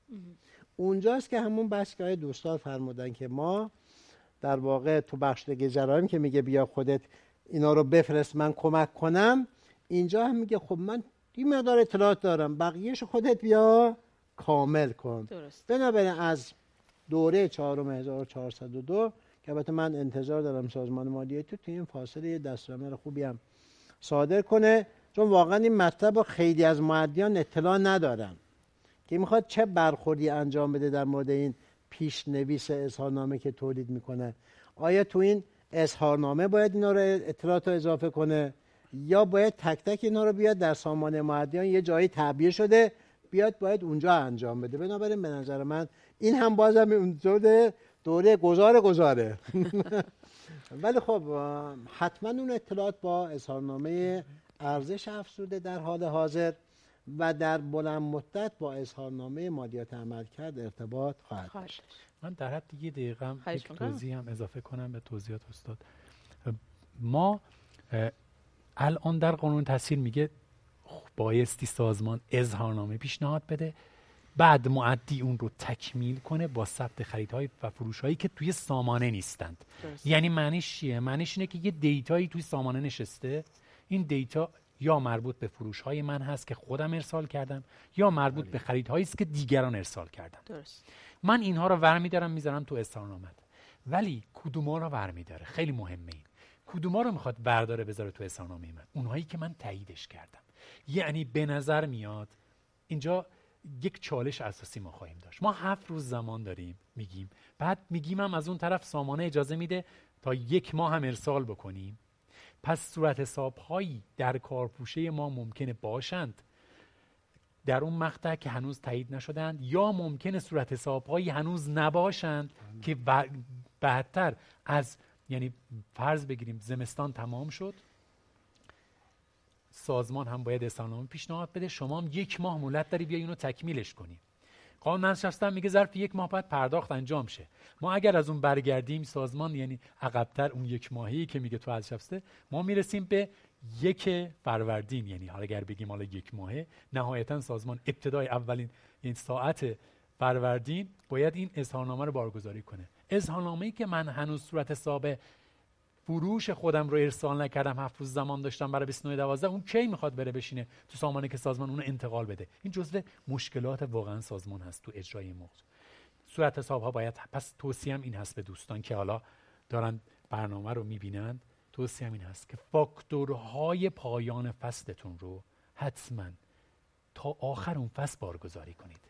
اونجاست که همون بحث که دوستان فرمودن که ما در واقع تو بخش دیگه جرایم که میگه بیا خودت اینا رو بفرست من کمک کنم، اینجا هم میگه خب من این مقدار اطلاعات دارم، بقیه‌شو خودت بیا کامل کن. درست. بنابراین از دوره چهارم هزار و چهارصد و دو که البته من انتظار دارم سازمان مالیاتی تو این فاصله دستورالعمل خوبی هم صادر کنه، چون واقعا این مطلب خیلی از معدیان اطلاع ندارن که میخواد چه برخوردی انجام بده در مورد این پیشنویس اظهارنامه که تولید میکنه. آیا تو این اظهارنامه باید اینا رو اطلاعات رو اضافه کنه یا باید تک تک اینا رو بیاد در سامانه معدیان یه جایی تعبیه شده بیاد باید اونجا انجام بده؟ بنابراین به نظر من این هم بازم اونجا دوره گذار گذاره. ولی خب حتما اون اطلاعات با اظهارنامه ارزش افزوده در حال حاضر و در بلند مدت با اظهارنامه مالیات عملکرد ارتباط خواهد داشت. من در حد یه دقیقه یک توضیح هم اضافه کنم به توضیحات استاد. ما الان در قانون تسهیل میگه بایستی سازمان اظهارنامه پیشنهاد بده، بعد معدی اون رو تکمیل کنه با ثبت خریدهای و فروشهایی که توی سامانه نیستند. درست. یعنی معنیش چیه؟ معنیش اینه که یه دیتایی توی سامانه نشسته، این دیتا یا مربوط به فروشهای من هست که خودم ارسال کردم یا مربوط آره. به خریدهایی است که دیگران ارسال کردن. درست. من اینها رو برمی‌دارم میذارم تو اظهارنامه. ولی کدوما رو برمی‌داره؟ خیلی مهمه این. کدوما رو میخواد برداره بذاره تو اظهارنامه من؟ اونهایی که من تاییدش کردم. یعنی به نظر میاد اینجا یک چالش اساسی ما خواهیم داشت. ما هفت روز زمان داریم میگیم، بعد میگیم هم از اون طرف سامانه اجازه میده تا یک ماه هم ارسال بکنیم. پس صورت حساب‌هایی در کارپوشه ما ممکنه باشند در اون مقطع که هنوز تایید نشدند، یا ممکنه صورت حساب‌هایی هنوز نباشند ام. که بعدتر از، یعنی فرض بگیریم زمستان تمام شد، سازمان هم باید اظهارنامه پیشنهاد بده، شما هم یک ماه مهلت داری بیای اینو تکمیلش کنی. قانون نشستن میگه ظرف یک ماه باید پرداخت انجام شه. ما اگر از اون برگردیم سازمان، یعنی عقب‌تر اون یک ماهی که میگه تو نشسته، ما میرسیم به یک فروردین، یعنی حالا اگر بگیم حالا یک ماهه، نهایتا سازمان ابتدای اولین این ساعت فروردین باید این اظهارنامه رو بارگذاری کنه. اظهارنامه‌ای که من هنوز صورت حساب فروش خودم رو ارسال نکردم، هفت روز زمان داشتم برای بیست و نه دوازده، اون کی میخواد بره بشینه تو سامانه که سازمان اون رو انتقال بده؟ این جزء مشکلات واقعا سازمان هست تو اجرای موضوع. صورت حساب ها باید، پس توصیه‌ام این هست به دوستان که حالا دارن برنامه رو میبینن، توصیه‌ام این هست که فاکتورهای پایان فصلتون رو حتما تا آخر اون فصل بارگذاری کنید.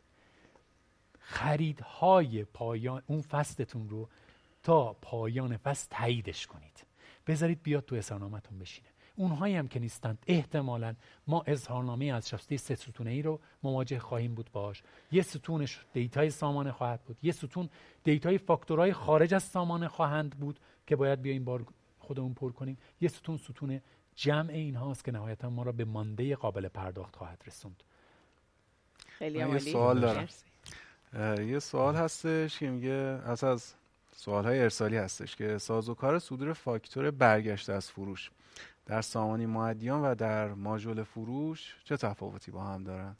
خریدهای پایان اون فصلتون رو تا پایان فصل تاییدش کنید، بذارید بیاد تو اظهارنامه‌تون بشینه. اونهایی هم که نیستند احتمالاً ما اظهارنامه از شفته سه ستونه ای رو مواجه خواهیم بود باش. یه ستونش دیتای سامانه خواهد بود، یه ستون دیتای فاکتورهای خارج از سامانه خواهند بود که باید بیایم بار خودمون پر کنیم، یه ستون ستون جمع این هاست که نهایتا ما را به مانده قابل پرداخت خواهد رسوند. خیلی یه سوال دارم. یه سوال هستش که میگه از از سوال‌های ارسالی هستش که سازوکار صدور فاکتور برگشت از فروش در سامانه مؤدیان و در ماژول فروش چه تفاوتی با هم دارن؟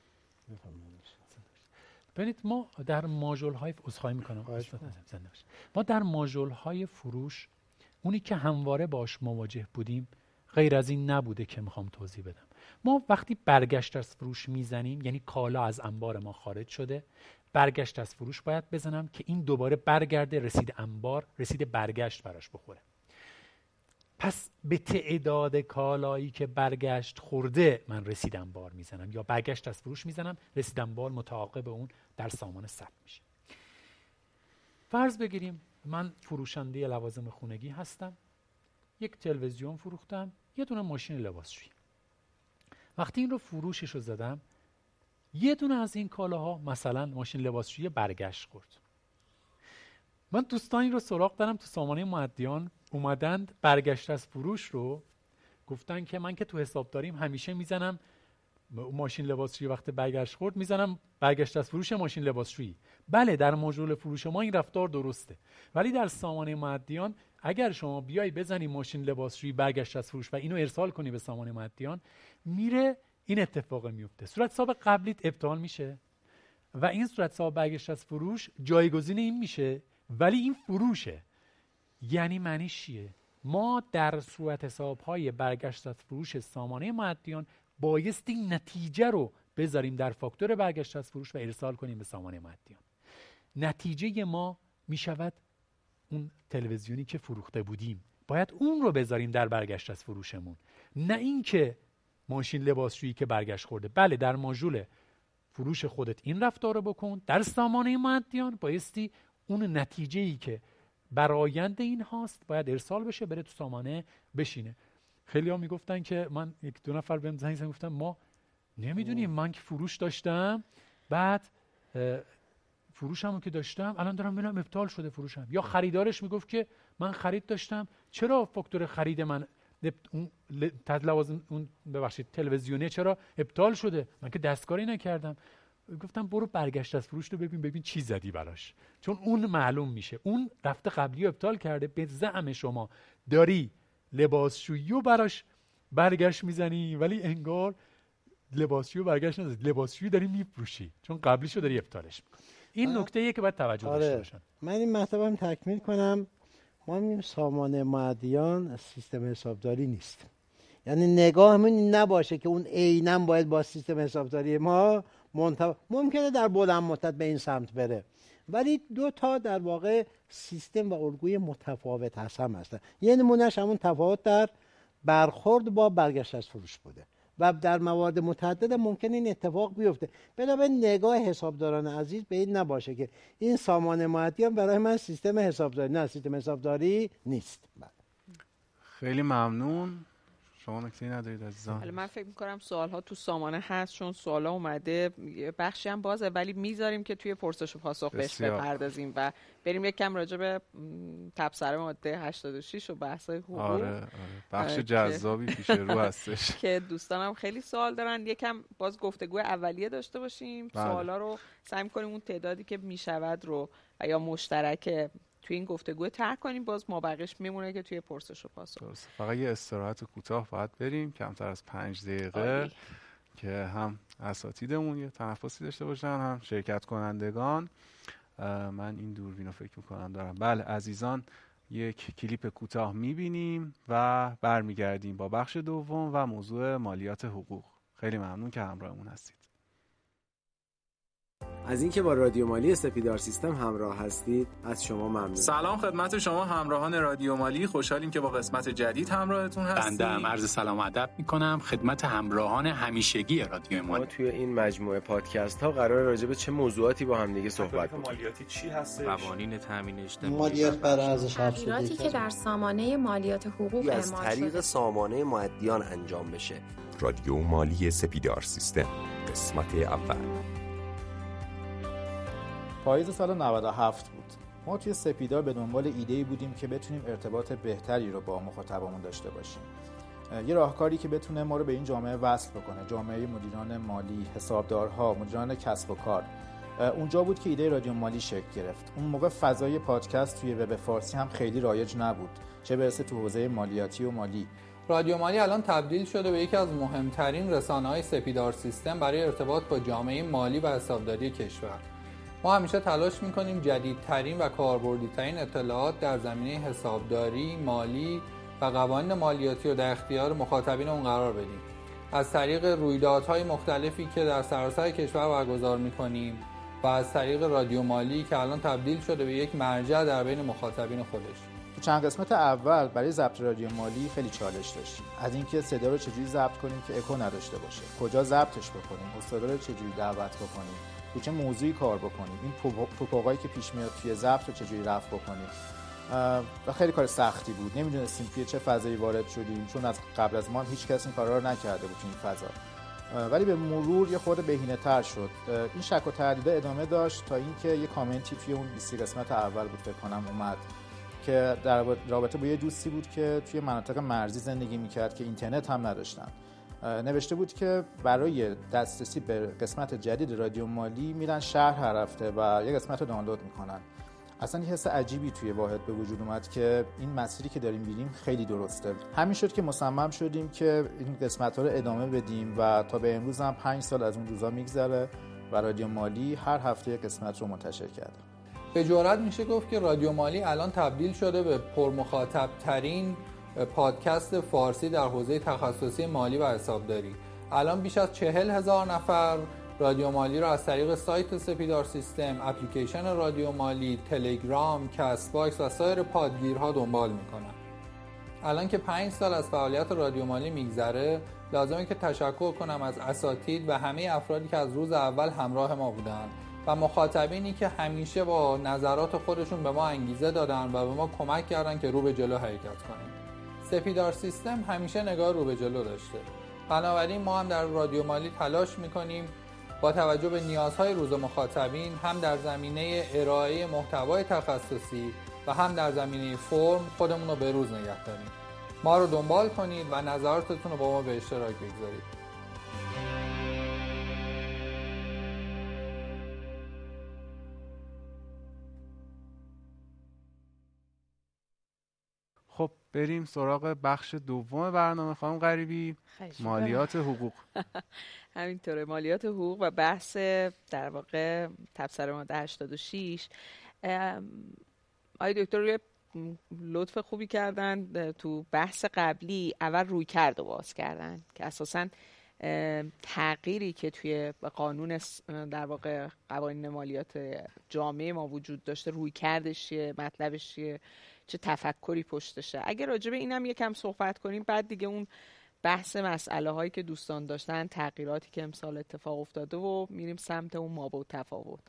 ببینید ما در ماژول‌های عذرخواهی می‌کنم ما در ماژول‌های فروش اونی که همواره باش مواجه بودیم غیر از این نبوده که میخوام توضیح بدم. ما وقتی برگشت از فروش میزنیم، یعنی کالا از انبار ما خارج شده، برگشت از فروش باید بزنم که این دوباره برگرده رسید انبار، رسید برگشت براش بخوره. پس به تعداد کالایی که برگشت خورده من رسید انبار میزنم، یا برگشت از فروش میزنم، رسید انبار متعاقب اون در سامانه ثبت میشه. فرض بگیریم من فروشنده لوازم خونگی هستم، یک تلویزیون فروختم، یه دونه ماشین لباسشویی. وقتی این رو فروشش رو زدم، یه دونه از این کالاها مثلا ماشین لباسشویی برگشت خورد. من دوستانی رو سراغ دارم تو سامانه مؤدیان اومدند برگشت از فروش رو گفتن که من که تو حسابداریم همیشه میزنم ماشین لباسشویی، وقتی برگشت خورد میزنم برگشت از فروش ماشین لباسشویی. بله در ماژول فروش ما این رفتار درسته، ولی در سامانه مؤدیان اگر شما بیای بزنی ماشین لباسشویی برگشت از فروش و اینو ارسال کنی به سامانه مؤدیان، میره این اتفاق میفته، صورت حساب قبلیت ابطال میشه و این صورت حساب برگشت از فروش جایگزین این میشه، ولی این فروشه. یعنی معنیش چیه؟ ما در صورت حساب‌های برگشت از فروش سامانه مؤدیان بایستی نتیجه رو بذاریم در فاکتور برگشت از فروش و ارسال کنیم به سامانه مؤدیان. نتیجه ما میشود اون تلویزیونی که فروخته بودیم، باید اون رو بذاریم در برگشت از فروشمون، نه اینکه ماشین لباسشویی که برگشت خورده. بله در ماژول فروش خودت این رفتار رو بکن، در سامانه مؤدیان بایستی اون نتیجه‌ای که برآیند این هاست باید ارسال بشه، بره تو سامانه بشینه. خیلی ها میگفتن که من یک دو نفر بهم زنگ زدن گفتن ما نمیدونیم، من که فروش داشتم بعد فروشمو که داشتم الان دارم میبینم ابطال شده فروشم. یا خریدارش میگفت که من خرید داشتم، چرا فاکتور خرید من اون لوازم اون ببخشید تلویزیونه چرا ابطال شده؟ من که دستکاری نکردم. گفتم برو برگشت از فروش رو ببین ببین چی زدی براش، چون اون معلوم میشه اون رفته قبلی رو ابطال کرده. به زعم شما داری لباسشویی رو براش برگشت میزنی، ولی انگار لباسشویی رو برگشت نزدی، لباسشویی داری میفروشی چون قبلیشو داری ابطالش میکنی. این نکته ایه که باید توجه آره. داشته باشن. من این مطلبم تکمیل کنم. ما میگیم سامانه مؤدیان سیستم حسابداری نیست، یعنی نگاهمون نباشه که اون عیناً باید با سیستم حسابداری ما منطبق. ممکنه در بلند مدت به این سمت بره، ولی دو تا در واقع سیستم و الگوی متفاوت هست هم هستن. یه نمونهش همون تفاوت در برخورد با برگشت از فروش بوده و در موارد متعدد ممکن این اتفاق بیفته. بنابراین نگاه حسابداران عزیز به این نباشه که این سامانه مؤدیان برای من سیستم حسابداری، نه سیستم حسابداری نیست. خیلی ممنون. شما نکته‌ای ندارید عزیزان؟ حالا من فکر می‌کنم سوال‌ها تو سامانه هست، چون سوالا اومده بخشی هم بازه، ولی میذاریم که توی پرسش و پاسخ بهش بپردازیم و بریم یک کم راجع به تبصره ماده هشتاد و شش و بحث‌های حقوق. آره آره بخش جذابی پیش رو هستش که دوستانم خیلی سوال دارن. یکم باز گفتگو اولیه داشته باشیم، بله. سوالا رو سعی می‌کنیم اون تعدادی که میشود رو و یا مشترک توی این گفتگو طرح کنیم، باز ما بقیش میمونه که توی پرسش و پاسخ. درست. فقط یه استراحت کوتاه باید بریم، کمتر از پنج دقیقه آلی. که هم اساتیدمون یه تنفسی داشته باشن، هم شرکت کنندگان. من این دوربین رو فکر میکنم دارم. بله عزیزان، یک کلیپ کوتاه میبینیم و برمیگردیم با بخش دوم و موضوع مالیات حقوق. خیلی ممنون که همراهمون هستید. از اینکه با رادیو مالی سپیدار سیستم همراه هستید از شما ممنون. سلام خدمت شما همراهان رادیو مالی، خوشحالیم که با قسمت جدید همراهتون هستیم. بنده هم عرض سلام و ادب میکنم خدمت همراهان همیشگی رادیو مالی. ما توی این مجموعه پادکست ها قرار راجع به چه موضوعاتی با هم دیگه صحبت کنیم. مالیاتی چی هستش؟ قوانین تامین اجتماعی، مالیات بر ارزش افزوده که در سامانه مالیات حقوق اعمال از طریق شده. سامانه معدیان انجام بشه. رادیو مالی سپیدار سیستم قسمت اول. پاییز سال نود و هفت بود. ما توی سپیدار به دنبال ایده‌ای بودیم که بتونیم ارتباط بهتری رو با مخاطبمون داشته باشیم. یه راهکاری که بتونه ما رو به این جامعه وصل بکنه، جامعه مدیران مالی، حسابدارها، مدیران کسب و کار. اونجا بود که ایده رادیو مالی شکل گرفت. اون موقع فضای پادکست توی وب فارسی هم خیلی رایج نبود، چه برسه تو حوزه مالیاتی و مالی. رادیو مالی الان تبدیل شده به یکی از مهمترین رسانه‌های سپیدار سیستم برای ارتباط با جامعه مالی و حسابداری کشور. ما همیشه تلاش می‌کنیم جدیدترین و کاربردی‌ترین اطلاعات در زمینه حسابداری، مالی و قوانین مالیاتی رو در اختیار مخاطبین اون قرار بدیم. از طریق رویدادهای مختلفی که در سراسر کشور برگزار می‌کنیم و از طریق رادیو مالی که الان تبدیل شده به یک مرجع در بین مخاطبین خودش. تو چند قسمت اول برای ضبط رادیو مالی خیلی چالش داشتیم. از اینکه صدا رو چجوری ضبط کنیم که اکو نداشته باشه، کجا ضبطش بکنیم، استادا رو چجوری دعوت بکنیم، تو چه موضوعی کار بکنیم، این پوپاقایی که پیش میاد توی ضبط رو چجوری رفع بکنیم. و خیلی کار سختی بود. نمیدونستیم توی چه فضایی وارد شدیم، چون از قبل از ما هیچ کس این کارا رو نکرده بود تو این فضا. ولی به مرور یه خورده بهینه‌تر شد. این شک و تردید ادامه داشت تا اینکه یه کامنتی توی اون بیست قسمت اول بود فکر کنم اومد که در رابطه با یه دوستی بود که توی مناطق مرزی زندگی میکرد که اینترنت هم نداشتن. نوشته بود که برای دسترسی به قسمت جدید رادیو مالی میرن شهر هر هفته و یه قسمت رو دانلود میکنن. اصلا یه حس عجیبی توی واحد به وجود اومد که این مسیری که داریم میریم خیلی درسته. همین شد که مصمم شدیم که این قسمت ها رو ادامه بدیم و تا به امروز هم پنج سال از اون روزا میگذره و رادیو مالی هر هفته یک قسمت رو منتشر کرده. به جرئت میشه گفت که رادیو مالی الان تبدیل شده به پرمخاطب ترین پادکست فارسی در حوزه تخصصی مالی و حسابداری. الان بیش از چهل هزار نفر رادیو مالی رو از طریق سایت سپیدار سیستم، اپلیکیشن رادیو مالی، تلگرام، کست باکس و سایر پادگیرها دنبال میکنن. الان که پنج سال از فعالیت رادیو مالی میگذره، لازمه که تشکر کنم از اساتید و همه افرادی که از روز اول همراه ما بودن و مخاطبینی که همیشه با نظرات خودشون به ما انگیزه دادن و به ما کمک کردن که رو به جلو حرکت کنیم. سپیدار سیستم همیشه نگاه رو به جلو داشته. بنابراین ما هم در رادیو مالی تلاش میکنیم با توجه به نیازهای روز مخاطبین هم در زمینه ارائه محتوای تخصصی و هم در زمینه فرم خودمون رو به روز نگه داریم. ما رو دنبال کنید و نظراتتون رو با ما به اشتراک بگذارید. خب بریم سراغ بخش دوم برنامه. خانم غریبی، مالیات حقوق. همینطوره، مالیات حقوق و بحث در واقع تبصره ماده هشتاد و شش. آقای دکتر روی لطف خوبی کردن تو بحث قبلی، اول روی کرد و باز کردن که اساساً تغییری که توی قانون در واقع قوانین مالیات جامعه ما وجود داشته، روی کردش چیه، مطلبش چیه، چه تفکری پشتشه. اگه راجع به اینم یکم صحبت کنیم، بعد دیگه اون بحث مسئله هایی که دوستان داشتن، تغییراتی که امسال اتفاق افتاده و میریم سمت اون ما با تفاوت.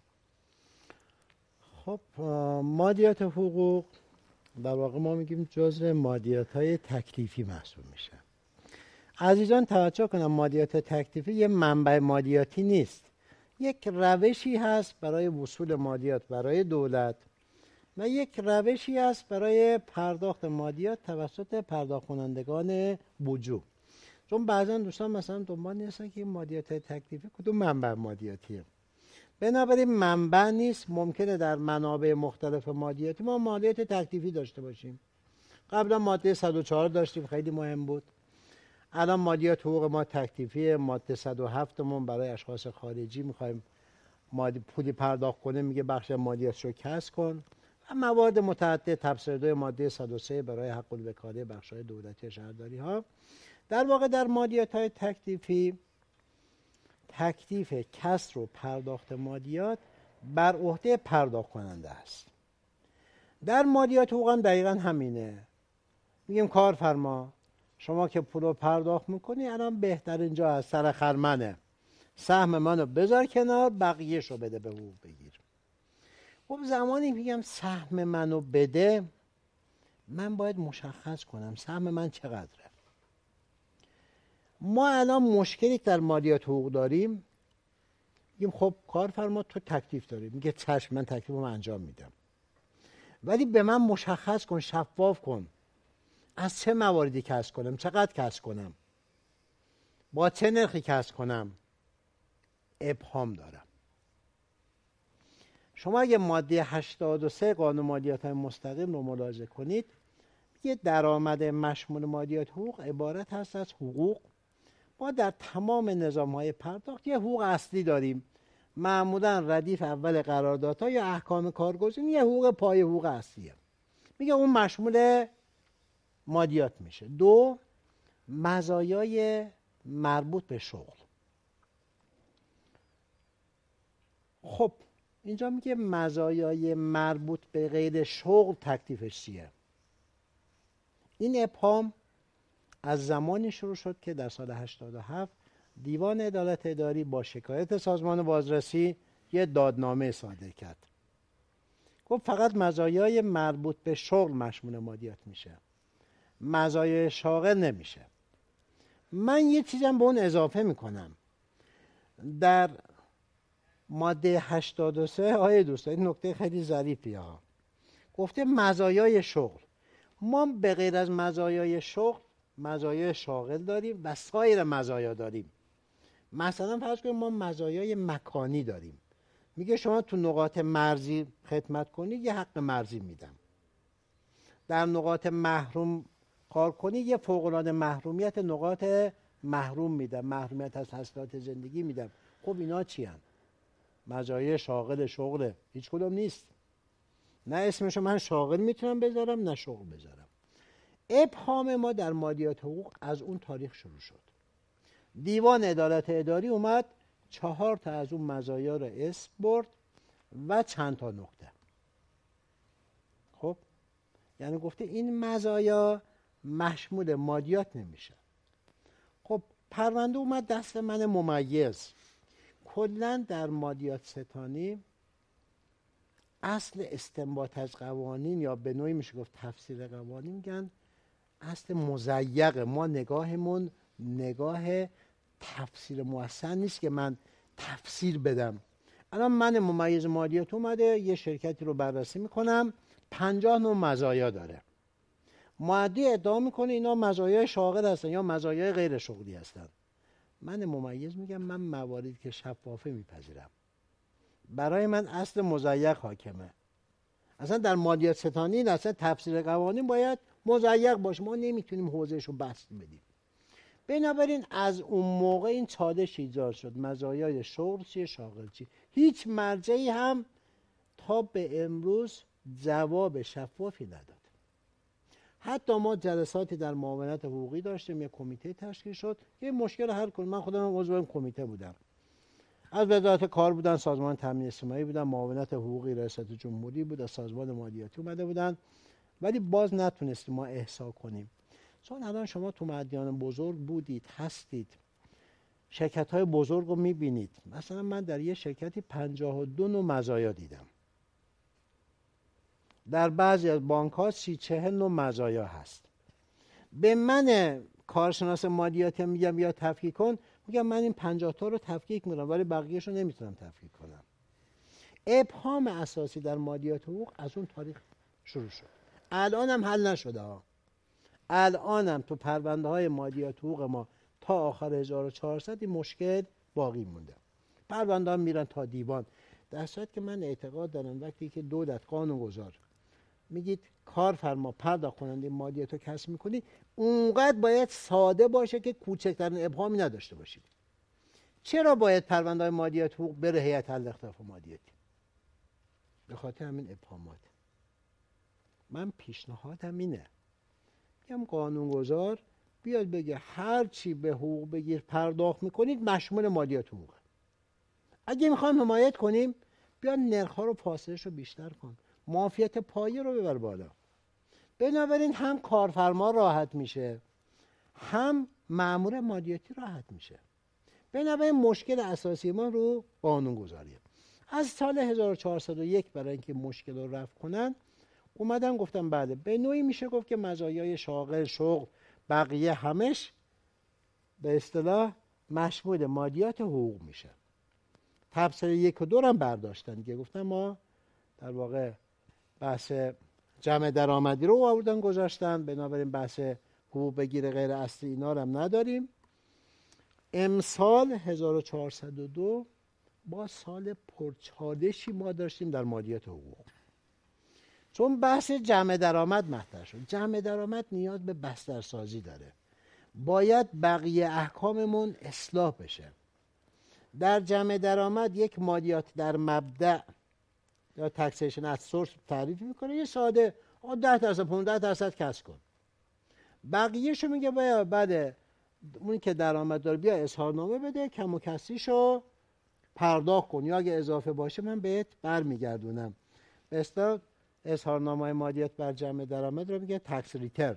خب مالیات حقوق در واقع ما میگیم جزء مالیات های تکلیفی محسوب میشه. عزیزان توجه کنم، مالیات تکلیفی یه منبع مالیاتی نیست، یک روشی هست برای وصول مالیات برای دولت و یک روشی هست برای پرداخت مالیات توسط پرداخت کنندگان بوجو. چون بعضا دوستان مثلا دنبال نیستن که این مالیات تکلیفی کدوم منبع مالیاتیه، بنابراین منبع نیست. ممکنه در منابع مختلف مالیاتی ما مالیات تکلیفی داشته باشیم. قبلا ماده صد و چهار داشتیم، خیلی مهم بود. الان مالیات حقوق ما تکلیفی، ماده صد و هفت مون برای اشخاص خارجی میخوایم مالی پولی پرداخت کنه، میگه بخش مالیاتش رو کسر کن. و مواد متعدد، تفسیر دو ماده صد و سه برای حق الوکاله بخش‌های دولتی شهرداری ها. در واقع در مالیات های تکلیفی تکلیف کسر و پرداخت مالیات بر عهده پرداخت کننده است. در مالیات حقوق هم دقیقا همینه. میگیم کارفرما شما که پول رو پرداخت میکنی الان بهترین جا از سر خرمنه، سهم منو بذار کنار، بقیه‌شو بده به حقوق بگیر. خب زمانی میگم سهم منو بده، من باید مشخص کنم سهم من چقدره. ما الان مشکلی در مالیات حقوق داریم، میگیم خب کارفرما تو تکلیف داری، میگه چشم من تکلیفم انجام میدم، ولی به من مشخص کن، شفاف کن از چه مواردی کسب کنم، چقدر کسب کنم، با چه نرخی کسب کنم. ابهام دارم. شما اگه ماده هشتاد و سه قانون مالیات مستقیم رو ملاحظه کنید، یه درآمد مشمول مالیات حقوق عبارت هست از حقوق. ما در تمام نظام‌های پرداخت یه حقوق اصلی داریم، معمولا ردیف اول قراردادها یا احکام کارگزین یه حقوق پای حقوق اصلیه، میگه اون مشمول مالیات میشه. دو، مزایای مربوط به شغل. خب اینجا میگه مزایای مربوط به غیر شغل تکلیفش چیه؟ این ابهام از زمانی شروع شد که در سال هشتاد و هفت دیوان عدالت اداری با شکایت سازمان بازرسی یه دادنامه صادر کرد. گفت فقط مزایای مربوط به شغل مشمول مالیات میشه، مزایای شاغل نمیشه. من یه چیزم به اون اضافه میکنم. در ماده هشتاد و سه آیه دوستان این نکته خیلی ظریفی ها، گفته مزایای شغل. ما به غیر از مزایای شغل مزایای شاغل داریم و سایر مزایا داریم. مثلا فرض کنیم ما مزایای مکانی داریم، میگه شما تو نقاط مرزی خدمت کنید یه حق مرزی میدم، در نقاط محروم کار کنید یه فوق‌العاده محرومیت نقاط محروم میدم، محرومیت از تسهیلات زندگی میدم. خب اینا چی هن؟ مزایای شاغل شغله، هیچ کدوم نیست. نه اسمشو من شاغل میتونم بذارم نه شغل بذارم. ابهام ما در مالیات حقوق از اون تاریخ شروع شد. دیوان عدالت اداری اومد چهار تا از اون مزایا رو اسم برد و چند تا نکته. خب یعنی گفته این مزایا مشمول مالیات نمیشه. خب پرونده اومد دست من ممیز. کلا در مالیات ستانی اصل استنباط از قوانین یا به نوعی میشه گفت تفسیر قوانین میگن اصل مضیق. ما نگاهمون نگاه تفسیر محسن نیست که من تفسیر بدم. الان من ممیز مالیات اومده یه شرکتی رو بررسی میکنم، پنجاه نوع مزایا داره. معدی ادعا میکنه اینا مزایای شاغل هستن یا مزایای غیر شغلی هستن. من ممیز میگم من مواردی که شفافه میپذیرم. برای من اصل مضیق حاکمه. اصلا در مالیات ستانی اصلا تفسیر قوانین باید مضیق باشه، ما نمیتونیم حوزهش رو بسط بدیم. بنابراین از اون موقع این چالش ایجاد شد مزایای شغل چیه شاغل چیه. هیچ مرجعی هم تا به امروز جواب شفافی نداد. حتی ما جلساتی در معاونت حقوقی داشتیم، یک کمیته تشکیل شد یه مشکل حل کنیم. من خودم عضو این کمیته بودم، از وزارت کار بودن، سازمان تامین اجتماعی بودن، معاونت حقوقی ریاست جمهوری بود، از سازمان مالیاتی اومده بودن، ولی باز نتونستیم ما احصا کنیم. چون الان شما تو مدیان بزرگ بودید هستید، شرکت های بزرگ رو میبینید. مثلا من در یه شرکتی پنجاه و دو نوع مزایا دیدم، در بعضی از بانک ها سی چهل نوع مزایا هست. به من کارشناس مالیاتی میگم یا تفکیک کن، میگم من این پنجاه تا رو تفکیک میکنم ولی بقیه‌اش رو نمیتونم تفکیک کنم. ابهام اساسی در مالیات حقوق از اون تاریخ شروع شد. الان هم حل نشده ها. الان هم تو پرونده های مالیات حقوق ما تا آخر هزار و چهارصد این مشکل باقی مونده. پرونده ها میرن تا دیوان. در صورت که من اعتقاد دارم وقتی که دولت قانونگذار میگید کارفرما پرداخت کننده مالیات رو کسب میکنید، اونقدر باید ساده باشه که کوچکترین ابهامی نداشته باشید. چرا باید پرونده های مالیات حقوق بره هیئت حل اختلاف مالیاتی؟ به خاطر همین ابهامات. من پیشنهادم اینه، میگم قانونگذار بیاد بگه هر چی به حقوق بگیر پرداخت میکنید مشمول مالیات حقوقه. اگه میخوایم حمایت کنیم بیان نرخ‌ها رو فاصلش رو بیشتر کن، معافیت پایه رو ببر بالا. بنابراین هم کارفرما راحت میشه هم مأمور مالیاتی راحت میشه. بنابراین مشکل اساسی ما رو قانونگذاریه. از سال هزار و چهارصد و یک برای اینکه مشکل رو رفع کنن اومدن گفتم بله به نوعی میشه گفت که مزایای شاغل، شغل، بقیه همش به اصطلاح مشمول مالیات حقوق میشه. تبصره یک و دو هم برداشتن که گفتن ما در واقع بحث جمع درآمدی رو آوردن گذاشتن، بنابراین بحث حقوق بگیر غیر اصلی اینا رو هم نداریم. امسال هزار و چهارصد و دو با سال پرچالشی ما داشتیم در مالیات حقوق، چون بحث جمع درآمد مطرح شد. جمع درآمد نیاز به بسترسازی داره، باید بقیه احکاممون اصلاح بشه. در جمع درآمد یک مالیات در مبدأ یا تکسیشن از سورس تعریف میکنه، یه ساده ده درصد پانزده درصد کسب کن، بقیه‌شو میگه باید بعد اون که درآمد داره بیا اظهارنامه بده، کم و کسریشو پرداخت کن یا اگه اضافه باشه من بهت برمیگردونم. به اصطلاح اظهارنامه مالیات بر جمع درآمد رو میگه تکس ریترن.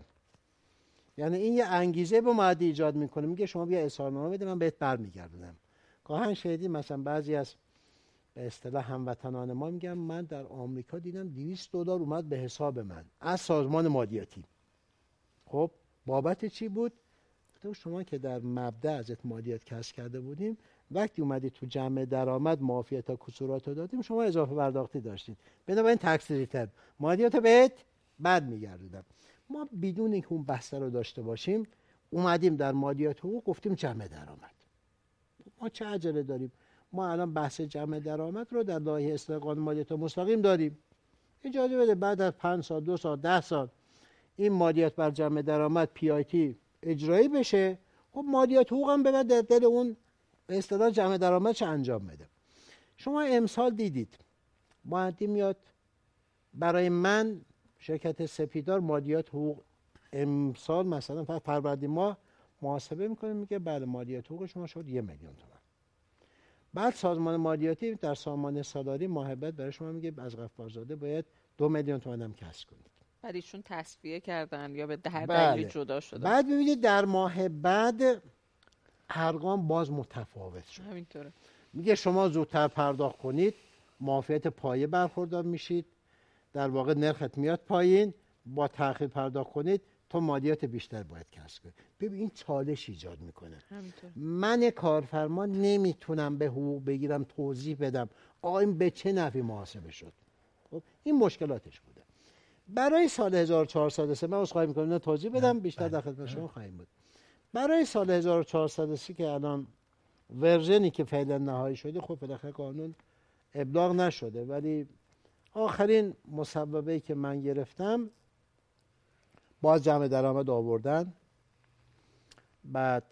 یعنی این یه انگیزه به مادی ایجاد میکنه، میگه شما بیا اظهارنامه بده من بهت برمیگردونم. گاهن شهیدی مثلا بعضی از به اصطلاح هموطنان ما میگم من در آمریکا دیدم دویست دلار اومد به حساب من از سازمان مالیاتی. خب بابت چی بود؟ گفتم شما که در مبدأ ازت مالیات کسب کرده بودیم، وقتی اومدی تو جمع درآمد معافیت تا کسورات رو دادیم شما اضافه پرداختی داشتید، بنابراین تکس ریترن مالیات بهت بعد میگردیدم. ما بدون اینکه اون بسته رو داشته باشیم اومدیم در مالیات حقوق گفتیم جمع درآمد. ما چه عجله داریم؟ ما الان بحث جمع درآمد رو در لایحه اصلاح قانون مالیات مستقیم داریم. اجازه بده بعد از پنج سال، دو سال، ده سال این مالیات بر جمع درآمد پی آی تی اجرایی بشه، خب مالیات حقوق هم ببر در دل اون به اصطلاح جمع درآمدش انجام بده. شما امسال دیدید معدی میاد برای من شرکت سپیدار مالیات حقوق امسال مثلا فقط فروردین ماه محاسبه میکنه، میگه بله مالیات حقوق شما شد یه میلیون تومان. بعد سازمان مالیاتی در سامان سالاری محبت برای شما میگه از غفارزاده باید دو میلیون تومان هم کسب کنید. بعد ایشون تصفیه کردن یا به هر بله. دلیلی جدا شده. بعد ببینید در ماه بعد ارقام باز متفاوت شد. همینطوره. میگه شما زودتر پرداخت کنید معافیت پایه برخوردار میشید، در واقع نرخت میاد پایین، با تأخیر پرداخت کنید تو مالیات بیشتر باید کسب کنید. ببین این چالش ایجاد میکنه. همینطور. من کارفرما نمیتونم به حقوق بگیرم توضیح بدم آقا این به چه نحوی محاسبه شد. خب این مشکلاتش بوده. برای سال هزار و چهارصد و سه من عذرخواهی میکنم نه توضیح بدم بیشتر در خدمت شما خواهیم بود. برای سال هزار و چهارصد و سه که الان ورژنی که فعلا نهایی شده، خب بالاخره قانون ابلاغ نشده، ولی آخرین مصوبه‌ای که من گرفتم باز جمع درآمد آوردن، بعد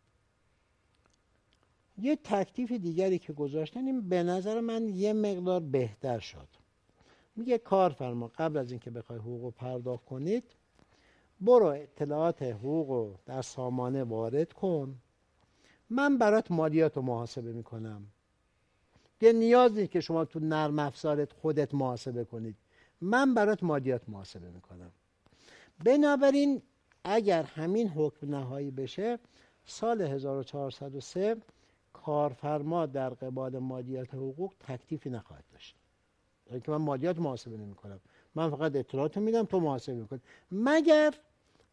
یه تکلیف دیگری که گذاشتن این به نظر من یه مقدار بهتر شد. میگه کارفرما قبل از اینکه بخوای حقوق پرداخت کنید برو اطلاعات حقوق در سامانه وارد کن، من برات مالیات رو محاسبه میکنم. دیگه نیاز نیست که شما تو نرم افزارت خودت محاسبه کنید، من برات مالیات محاسبه میکنم. بنابراین اگر همین حکم نهایی بشه سال هزار و چهارصد و سه کارفرما در قبال مالیات حقوق تکلیفی نخواهد داشت، که من مالیات محاسبه نمی کنم، من فقط اطلاعات میدم تو محاسبه میکنی، مگر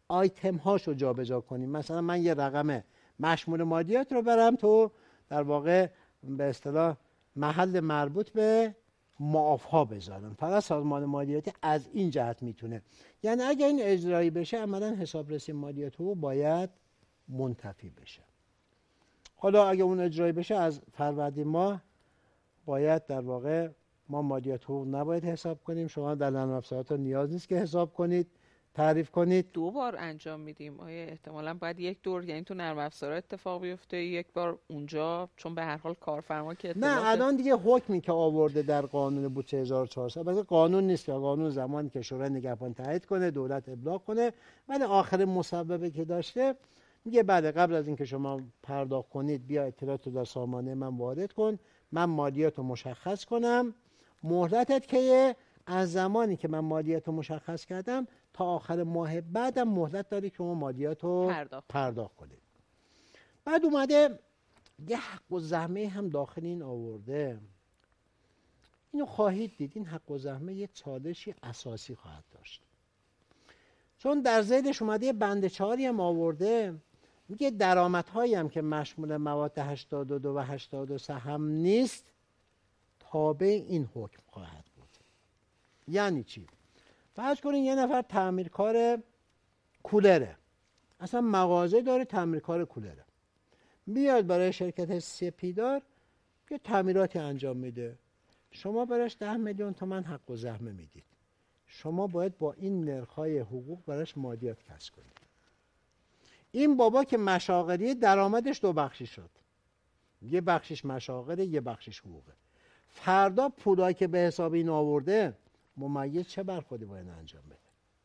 آیتم هاشو جابجا کنیم. مثلا من یه رقم مشمول مالیات رو برم تو در واقع به اصطلاح محل مربوط به معاف ها بذارم. فقط سازمان مالیاتی از این جهت میتونه، یعنی اگر این اجرایی بشه عملا حسابرسی مالیات حقوق باید منتفی بشه. حالا اگر اون اجرایی بشه از فروردین ماه باید در واقع ما مالیات حقوق نباید حساب کنیم. شما در نرم افزارات نیاز نیست که حساب کنید، تعریف کنید. دو بار انجام میدیم آیا احتمالاً باید یک دور، یعنی تو نرم افزار اتفاق بیفته یک بار اونجا، چون به هر حال کارفرما که نه الان دیگه حکمی که آورده در قانون بودجه هزار و چهارصد البته قانون نیست که قانون زمانی که شورای نگهبان تایید کنه دولت ابلاغ کنه، ولی آخر مسببه که داشته میگه بعد قبل از اینکه شما پرداخت کنید بیا اطلاعات رو در سامانه من وارد کن، من مالیات رو مشخص کنم، مهلتت که از زمانی که من مالیات رو مشخص کردم تا آخر ماه بعدم مهلت داری که شما مالیات رو پرداخت. پرداخت کنید. بعد اومده یه حق و زحمه هم داخل این آورده. اینو خواهید دید، این حق و زحمه یه چالشی اساسی خواهد داشت، چون در ذیلش اومده یه بند چهاری هم آورده، میگه درآمدهایی هم که مشمول مواد هشتاد و دو و هشتاد و سه هم نیست تابع این حکم خواهد بود. یعنی چی؟ فرض کنین یه نفر تعمیرکار کولره، اصلا مغازه داره تعمیرکار کولره، بیاد برای شرکت سپیدار یه تعمیراتی انجام میده، شما براش ده میلیون تومان حق و زحمه میدید، شما باید با این نرخ‌های حقوق براش مالیات کسب کنید. این بابا که مشاغلی درآمدش دو بخشی شد، یه بخشش مشاغله یه بخشش حقوقه. فردا پولایی که به حساب این آورده ممیز چه برخوردی باید انجام بده؟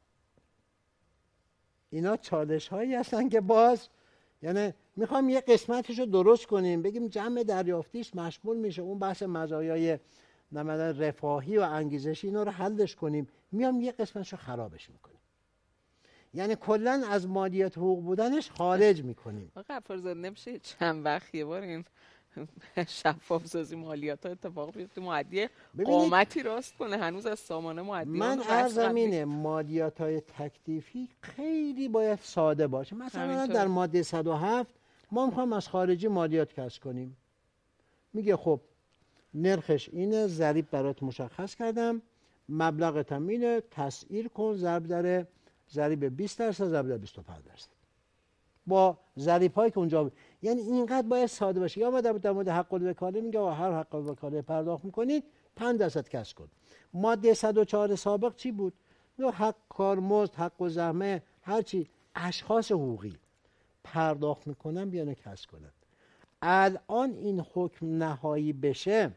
اینا چالش هایی هستن که باز یعنی میخوام یه قسمتش رو درست کنیم، بگیم جمع دریافتیش مشمول میشه اون بحث مزایای نمیدن رفاهی و انگیزشی، اینا رو حلش کنیم، میام یه قسمتش رو خرابش میکنیم، یعنی کلا از مالیات حقوق بودنش خارج میکنیم. آقا غفارزاده نمیشه چند وقت یه بار این شفاف سازی مالیات ها اتفاق بیفته، معدی قامتی راست کنه، هنوز از سامانه معدیان من عرضم اینه مالیات های تکلیفی خیلی باید ساده باشه. مثلا در ماده صد و هفت ما میخوایم از خارجی مالیات کسب کنیم، میگه خب نرخش اینه، ضریب برات مشخص کردم، مبلغت هم اینه، تسعیر کن، ضرب در ضریب بیست درصد، ضرب در بیست و پنج درصد با ضریب هایی که اونجا ب... یعنی اینقدر باید ساده باشه. یا ما در مورد حق الوکاله میگه و هر حق الوکاله پرداخت میکنید پنج درصد کسب کن. ماده صد و چهار سابق چی بود؟ میگه حق کارمزد، حق و زحمه، هر چی اشخاص حقوقی پرداخت میکنن بیان کسب کنن. الان این حکم نهایی بشه،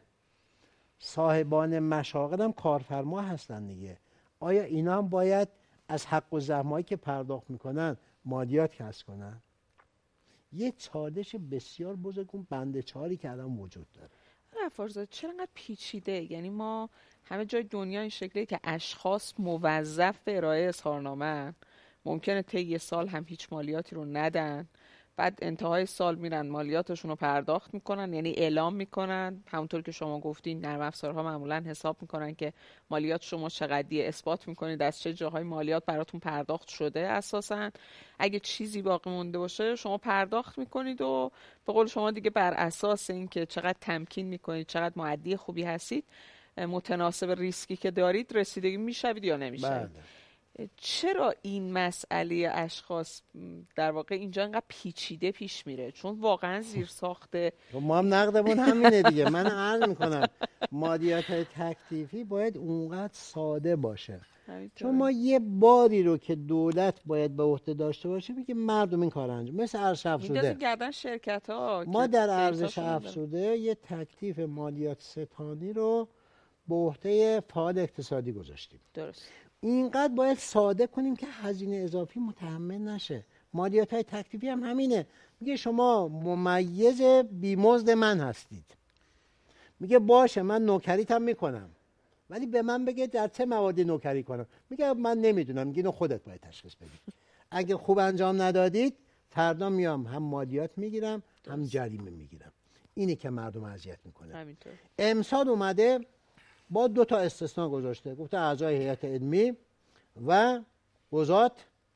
صاحبان مشاغل هم کارفرما هستن دیگه، آیا اینا هم باید از حق و زحمه‌ای که پرداخت میکنن مالیات کسب کنن؟ یه چالش بسیار بزرگ اون بند چهاری که الان وجود داره. غفارزاده چرا انقدر پیچیده؟ یعنی ما همه جای دنیا این شکلیه که اشخاص موظف به ارائه اظهارنامه، ممکنه طی یه سال هم هیچ مالیاتی رو ندن، بعد انتهای سال میرن مالیاتشون رو پرداخت میکنن، یعنی اعلام میکنن، همونطور که شما گفتین نرم افزارها معمولا حساب میکنن که مالیات شما چقدریه، اثبات میکنید از چه جاهای مالیات براتون پرداخت شده، اساسا اگه چیزی باقی مونده باشه شما پرداخت میکنید و به قول شما دیگه بر اساس اینکه چقدر تمکین میکنید، چقدر مؤدی خوبی هستید، متناسب ریسکی که دارید رسیدگی میشوید یا نمیشوید. چرا این مسئله اشخاص در واقع اینجا انقدر پیچیده پیش میره؟ چون واقعا زیر ساخته ما هم نقدمون همینه دیگه. من عرض میکنم مالیات های تکلیفی باید اونقدر ساده باشه، چون ما یه باری رو که دولت باید به عهده داشته باشه میگه مردم این کار انجام، مثل ارزش افزوده گردن شرکت ها. ما در ارزش افزوده یه تکلیف مالیات ستانی رو به عهده فعال اقتصادی گذاشتیم. درست. اینقدر باید ساده کنیم که هزینه اضافی متحمل نشه. مالیات های تکلیفی هم همینه، میگه شما ممیز بیمزد من هستید، میگه باشه من نوکریتم میکنم، ولی به من بگه در چه موادی نوکری کنم، میگه من نمیدونم، میگه اینو خودت باید تشخیص بدی. اگه خوب انجام ندادید فردا میام هم مالیات میگیرم هم جریمه میگیرم. اینی که مردم اذیت میکنه. همینطور. امسال اومده با دو تا استثناء گذاشته، گفته اعضای هیئت علمی و قضات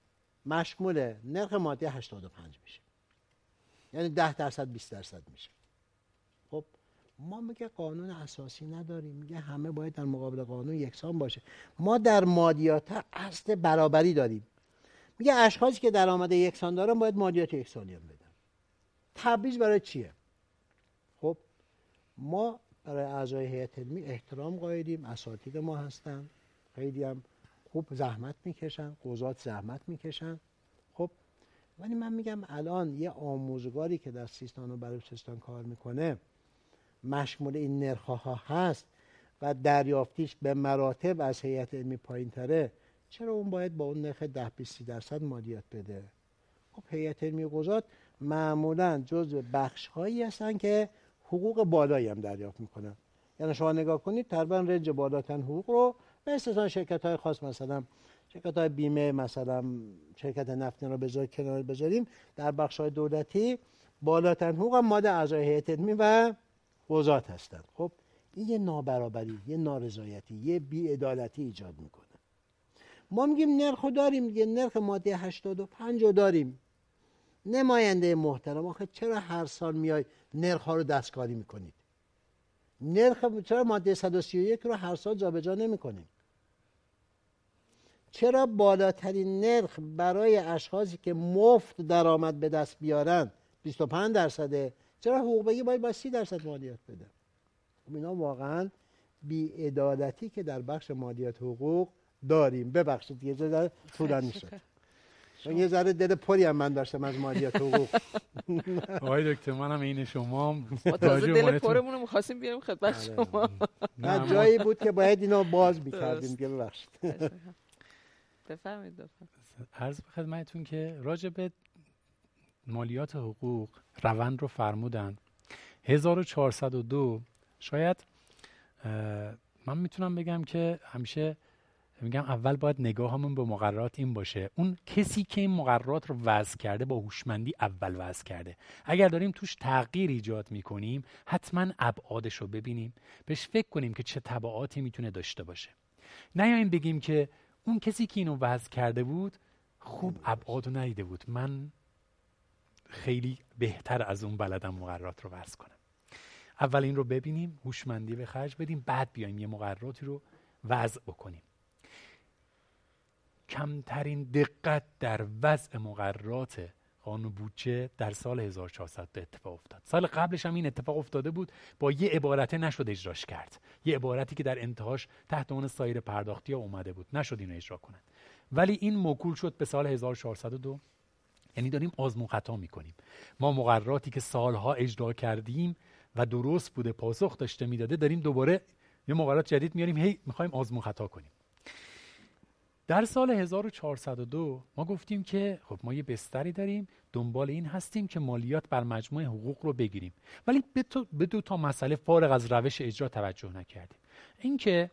مشمول نرخ ماده هشتاد و پنج میشه، یعنی ده درصد بیست درصد میشه. خب ما میگه قانون اساسی نداریم، میگه همه باید در مقابل قانون یکسان باشه. ما در مادیات اصل برابری داریم، میگه اشخاصی که درآمد یکسان دارن باید مالیات یکسانی هم بدن. تبعیض برای چیه؟ خب ما برای اعضای هیئت علمی احترام قائلیم، اساتید ما هستن، خیلی هم خوب زحمت میکشن، قضات زحمت میکشن. خب ولی من میگم الان یه آموزگاری که در سیستان و بلوچستان کار میکنه مشمول این نرخ‌ها هست و دریافتیش به مراتب از هیئت علمی پایین‌تره، چرا اون باید با اون نرخ ده بیست درصد مالیات بده؟ خب هیئت علمی قضات معمولاً جزء بخش‌هایی هستن که حقوق بالایی هم دریافت میکنن. یعنی شما نگاه کنید تقریباً رنج بالاترین حقوق رو به استثنای شرکت‌های خاص، مثلا شرکت‌های بیمه، مثلا شرکت نفت رو بذار کنار بذاریم، در بخش‌های دولتی بالاترین حقوق هم ماده اعضای هیئت علمی و قضات هستن. خب این یه نابرابری، یه نارضایتی، یه بی‌عدالتی ایجاد میکنه. ما میگیم نرخو داریم، یه نرخ ماده هشتاد و پنج رو داریم. نماینده محترم، آخه چرا هر سال میای نرخ ها رو دستکاری میکنید؟ نرخ چرا ماده صد و سی و یک رو هر سال جابجا نمیکنید؟ چرا بالاترین نرخ برای اشخاصی که مفت درآمد به دست بیارن بیست و پنج درصده، چرا حقوق بگیر باید با سی درصد مالیات بده؟ خب اینا واقعا بی‌عدالتی که در بخش مالیات حقوق داریم. ببخشید یه ذره طولانی شد، چون یه ذره دل پری هم من داشتم از مالیات حقوق. آقای دکتر منم این شما ما تازه دل پرمون رو می‌خواستیم بیاریم خدمت شما. نه جایی بود که باید اینو باز می‌کردیم که ببخشید. بفرمایید دکتر. عرض به خدمتتون که راجع به مالیات حقوق روند رو فرمودن هزار و چهارصد و دو. شاید من میتونم بگم که همیشه میگم اول باید نگاهمون به مقررات این باشه، اون کسی که این مقررات رو وضع کرده با هوشمندی اول وضع کرده. اگر داریم توش تغییر ایجاد میکنیم حتما ابعادش رو ببینیم، بهش فکر کنیم که چه تبعاتی میتونه داشته باشه. نیاییم بگیم که اون کسی که اینو وضع کرده بود خوب ابعاد رو ندیده بود، من خیلی بهتر از اون بلدم مقررات رو وضع کنم. اول این رو ببینیم، هوشمندی به خرج بدیم، بعد بیایم یه مقرراتی رو وضع بکنیم. کمترین دقت در وضع مقررات قانون بودجه در سال هزار و چهارصد به اتفاق افتاد. سال قبلش هم این اتفاق افتاده بود، با یه عبارت نشد اجراش کرد، یه عبارتی که در انتهاش تحت عنوان سایر پرداختی ها اومده بود، نشد اینو اجرا کنن. ولی این موکول شد به سال هزار و چهارصد و دو. یعنی داریم آزمون خطا میکنیم. ما مقرراتی که سالها اجرا کردیم و درست بوده، پاسخ داشته میداده، داریم دوباره یه مقررات جدید میاریم، هی میخوایم آزمون خطا کنیم. در سال هزار و چهارصد و دو ما گفتیم که خب ما یه بستری داریم، دنبال این هستیم که مالیات بر مجموع حقوق رو بگیریم، ولی به, تو به دو تا مسئله فارغ از روش اجرا توجه نکردیم. اینکه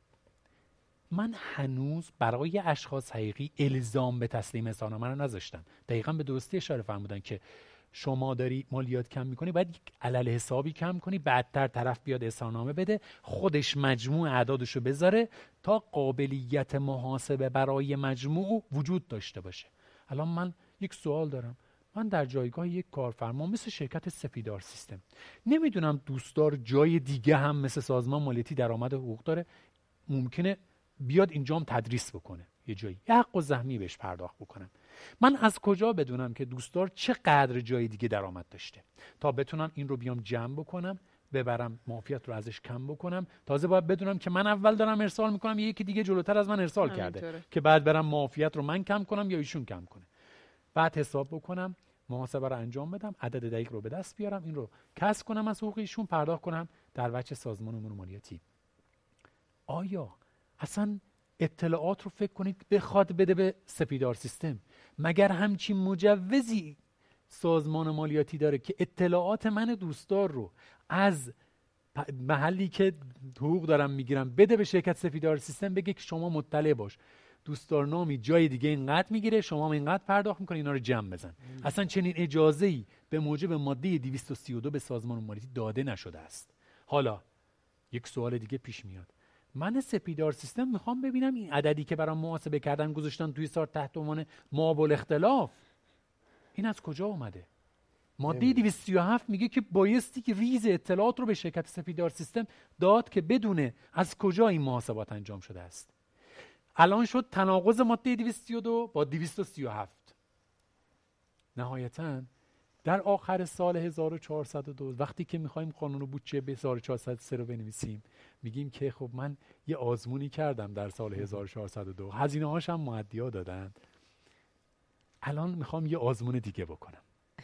من هنوز برای اشخاص حقیقی الزام به تسلیم اظهارنامه رو نذاشتم. دقیقاً به درستی اشاره فرمودن که شما داری مالیات کم میکنی، باید یک علل حسابی کم کنی، بعدتر طرف بیاد اظهارنامه بده، خودش مجموع اعدادشو بذاره تا قابلیت محاسبه برای مجموع وجود داشته باشه. الان من یک سوال دارم، من در جایگاه یک کارفرما مثل شرکت سپیدار سیستم، نمیدونم دوستدار جای دیگه هم مثل سازمان مالیاتی درآمد حقوق داره، ممکنه بیاد اینجام تدریس بکنه، یه جایی یه حق و زحمی بهش پرداخت بکنم. من از کجا بدونم که دوستدار چقدر جای دیگه درآمد داشته تا بتونم این رو بیام جمع بکنم، ببرم معافیت رو ازش کم بکنم؟ تازه باید بدونم که من اول دارم ارسال میکنم، یکی دیگه جلوتر از من ارسال کرده طوره. که بعد برم معافیت رو من کم کنم یا ایشون کم کنه. بعد حساب بکنم، محاسبه رو انجام بدم، عدد دقیق رو به دست بیارم، این رو کسب کنم از حقوق ایشون، پرداخت کنم در وجه سازمان امور مالیاتی. آیا اصلا اطلاعات رو فکر کنید بخواد بده به سپیدار سیستم؟ مگر همچین مجوزی سازمان مالیاتی داره که اطلاعات من دوستدار رو از محلی که حقوق دارم میگیرم بده به شرکت سپیدار سیستم، بگه که شما مطلع باش، دوستدارنامی جای دیگه اینقدر میگیره، شما هم اینقدر پرداخت میکنی، اینا رو جمع بزن؟ ام. اصلا چنین اجازه‌ای به موجب ماده دویست و سی و دو به سازمان مالیاتی داده نشده است. حالا یک سوال دیگه پیش میاد، من سپیدار سیستم میخوام ببینم این عددی که برام محاسبه کردن گذاشتن توی سال تحت عنوان ماب الاختلاف، این از کجا اومده؟ ماده دویست و سی و هفت میگه که بایستی که ریز اطلاعات رو به شرکت سپیدار سیستم داد که بدونه از کجا این محاسبات انجام شده است. الان شد تناقض ماده دویست و سی و دو با دویست و سی و هفت. نهایتاً در آخر سال هزار و چهارصد و دو وقتی که میخوایم قانون بودجه به هزار و چهارصد و سه رو بنویسیم، میگیم که خب من یه آزمونی کردم در سال هزار و چهارصد و دو، هزینه هاش هم مؤدیا دادن، الان میخوام یه آزمون دیگه بکنم.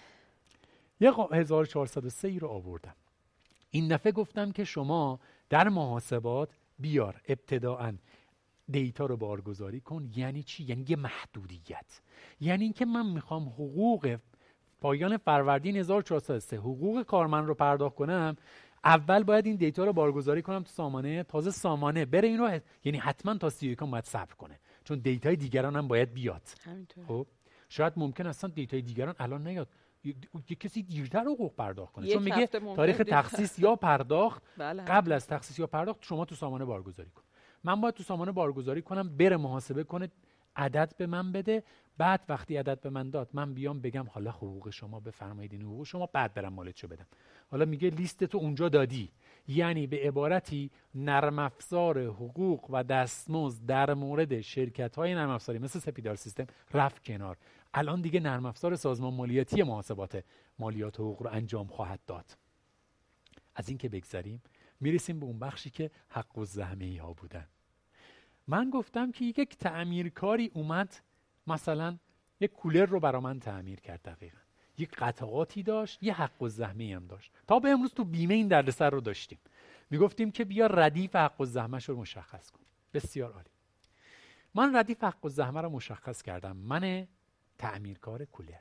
یه هزار و چهارصد و سه ای رو آوردم. این دفعه گفتم که شما در محاسبات بیار ابتداعاً دیتا رو بارگذاری کن. یعنی چی؟ یعنی یه محدودیت. یعنی اینکه من میخوام حقوق پایان فروردین هزار و چهارصد و سه حقوق کارمند رو پرداخت کنم، اول باید این دیتا رو بارگذاری کنم تو سامانه، تازه سامانه بره اینو ه... یعنی حتما تا سی و یک باید صبر کنه، چون دیتای دیگران هم باید بیاد. خب شاید ممکن اصلا دیتای دیگران الان نیاد، یه کسی دیرتر حقوق پرداخت کنه، چون میگه تاریخ تخصیص یا پرداخت بله. قبل از تخصیص یا پرداخت شما تو سامانه بارگذاری کن. من باید تو سامانه بارگذاری کنم، بره محاسبه کنه، عدد به من بده، بعد وقتی عدد به من داد من بیام بگم حالا حقوق شما بفرمایید این حقوق شما، بعد برم مالتشو بدم. حالا میگه لیست تو اونجا دادی، یعنی به عبارتی نرم افزار حقوق و دستمزد در مورد شرکت‌های نرم افزاری مثل سپیدار سیستم رفت کنار. الان دیگه نرم افزار سازمان مالیاتی محاسبات مالیات حقوق رو انجام خواهد داد. از این که بگذریم میرسیم به اون بخشی که حق الزحمه‌ای ها بودن. من گفتم که یک تعمیرکاری اومد مثلا یک کولر رو برا من تعمیر کرد، دقیقاً یک قطعاتی داشت، یه حق الزحمه‌ای هم داشت. تا به امروز تو بیمه این دردسر رو داشتیم، میگفتیم که بیا ردیف حق الزحمه‌ش رو مشخص کن. بسیار عالی. من ردیف حق الزحمه رو مشخص کردم، من تعمیرکار کولر.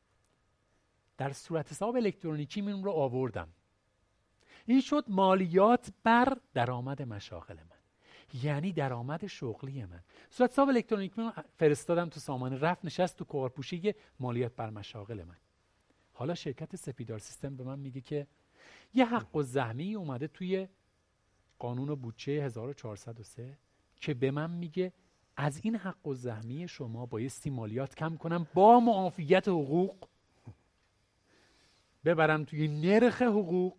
در صورت حساب الکترونیکی من رو آوردم، این شد مالیات بر درآمد مشاغل من، یعنی درآمد شغلی من. صورت حساب الکترونیکی من فرستادم تو سامانه، رفت نشست تو کارپوشه مالیات بر مشاغل من. حالا شرکت سپیدار سیستم به من میگه که یه حق الزحمه‌ای اومده توی قانون بودجه هزار و چهارصد و سه که به من میگه از این حق الزحمه‌ای شما بایستی مالیات کم کنم با معافیت حقوق، ببرم توی نرخ حقوق،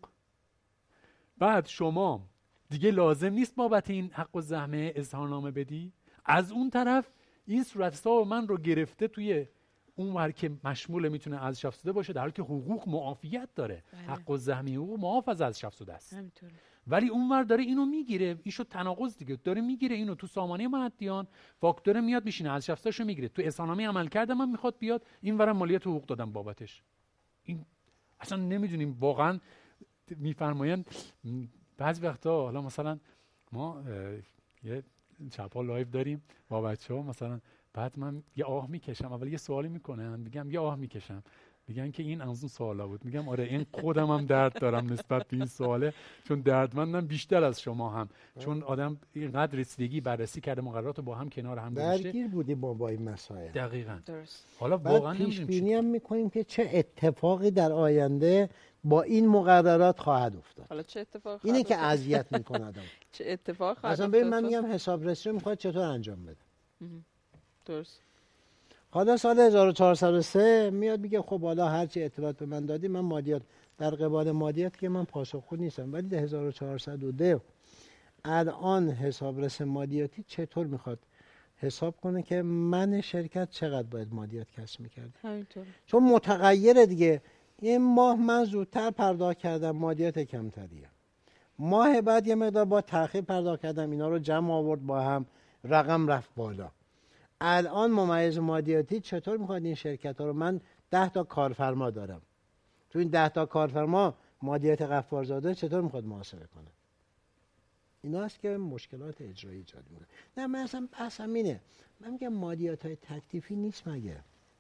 بعد شما دیگه لازم نیست بابت این حق الزحمه اظهارنامه بدی. از اون طرف این صورت حساب من رو گرفته توی اون ور که مشمول میتونه از شفت باشه، در حالی که حقوق معافیت داره. بله. حق الزحمه حقوق معاف از از شفت است، ولی اون ور داره اینو میگیره. این شد تناقض دیگه، داره میگیره اینو تو سامانه مؤدیان، فاکتور میاد میشینه از شفتاشو میگیره، تو اظهارنامه عمل کرده من میخواد بیاد این ورم مالیات حقوق دادم بابتش. این اصلا نمیدونیم واقعا. میفرمایند بعضی وقتا حالا مثلا ما یه چپا لایو داریم با بچه‌ها، مثلا بعد من یه آه میکشم، اول یه سوالی میکنن، میگم یه آه میکشم، میگن که این از اون سوالا بود. میگم آره این خودم هم درد دارم نسبت به این سواله، چون دردمندم بیشتر از شما هم، چون آدم اینقدر رسیدگی بررسی کرده مقررات رو با هم کنار هم گذاشته، درگیر بودیم با با این مسائل. دقیقاً. درست. حالا واقعا پیش بینی هم میکنیم که چه اتفاقی در آینده با این مقررات خواهد افتاد. حالا چه اتفاقی اینه که اذیت میکنه آدم. چه اتفاقی خواهد افتاد؟ مثلا من میگم حسابرسی رو میخواد چطور انجام بده. درست. حالا سال هزار و چهارصد و سه میاد میگه خب حالا هرچی اطلاعات به من دادی من مالیات در قبال مالیات که من پاسخگو نیستم، ولی در هزار و چهارصد و دو الان حسابرس مالیاتی چطور میخواد حساب کنه که من شرکت چقدر باید مالیات کسب میکرد؟ همینطور. چون متغیره دیگه. این ماه من زودتر پرداخت کردم مالیات کمتریه، ماه بعد یه مقدار با تأخیر پرداخت کردم، اینا رو جمع آورد با هم رقم رفت بالا. الان ممیز مالیاتی چطور میخواد این شرکت ها رو، من ده تا کارفرما دارم، تو این ده تا کارفرما مالیات غفارزاده چطور میخواد محاسبه کنه؟ اینا هست که مشکلات اجرایی ایجاد میکنه. نه من اصلا بحثم اینه، من میگم مالیات های تکلیفی نیست مگه؟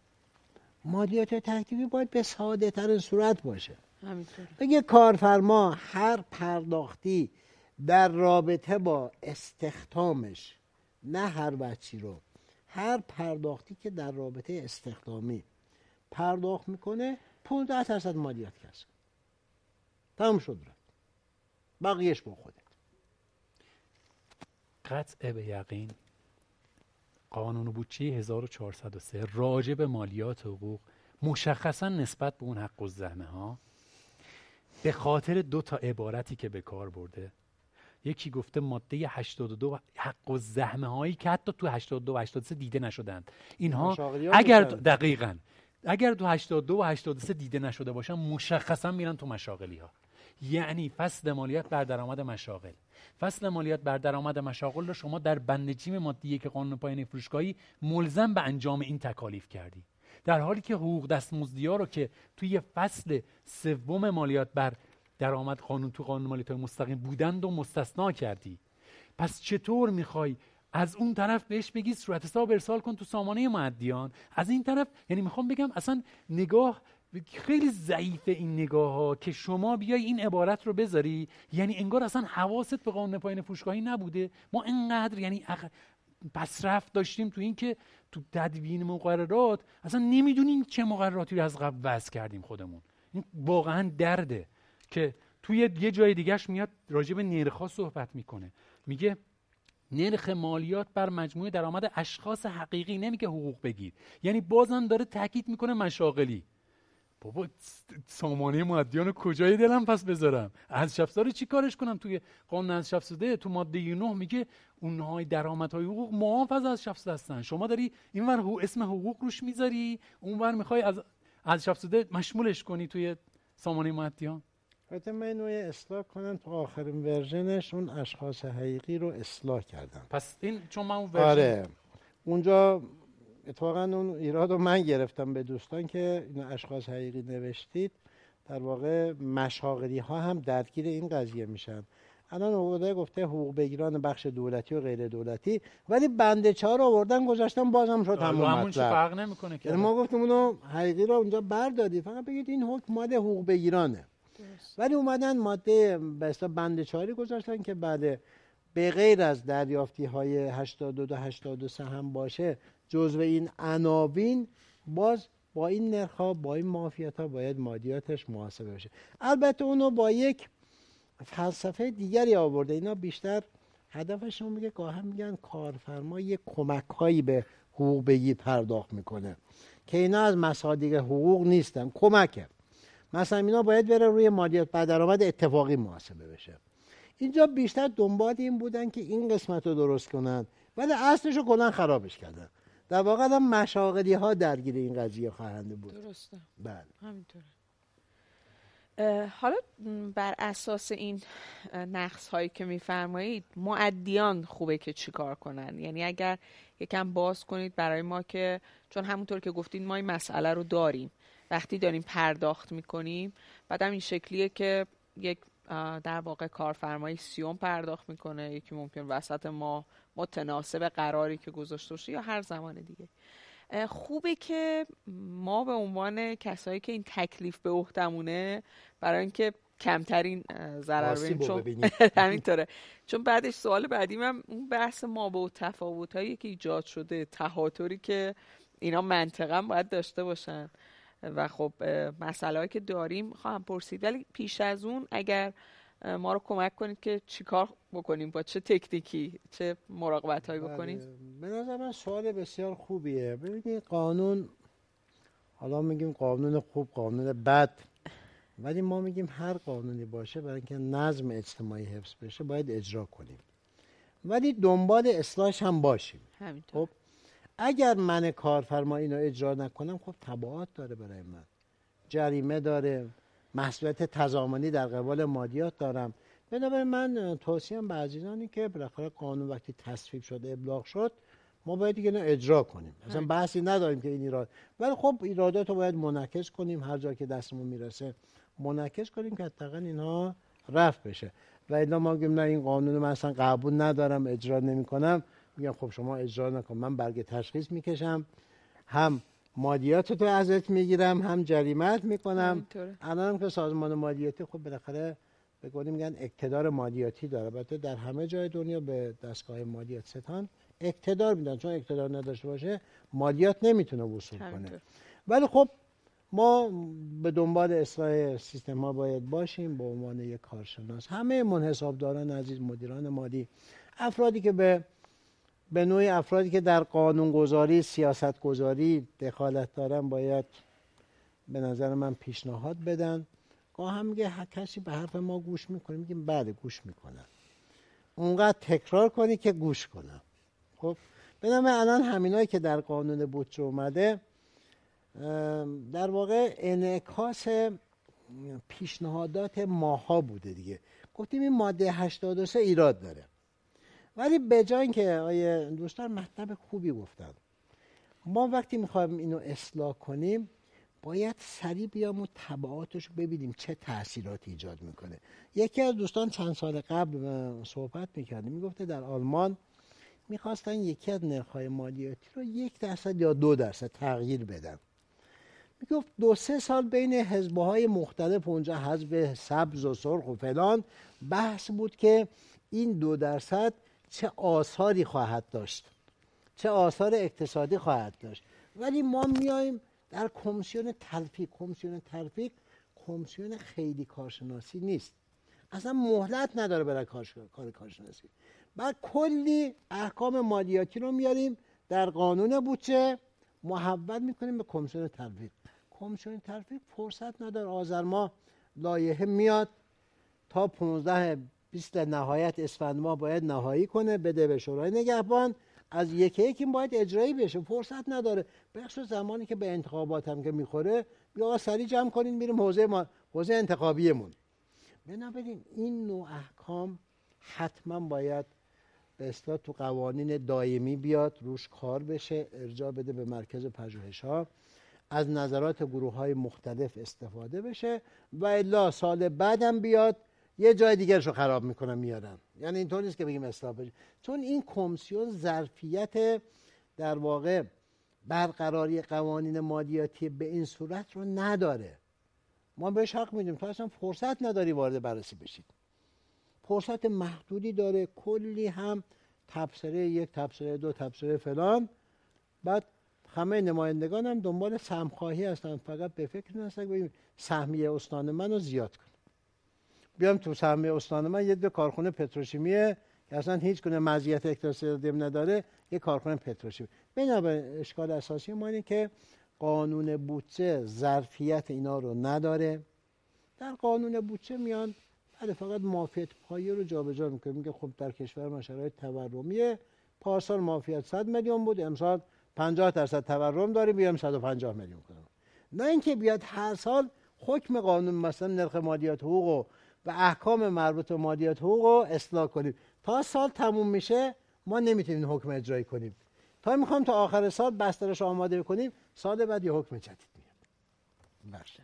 مالیات های تکلیفی باید به ساده ترین صورت باشه. بگه کارفرما هر پرداختی در رابطه با استخدامش، نه هر بچی رو، هر پرداختی که در رابطه استخدامی پرداخت میکنه پانزده درصد مالیات کسب. تمام شد رفت، بقیهش با خودت. قطع به یقین قانون بودجه هزار و چهارصد و سه راجع به مالیات حقوق مشخصا نسبت به اون حق الزحمه ها به خاطر دو تا عبارتی که به کار برده، یکی گفته ماده هشتاد و دو حق الزحمه هایی که حتی تو هشتاد و دو و هشتاد و سه دیده نشدند، اینها اگر دقیقاً اگر تو هشتاد و دو و هشتاد و سه دیده نشده باشن مشخصا میرن تو مشاغلی ها. یعنی فصل مالیات بر درآمد مشاغل، فصل مالیات بر درآمد مشاغل رو شما در بند جیم ماده یک قانون پایانه فروشگاهی ملزم به انجام این تکالیف کردی، در حالی که حقوق دستمزدی‌ها رو که توی فصل سوم مالیات بر درآمد قانون تو قانون مالیات مستقیم بودند و مستثنا کردی. پس چطور میخوای از اون طرف بهش بگی صورت حساب ارسال کن تو سامانه معدیان، از این طرف یعنی میخوام بگم اصلا نگاه خیلی ضعیفه این نگاه ها که شما بیای این عبارت رو بذاری، یعنی انگار اصلا حواست به قانون پایانه فروشگاهی نبوده. ما اینقدر یعنی اخ... پسرفت داشتیم تو این که تو تدوین مقررات اصلا نمیدونیم چه مقرراتی رو از قبل وضع کردیم خودمون. این واقعا درده که توی یه جای دیگهش میاد راجع به نرخ‌ها صحبت میکنه، میگه نرخ مالیات بر مجموع درآمد اشخاص حقیقی، نمیگه حقوق بگیر، یعنی بازم داره تاکید میکنه مشاغلی. بابا سامانه معدیان کجای دلم پس بذارم؟ از شفصا رو چی کارش کنم؟ توی قانون از شفصده تو ماده نه میگه اونهای درآمدهای حقوق معاف از شفصده هستن، شما داری اینور اسم حقوق روش میذاری، اونور میخوای از از شفصده مشمولش کنی توی سامانه معدیان. البته من اینو اصلاح کنم، تو آخرین ورژنش اون اشخاص حقیقی رو اصلاح کردم. پس این چون من اون ورژن آره اونجا اتفاقا اون ایراد رو من گرفتم به دوستان که این اشخاص حقیقی نوشتید، در واقع مشاغلی ها هم درگیر این قضیه میشن. الان اومده گفته حقوق بگیران بخش دولتی و غیر دولتی، ولی بند چهار آوردن گذاشتن بازم شد همون مطلب. فرق نمیکنه که ما گفتیم اونو حقیقی رو اونجا بردادید، فقط بگید این حکم ماده حقوق بگیرانه. ولی اومدن ماده به اصطلاح بند چهاری گذاشتن که بعد به غیر از دریافتی های هشتاد و دو هشتاد و سه هم باشه جزو این عناوین، باز با این نرخ‌ها با این معافیت‌ها باید مالیاتش محاسبه بشه. البته اونو با یک فلسفه دیگری آورده، اینا بیشتر هدفشون میگه گاهی میگن کارفرما یک کمک‌هایی به حقوق بگیر پرداخت میکنه که اینا از مصادیق حقوق نیستن، کمکه. مثلا اینا باید بره روی مالیات بر درآمد اتفاقی محاسبه بشه. اینجا بیشتر دنبال این بودن که این قسمت رو درست کنن، ولی اصلش رو کلا خرابش کردن. در واقع هم مشاغلی ها درگیر این قضیه خواهنده بود. درسته. بله. همینطوره. حالا بر اساس این نقص هایی که میفرمایید معدیان خوبه که چیکار کنن؟ یعنی اگر یکم باز کنید برای ما، که چون همونطور که گفتین ما این مسئله رو داریم، وقتی داریم پرداخت میکنیم بعدم این شکلیه که یک در واقع کارفرمایی سیوم پرداخت میکنه، یکی ممکن وسط ما متناسب قراری که گذاشته باشه یا هر زمان دیگه. خوبه که ما به عنوان کسایی که این تکلیف به عهدمونه برای اینکه کمترین ضرر ببینیم، چون همینطوره، چون بعدش سوال بعدیم هم اون بحث ما با تفاوتایی که ایجاد شده، تهاتری که اینا منطقاً باید داشته باشن و خب مسئله‌ای که داریم خواهم پرسید، ولی پیش از اون اگر ما رو کمک کنید که چیکار بکنیم، با چه تکنیکی، چه مراقبت‌هایی بکنیم. به نظر من سوال بسیار خوبیه. ببینید قانون، حالا میگیم قانون خوب، قانون بد، ولی ما میگیم هر قانونی باشه برای اینکه نظم اجتماعی حفظ بشه باید اجرا کنیم، ولی دنبال اصلاحش هم باشیم. همینطور. خب اگر من کارفرما اینو اجرا نکنم، خب تبعات داره برای من، جریمه داره، مسئولیت تضامنی در قبال مالیات دارم. بنابراین من توصیه‌ام به عزیزانی که بالاخره قانون وقتی تصویب شد، ابلاغ شد، ما باید دیگه اینو اجرا کنیم. اصلا بحثی نداریم که این ایراد، ولی خب ایرادات رو باید منعکس کنیم، هر جا که دستمون میرسه منعکس کنیم که حداقل اینها رفع بشه. و الا ما میگیم نه این قانون رو من اصلا قبول ندارم، اجرا نمی‌کنم، میگم خب شما اجرا نکن، من برگ تشخیص میکشم، هم مالیات تو ازت میگیرم، هم جریمت میکنم. الان هم که سازمان مالیاتی خب بالاخره به قولی میگن اقتدار مالیاتی داره، البته در همه جای دنیا به دستگاه مالیات ستان اقتدار میدن، چون اقتدار نداشته باشه مالیات نمیتونه وصول کنه. ولی خب ما به دنبال اصلاح سیستم ها باید باشیم به عنوان یک کارشناس. همه منحسابداران عزیز، مدیران مالی، افرادی که به به نوعی افرادی که در قانونگذاری، سیاست گذاری دخالت دارن باید به نظر من پیشنهاد بدن. گاه هم میگه هر کسی به حرف ما گوش میکنه، میگیم بله گوش میکنن. اونقدر تکرار کنی که گوش کنن. خب بنابراین الان همینایی که در قانون بودجه اومده در واقع انعکاس پیشنهادات ماها بوده دیگه. گفتیم این ماده هشتاد و سه ایراد داره، ولی به جای اینکه آیه دوستان مطلب خوبی گفتن، ما وقتی میخوایم اینو اصلاح کنیم باید سریع بیام و تبعاتش رو ببینیم چه تأثیراتی ایجاد میکنه. یکی از دوستان چند سال قبل صحبت میکردیم، میگفته در آلمان میخواستن یکی از نرخ‌های مالیاتی رو یک درصد یا دو درصد تغییر بدن. میگفت دو سه سال بین حزب‌های مختلف اونجا، حزب سبز و سرخ و فلان، بحث بود که این دو درصد چه آثاری خواهد داشت، چه آثار اقتصادی خواهد داشت. ولی ما میایم در کمیسیون تلفیق، کمیسیون تلفیق کمیسیون خیلی کارشناسی نیست، اصلا مهلت نداره برای کار کارشناسی. بعد کلی احکام مالیاتی رو میاریم در قانون بودجه محول میکنیم به کمیسیون تلفیق. کمیسیون تلفیق فرصت نداره. آذر ماه لایحه میاد تا پانزده بیست نهایت اسفند ماه باید نهایی کنه، بده به شورای نگهبان، از یکی یکی باید اجرایی بشه، فرصت نداره. بخش زمانی که به انتخابات هم که میخوره بیا سریع جمع کنین میریم حوزه ما حوزه انتخابیمون. بنابراین این نوع احکام حتما باید به اصطلاح تو قوانین دائمی بیاد، روش کار بشه، ارجاع بده به مرکز پژوهش‌ها، از نظرات گروه‌های مختلف استفاده بشه، و الا سال بعدم بیاد یه جای دیگرشو خراب میکنن میارن. یعنی اینطور نیست که بگیم اصلاح بشه، چون این کمیسیون ظرفیت در واقع برقراری قوانین مالیاتی به این صورت رو نداره. ما بهش حق میدیم، تو اصلا فرصت نداری وارد بررسی بشید، فرصت محدودی داره، کلی هم تبصره یک، تبصره دو، تبصره فلان. بعد همه نمایندگان هم دنبال سهمخواهی هستن، فقط به فکر هستن ببین سهمیه استان منو زیاد کن، بیام تو سهمیه استان من یه دو کارخونه پتروشیمیه که اصلا هیچ گونه مزیت اقتصادی نداره، یه کارخونه پتروشیمی. بنابراین اشکال اساسی ما اینه که قانون بودجه ظرفیت اینا رو نداره. در قانون بودجه میان بله فقط معافیت پایه رو جابجا میکنه، میگه خب در کشور ما شرایط تورمیه، پارسال معافیت صد میلیون بود، امسال پنجاه درصد تورم داریم، بیام صد و پنجاه میلیون کنیم. نه اینکه بیاد هر سال حکم قانون مثلا نرخ مالیات حقوق و احکام مربوط به مالیات حقوق رو اصلاح کنیم. تا سال تموم میشه ما نمیتونیم حکم اجرایی کنیم، تا میخوام تا آخر سال بسترش آماده کنیم، سال بعد یه حکم جدید میاد. باشه.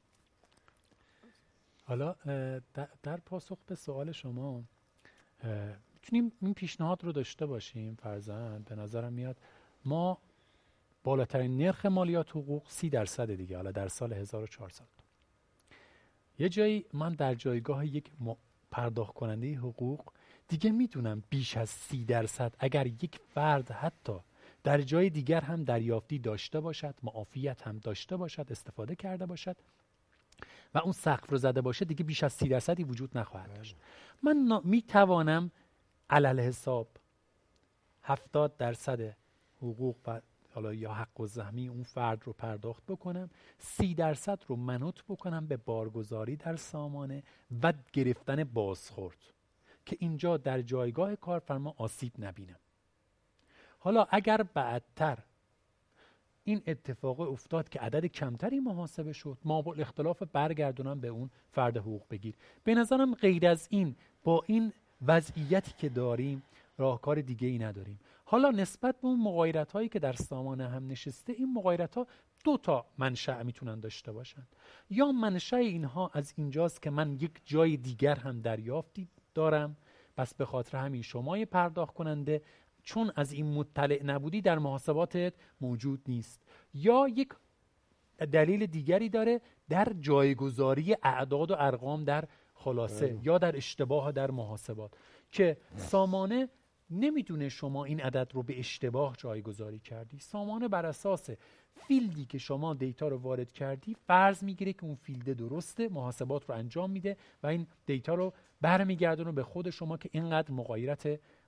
حالا در پاسخ به سوال شما میتونیم این پیشنهاد رو داشته باشیم. فرضاً به نظرم میاد ما بالاترین نرخ مالیات حقوق سی درصد دیگه، حالا در سال هزار و چهارصد یه جایی من در جایگاه یک پرداخت کننده حقوق دیگه میتونم بیش از سی درصد اگر یک فرد حتی در جای دیگر هم دریافتی داشته باشد، معافیت هم داشته باشد، استفاده کرده باشد و اون سقف رو زده باشه، دیگه بیش از سی درصدی وجود نخواهد داشت. من میتوانم علل حساب هفتاد درصد حقوق و حالا یا حق الزحمی اون فرد رو پرداخت بکنم، سی درصد رو منوط بکنم به بارگذاری در سامانه و گرفتن بازخورد که اینجا در جایگاه کارفرما آسیب نبینم. حالا اگر بعدتر این اتفاق افتاد که عدد کمتری محاسبه شد، ما با اختلاف برگردونم به اون فرد حقوق بگیر. به نظرم غیر از این با این وضعیتی که داریم راهکار دیگه ای نداریم. حالا نسبت به اون مغایرت هایی که در سامانه هم نشسته، این مغایرت ها دو تا منشأ میتونن داشته باشن. یا منشأ اینها از اینجاست که من یک جای دیگر هم دریافتی دارم، پس به خاطر همین شمای پرداخت کننده چون از این مطلع نبودی در محاسباتت موجود نیست. یا یک دلیل دیگری داره در جایگذاری اعداد و ارقام در خلاصه اه. یا در اشتباه در محاسبات که سامانه نمیدونه شما این عدد رو به اشتباه جایگذاری کردی. سامانه بر اساس فیلدی که شما دیتا رو وارد کردی فرض میگیره که اون فیلد درسته، محاسبات رو انجام میده و این دیتا رو برمیگردونه به خود شما که اینقدر مغایرت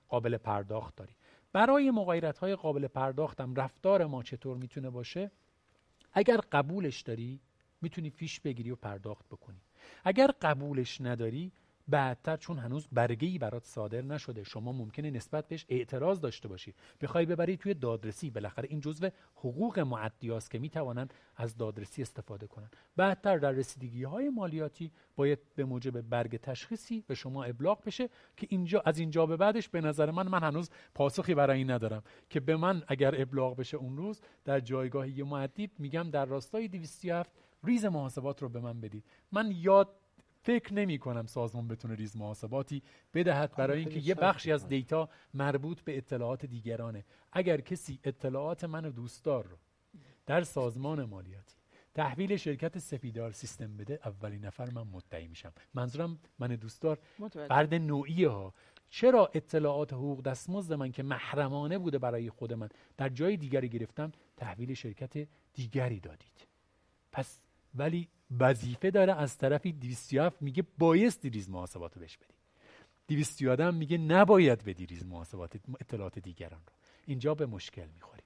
قابل پرداخت داری. برای مغایرت‌های قابل پرداختم رفتار ما چطور میتونه باشه؟ اگر قبولش داری میتونی فیش بگیری و پرداخت بکنی. اگر قبولش نداری، بعدتر چون هنوز برگه‌ای برات صادر نشده، شما ممکنه نسبت بهش اعتراض داشته باشی، بخوای ببری توی دادرسی. بالاخره این جزء حقوق معدیاست که میتوانن از دادرسی استفاده کنن. بعدتر در رسیدگی‌های مالیاتی باید به موجب برگ تشخیصی به شما ابلاغ بشه که اینجا از اینجا به بعدش به نظر من من هنوز پاسخی برای این ندارم که به من اگر ابلاغ بشه اون روز در جایگاه یه مؤدب میگم در راستای دویست و سی و هفت ریز محاسبات رو به من بدید. من یاد فکر نمی کنم سازمان بتونه ریز محاسباتی بدهد، برای اینکه یه بخشی از دیتا مربوط به اطلاعات دیگرانه. اگر کسی اطلاعات من دوستدار رو در سازمان مالیاتی تحویل شرکت سپیدار سیستم بده، اولین نفر من مدعی میشم. منظورم من دوستدار فرد نوعی ها. چرا اطلاعات حقوق دستمزد من که محرمانه بوده برای خود من در جای دیگری گرفتم تحویل شرکت دیگری دادید؟ پس ولی وظیفه داره از طرفی دویست و سی و هفت میگه بایستی ریز محاسبات رو بهش بدی، دویست و سی و هفت میگه نباید بدی ریز محاسبات اطلاعات دیگران رو. اینجا به مشکل میخوری.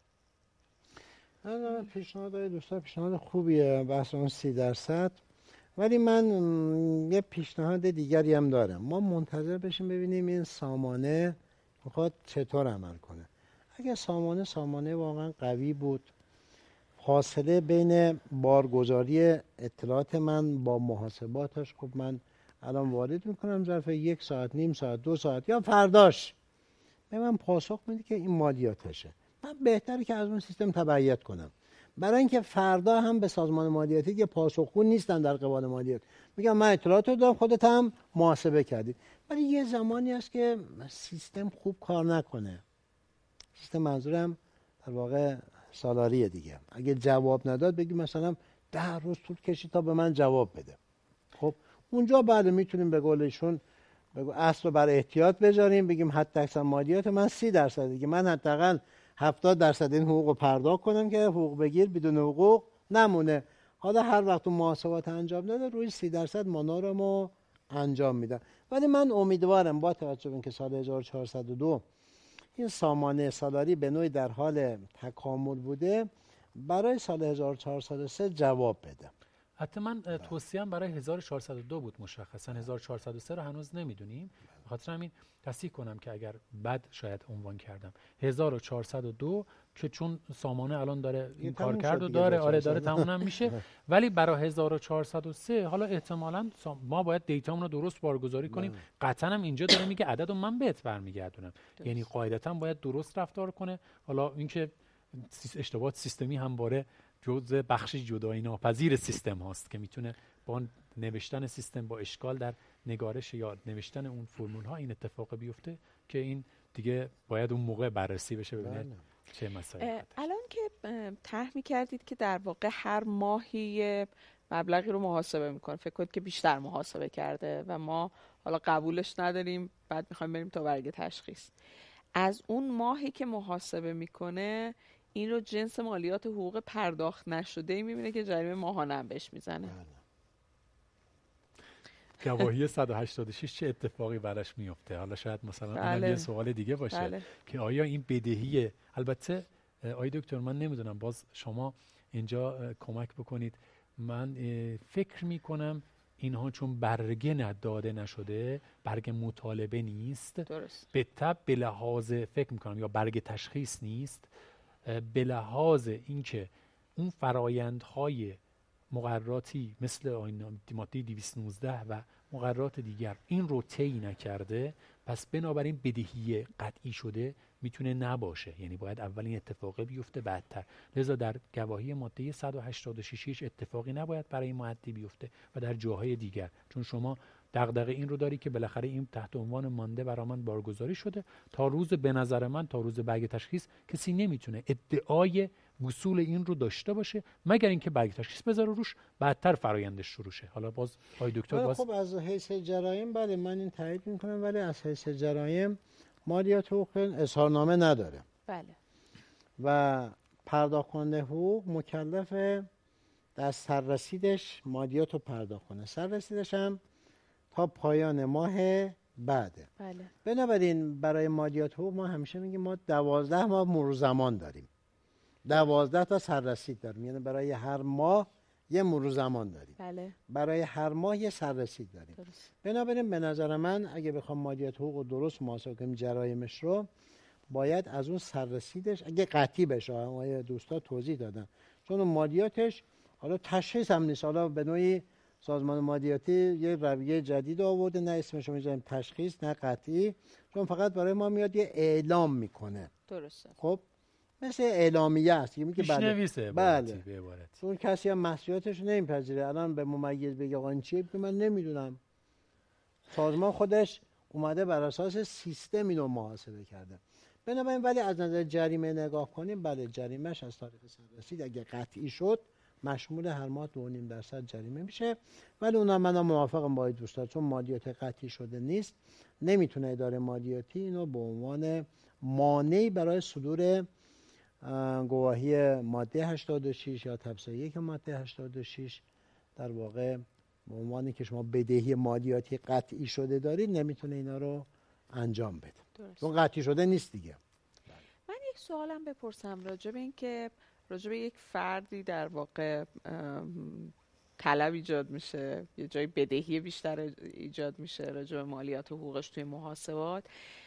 نه پیشنهاد دوستان پیشنهاد خوبیه بحث اون سی درصد، ولی من یه پیشنهاد دیگری هم دارم. ما منتظر بشیم ببینیم این سامانه میخواد چطور عمل کنه. اگه سامانه سامانه واقعا قوی بود، فاصله بین بارگذاری اطلاعات من با محاسباتش، خب من الان وارد میکنم ظرف یک ساعت، نیم ساعت، دو ساعت یا فرداش به من پاسخ میده که این مالیاتشه، من بهتره که از اون سیستم تبعیت کنم، برای اینکه فردا هم به سازمان مالیاتی که پاسخگو نیستن در قبال مالیات میگم من اطلاعات رو دارم، خودت هم محاسبه کردی. ولی یه زمانی هست که سیستم خوب کار نکنه. سیستم منظورم در واقع سالاریه دیگه. اگه جواب نداد بگیم مثلا ده روز طول کشید تا به من جواب بده. خب اونجا بعد میتونیم به قولشون بگو اصل رو بر احتیاط بذاریم، بگیم حتی اکثر مالیات من سی درصد دیگه، من حداقل هفتاد درصد این حقوق رو پرداخت کنم که حقوق بگیر بدون حقوق نمونه. حالا هر وقت محاسبات انجام داده روی سی درصد مانورمو انجام میدم. ولی من امیدوارم با توجه به اینکه سال هزار و چهارصد و دو این سامانه سالاری به نوعی در حال تکامل بوده، برای سال هزار و چهارصد و سه جواب بده. حتی من توصیه‌ام برای هزار و چهارصد و دو بود مشخصا. هزار و چهارصد و سه رو هنوز نمیدونیم، به خاطر همین تصحیح کنم که اگر بد شاید عنوان کردم. هزار و چهارصد و دو که چون سامانه الان داره این کار کرد و داره آره داره تموم میشه، ولی برای هزار و چهارصد و سه حالا احتمالاً ما باید دیتامون رو درست بارگذاری کنیم. قطعاً هم اینجا داره میگه عدد رو من بهت برمیگردونم، یعنی قاعدتاً باید درست رفتار کنه. حالا اینکه اشتباهات سیستمی هم باره جزء بخشی جدایی ناپذیر سیستم هاست که میتونه با نوشتن سیستم با اشکال در نگارش یا نوشتن اون فرمول ها این اتفاق بیفته که این دیگه باید اون موقع بررسی بشه ببینید چه مسائلی. الان که طرح می‌کردید که در واقع هر ماهی مبلغی رو محاسبه میکنه، فکر کنید که بیشتر محاسبه کرده و ما حالا قبولش نداریم، بعد میخوایم بریم تا برگ تشخیص. از اون ماهی که محاسبه میکنه این رو جنس مالیات حقوق پرداخت نشده میبینه که جریمه ماهانه هم بهش میزنه. گواهی صد و هشتاد و شش چه اتفاقی براش میفته؟ حالا شاید مثلا بله. یه سوال دیگه باشه بله. که آیا این بدهی، البته آی دکتر من نمیدونم، باز شما اینجا کمک بکنید. من فکر میکنم اینها چون برگه نداده نشده، برگ مطالبه نیست درست. به تبع به لحاظ فکر میکنم یا برگ تشخیص نیست، به لحاظ اینکه اون فرایندهای مقرراتی مثل آیین ماده دویست و نوزده و مقررات دیگر این رو طی نکرده، پس بنابراین بدهی قطعی شده میتونه نباشه، یعنی باید اول این اتفاقی بیفته بعدتر. لذا در گواهی ماده صد و هشتاد و شش هیچ اتفاقی نباید برای این مؤدی بیفته و در جاهای دیگر، چون شما دغدغه این رو داری که بالاخره این تحت عنوان مانده برای من بارگذاری شده تا روز به نظر من تا روز برگ تشخیص کسی نمیتونه ادعای وصول این رو داشته باشه مگر اینکه برگ تشخیص بذاره روش، بعدتر فرایندش شروع شه. حالا باز آقای دکتر باز خب از حیث جرایم بله من این تایید میکنم، ولی از حیث جرایم مالیات حقوق اظهارنامه نداره. بله. و پرداخت کننده حقوق مکلف در سررسیدش مالیات رو پرداخت کنه. سررسیدش هم تا پایان ماه بعده. بله. بنابراین برای مالیات حقوق ما همیشه میگیم ما دوازده ماه مرور زمان داریم، دوازده تا سررسید داریم، یعنی برای هر ماه یه مرور زمان داریم. بله. برای هر ماه یه سررسید داریم. درست. بنابراین به نظر من اگه بخوام مالیات حقوق رو درست محاسبه کنیم جرایمش رو، باید از اون سررسیدش اگه قطعی بشه، آقای دوستا توضیح دادن، چون اون مالیاتش حالا تشخیص هم نیست، حالا به نوعی سازمان مالیاتی یه رویه جدید آورده، نه اسمش رو میذاریم تشخیص نه قطعی، چون فقط برای ما میاد یه اعلام میکنه. درسته. خب مثل اعلامیه است که میگه بله بله به عبارتی اون کسی هم مسئولیتش نمیپذیره. الان به ممیز بگه آقا این چیه، که من نمیدونم. سازمان خودش اومده بر اساس سیستم اینو محاسبه کرده. بنابراین ولی از نظر جریمه نگاه کنیم، بله جریمهش از طریق سررسید اگه قطعی شد مشمول هر ماه دو و نیم درصد جریمه میشه. ولی اونم من موافقم با دوستان، چون مالیات قطعی شده نیست، نمیتونه اداره مالیاتی اینو به عنوان مانعی برای صدور گواهی ماده هشتاد و شش یا تبصره یک ماده هشتاد و شش در واقع به عنوانی که شما بدهی مالیاتی قطعی شده دارید نمیتونه اینا رو انجام بده. چون قطعی شده نیست دیگه. من یک سوالم بپرسم راجع به این که راجع به یک فردی در واقع طلب ایجاد میشه، یه جای بدهی بیشتر ایجاد میشه راجع به مالیات و حقوقش توی محاسبات،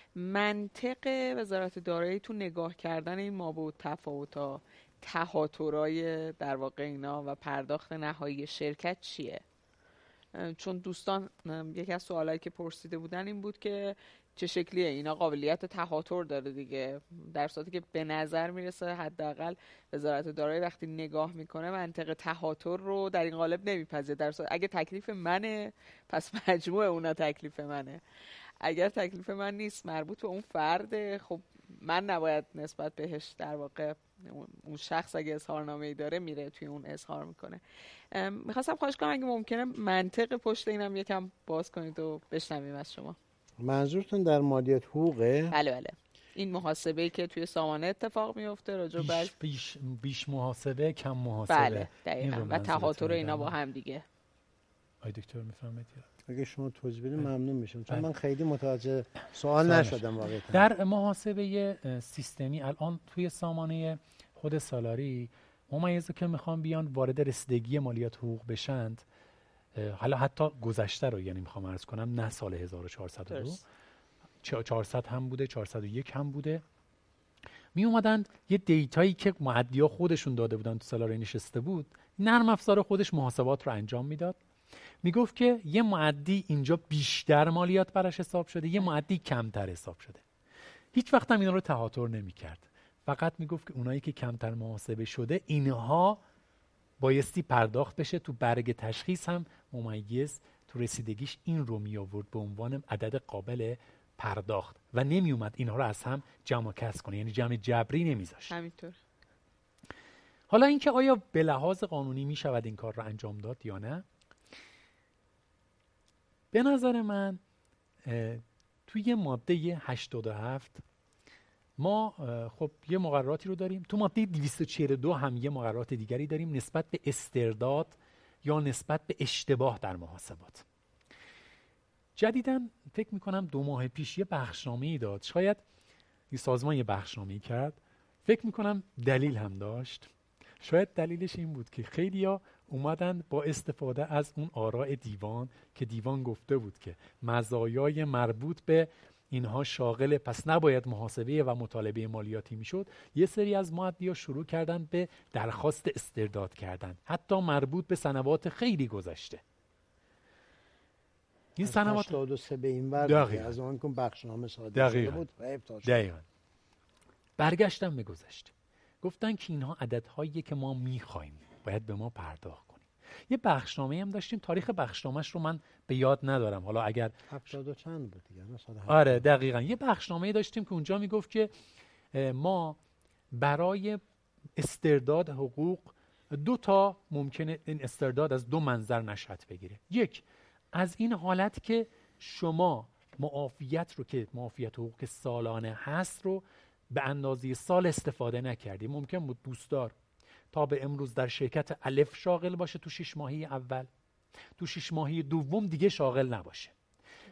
منطق وزارت دارایی تو نگاه کردن این مابعد تفاوت‌ها، تهاترای در واقع اینا و پرداخت نهایی شرکت چیه؟ چون دوستان یکی از سوالایی که پرسیده بودن این بود که چه شکلیه اینا، قابلیت تهاتر داره دیگه، در صورتی که به نظر میرسه حداقل وزارت دارایی وقتی نگاه میکنه منطق تهاتر رو در این قالب نمیپذیره. در صورت اگه تکلیف منه پس مجموع اونا تکلیف منه، اگر تکلیف من نیست مربوط به اون فرد، خب من نباید نسبت بهش در واقع اون شخص اگه اظهارنامه‌ای داره میره توی اون اظهار میکنه. میخواستم خواهش کنم اگه ممکنه منطق پشت اینم یکم باز کنید و بشنویم از شما. منظورتون در مالیات حقوقه؟ بله بله، این محاسبه‌ای که توی سامانه اتفاق میفته راجع به بیش, بیش بیش محاسبه کم محاسبه. بله دقیقاً، و تهاتر اینا با هم دیگه. آی دکتر میفهمید؟ اگه شما توضیح بدید ممنون میشم، چون من خیلی متوجه سوال نشدم واقعا. در محاسبه سیستمی الان توی سامانه خود سالاری ممیزه که میخوام بیان وارد رسیدگی مالیات حقوق بشند، حالا حتی گذشته رو یعنی میخوام عرض کنم، نه سال هزار و چهارصد و دو، چهارصد هم بوده، چهارصد و یک هم بوده، می اومدند یه دیتایی که معدیا خودشون داده بودن تو سالاری نشسته بود، نرم افزار خودش محاسبات رو انجام میداد، میگفت که یه معدی اینجا بیشتر مالیات براش حساب شده، یه معدی کمتر حساب شده. هیچ وقت هم اینا رو تهاتر نمی‌کرد، فقط میگفت که اونایی که کمتر محاسبه شده اینها بایستی پرداخت بشه. تو برگ تشخیص هم ممیز تو رسیدگیش این رو می آورد به عنوان عدد قابل پرداخت و نمی اومد اینها رو از هم جمع و کسر کنه، یعنی جمع جبری نمیذاشت. همینطور. حالا اینکه آیا به لحاظ قانونی می شود این کار رو انجام داد یا نه، به نظر من توی ماده هشتاد و هفت ما خب یه مقرراتی رو داریم، تو ماده دویست و چهل و دو هم یه مقررات دیگری داریم نسبت به استرداد یا نسبت به اشتباه در محاسبات. جدیداً فکر میکنم دو ماه پیش یه بخشنامه‌ای داد، شاید یه سازمان یه بخشنامه‌ای کرد، فکر میکنم دلیل هم داشت. شاید دلیلش این بود که خیلیا اومدن با استفاده از اون آراء دیوان که دیوان گفته بود که مزایای مربوط به اینها شاغله پس نباید محاسبه و مطالبه مالیاتی میشد، یه سری از مؤدیا شروع کردن به درخواست استرداد کردن، حتی مربوط به سنوات خیلی گذشته. این سنوات هشتاد و سه به این ور از اون که بخشنامه صادر شده بود دقیقاً برگشتن به گذشته، گفتن که اینها عددهایی که ما میخوایم باید به ما پرداخت کنیم. یه بخشنامه هم داشتیم، تاریخ بخشنامه‌اش رو من به یاد ندارم، حالا اگر هفتاد و چند بود دیگه. آره دقیقاً یه بخشنامه داشتیم که اونجا میگفت که ما برای استرداد حقوق دو تا ممکنه این استرداد از دو منظر نشأت بگیره. یک، از این حالت که شما معافیت رو که معافیت حقوق سالانه هست رو به اندازه سال استفاده نکردی. ممکن بود دوستدار تا به امروز در شرکت الف شاغل باشه تو شش ماهی اول، تو شش ماهی دوم دیگه شاغل نباشه.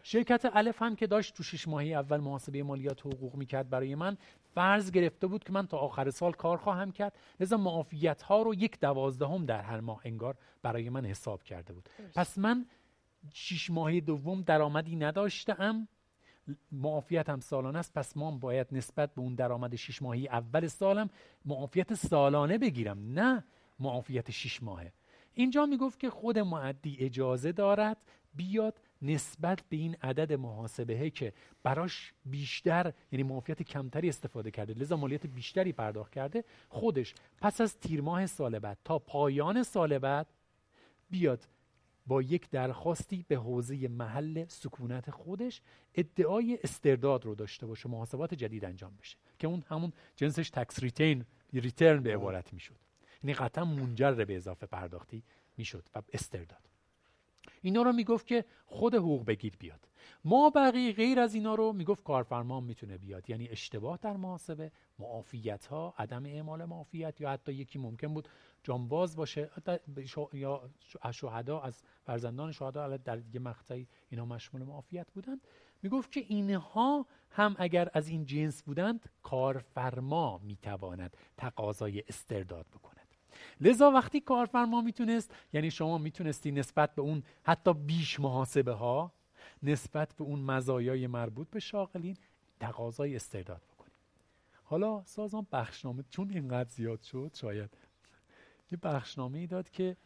شرکت الف هم که داشت تو شش ماهی اول محاسبه مالیات و حقوق میکرد برای من، فرض گرفته بود که من تا آخر سال کار خواهم کرد، لذا معافیت ها رو یک دوازدهم در هر ماه انگار برای من حساب کرده بود. پس من شش ماهی دوم درآمدی نداشتم، معافیت هم سالانه است، پس ما باید نسبت به اون درآمد شش ماهی اول سالم معافیت سالانه بگیرم، نه معافیت شش ماهه. اینجا میگفت که خود معدی اجازه دارد بیاد نسبت به این عدد محاسبه که براش بیشتر، یعنی معافیت کمتری استفاده کرده، لذا مالیات بیشتری پرداخت کرده، خودش پس از تیر ماه سال بعد تا پایان سال بعد بیاد با یک درخواستی به حوزه محل سکونت خودش ادعای استرداد رو داشته باشه، محاسبات جدید انجام بشه که اون همون جنسش تکس ریتین ریترن به عبارت میشد، یعنی قطعا منجر به اضافه پرداختی میشد و استرداد. اینا رو میگفت که خود حقوق بگیر بیاد. ما بقیه غیر از اینا رو میگفت کارفرما میتونه بیاد، یعنی اشتباه در محاسبه، معافیت ها، عدم اعمال معافیت، یا حتی یکی ممکن بود جانباز باشه یا شهدا، از فرزندان شهدا در یه مقطعی اینا مشمول معافیت بودند. میگفت که اینها هم اگر از این جنس بودند کارفرما میتواند تقاضای استرداد بکند. لذا وقتی کارفرما میتونست، یعنی شما میتونستی نسبت به اون حتی بیش محاسبه ها، نسبت به اون مزایای مربوط به شاغلین تقاضای استرداد بکنی. حالا سازمان بخشنامه چون اینقدر زیاد شد، شاید یه بخشنامه ای داد که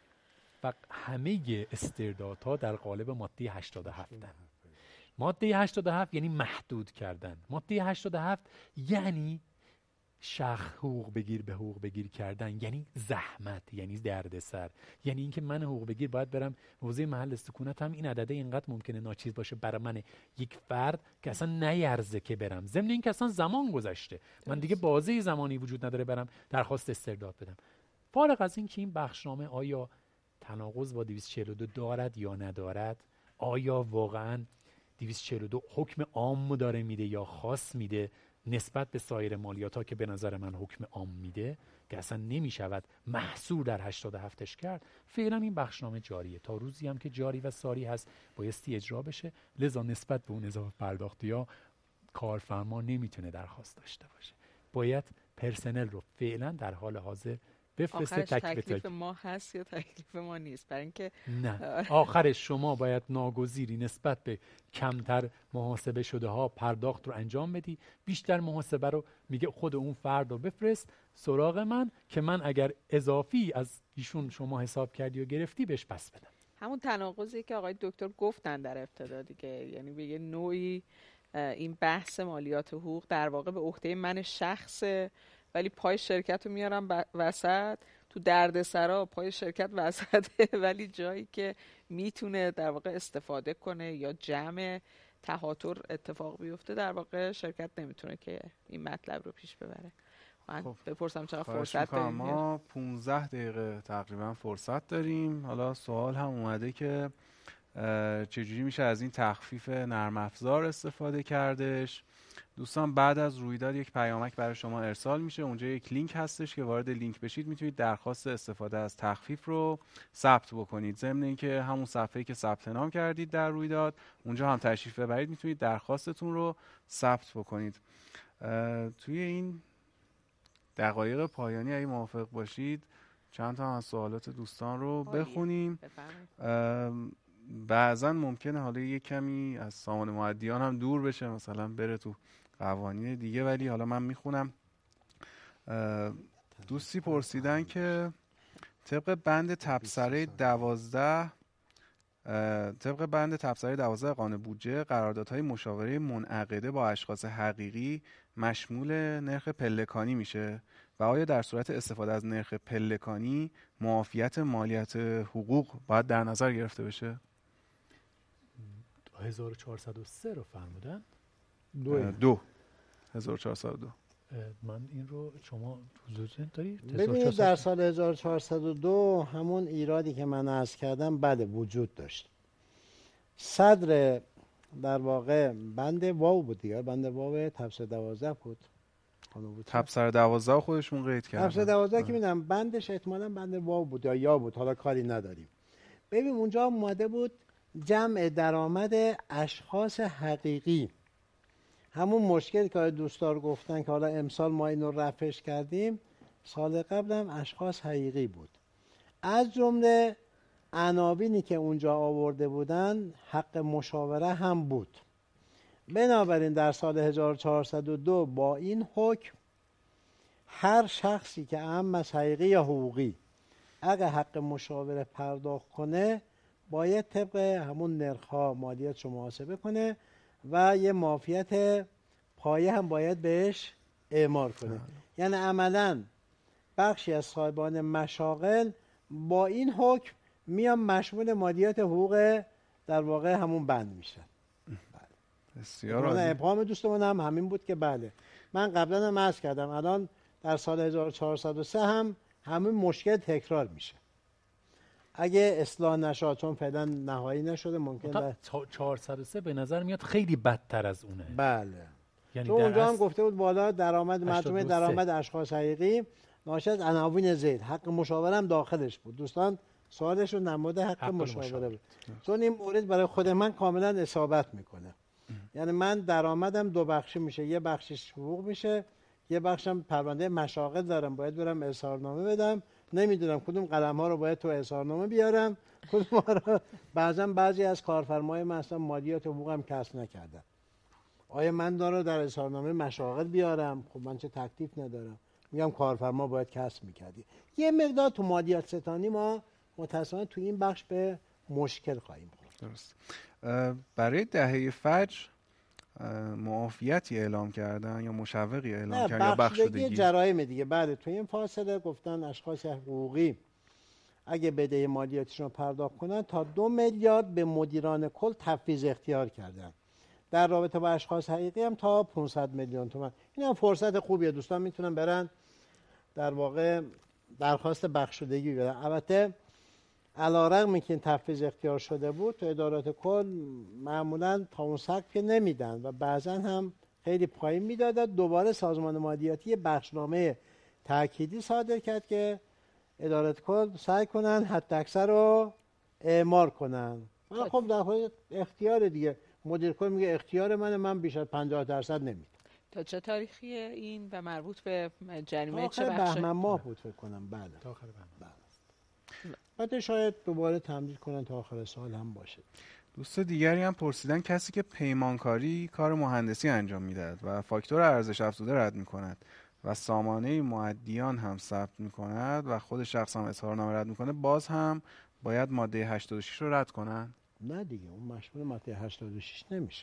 همه استردادها در قالب ماده هشتاد و هفت هستند. ماده هشتاد و هفت یعنی محدود کردن. ماده هشتاد و هفت یعنی شخص حقوق بگیر به حقوق بگیر کردن، یعنی زحمت، یعنی دردسر، یعنی اینکه من حقوق بگیر باید برم حوزه محل سکونت هم این عدده اینقدر ممکنه ناچیز باشه برای من یک فرد که اصلا نیرزه که برم، ضمن اینکه اصلا زمان گذشته، من دیگه بازه زمانی وجود نداره برم درخواست استرداد بدم. فارغ از این که این بخشنامه آیا تناقض با دویست و چهل و دو دارد یا ندارد، آیا واقعا دویست و چهل و دو حکم عام داره میده یا خاص میده نسبت به سایر مالیات ها که به نظر من حکم عام میده که اصلا نمیشود محصور در هشتاد و هفتش کرد، فعلا این بخشنامه جاریه، تا روزی هم که جاری و ساری هست بایستی اجرا بشه. لذا نسبت به اون اضافه پرداختی ها کارفرما نمیتونه درخواست داشته باشه، باید پرسنل رو فعلا در حال حاضر بفرسته. تکلیف, تکلیف ما هست یا تکلیف ما نیست؟ برای اینکه نه، آخرش شما باید ناگزیری نسبت به کمتر محاسبه شده ها پرداخت رو انجام بدی، بیشتر محاسبه رو میگه خود اون فرد رو بفرست سراغ من که من اگر اضافی از ایشون شما حساب کردی و گرفتی بهش پس بدم. همون تناقضی که آقای دکتر گفتن در ابتدا دیگه، یعنی به یه نوعی این بحث مالیات حقوق در واقع به عهده من شخصه، ولی پای شرکت رو میارم وسط، تو دردسرا پای شرکت وسطه، ولی جایی که میتونه در واقع استفاده کنه یا جمع تهاتر اتفاق بیفته در واقع شرکت نمیتونه که این مطلب رو پیش ببره. من خب بپرسم چقدر فرصت داریم؟ ما پونزده دقیقه تقریبا فرصت داریم. حالا سوال هم اومده که چجوری میشه از این تخفیف نرم افزار استفاده کردش. دوستان بعد از رویداد یک پیامک برای شما ارسال میشه، اونجا یک لینک هستش که وارد لینک بشید میتونید درخواست استفاده از تخفیف رو ثبت بکنید. ضمن اینکه همون صفحه‌ای که ثبت نام کردید در رویداد اونجا هم تشریف ببرید، میتونید درخواستتون رو ثبت بکنید. توی این دقایق پایانی اگه موافق باشید چند تا از سوالات دوستان رو بخونیم. بعضا ممکنه حالا یک کمی از سامان معدیان هم دور بشه، مثلا بره تو قوانین دیگه، ولی حالا من میخونم. دوستی پرسیدن که طبق بند تبصره دوازده طبق بند تبصره دوازده قانون بودجه قراردادهای مشاوره منعقده با اشخاص حقیقی مشمول نرخ پلکانی میشه و آیا در صورت استفاده از نرخ پلکانی معافیت مالیات حقوق باید در نظر گرفته بشه؟ هزار و چهارصد و سه رو فرمودن؟ دو دو هزار و چهارصد و دو. من این رو شما حضور دارید؟ ببینید در سال هزار و چهارصد و دو همون ایرادی که من عرض کردم بله وجود داشت. صدر در واقع بند واو بود دیگه، بند واو تبصره دوازده بود. تبصره دوازده خودشون قید کردن. تبصره دوازده که میدونم بندش احتمالاً بند واو بود یا یا بود، حالا کاری نداریم. ببین اونجا اومده بود جمع درآمد اشخاص حقیقی. همون مشکلی که دوستان گفتن که حالا امسال ما اینو رفعش کردیم، سال قبل هم اشخاص حقیقی بود. از جمله عناوینی که اونجا آورده بودن حق مشاوره هم بود. بنابراین در سال هزار و چهارصد و دو با این حکم هر شخصی که اهم از حقیقی یا حقوقی اگه حق مشاوره پرداخت کنه باید طبق همون نرخ‌ها مالیاتش رو محاسبه کنه و یه معافیت پایه هم باید بهش اعمال کنه. یعنی عملاً بخشی از صاحبان مشاغل با این حکم میان مشمول مالیات حقوق در واقع همون بند میشن. بسیار عالی. ابهام دوستمون هم همین بود که بله من قبلا هم عرض کردم الان در سال هزار و چهارصد و سه هم همین مشکل تکرار میشه اگه اصلاح نشه، چون فعلا نهایی نشده. ممکن در چهارصد و سه به نظر میاد خیلی بدتر از اونه. بله، یعنی چون اونجا هم گفته بود بالا درآمد مجموع درآمد اشخاص حقیقی ناشی از عناوین ذیل، حق مشاوره هم داخلش بود. دوستان سوالشون نموده حق, حق مشاوره بود، چون این مورد برای خود من کاملا اصابت میکنه. یعنی من درآمدم دو بخشی میشه، یه بخشش حقوق میشه، یه بخشم پرونده مشاغل دارم، باید برم اظهارنامه بدم، نمیدونم کدوم قلم ها رو باید تو اظهارنامه بیارم، کدوم ها رو. بعضا بعضی از کارفرمای من اصلا مالیات حقوقم کسب نکردن، آیا من داره در اظهارنامه مشاغل بیارم؟ خب من چه تکلیف ندارم، میگم کارفرما باید کسب میکردی. یه مقدار تو مالیات ستانی ما متأسفانه تو این بخش به مشکل خواهیم خورد. درست. برای دهه فجر معافیتی اعلام کردن یا مشوقی اعلام کردن یا بخشودگی جرایم دیگه؟ بله، تو این فاصله گفتن اشخاص حقوقی اگه بدهی مالیاتشون رو پرداخت کنن تا دو میلیارد به مدیران کل تفویض اختیار کردن. در رابطه با اشخاص حقیقی هم تا پانصد میلیون تومان. این هم فرصت خوبیه، دوستان میتونن برن در واقع درخواست بخشودگی بدن. البته علیرغم که این تفویض اختیار شده بود تو ادارات کل معمولا تا اون سقف که نمیدن و بعضا هم خیلی پایین میدادن. دوباره سازمان مالیاتی بخشنامه تأکیدی صادر کرد که ادارات کل سعی کنن حد اکثر رو اعمال کنن. من خب در حال اختیار دیگه، مدیر کل میگه اختیار منه، من بیش از پنجاه درصد نمیدم. تا چه تاریخیه این و مربوط به جریمه چه بخشه؟ بخشه؟ بهمن ماه بود فکر کنم. بله تا آخر بهمن. بعد شاید دوباره تمدید کنن تا آخر سال هم باشه. دوست دیگری هم پرسیدن کسی که پیمانکاری کار مهندسی انجام میدهد و فاکتور ارزش افزوده رد میکند و سامانه معدیان هم ثبت میکند و خود شخص هم اظهارنامه رد میکنه، باز هم باید ماده هشتاد و شش رو رد کنن؟ نه دیگه، اون مشمول ماده هشتاد و شش نمیشه.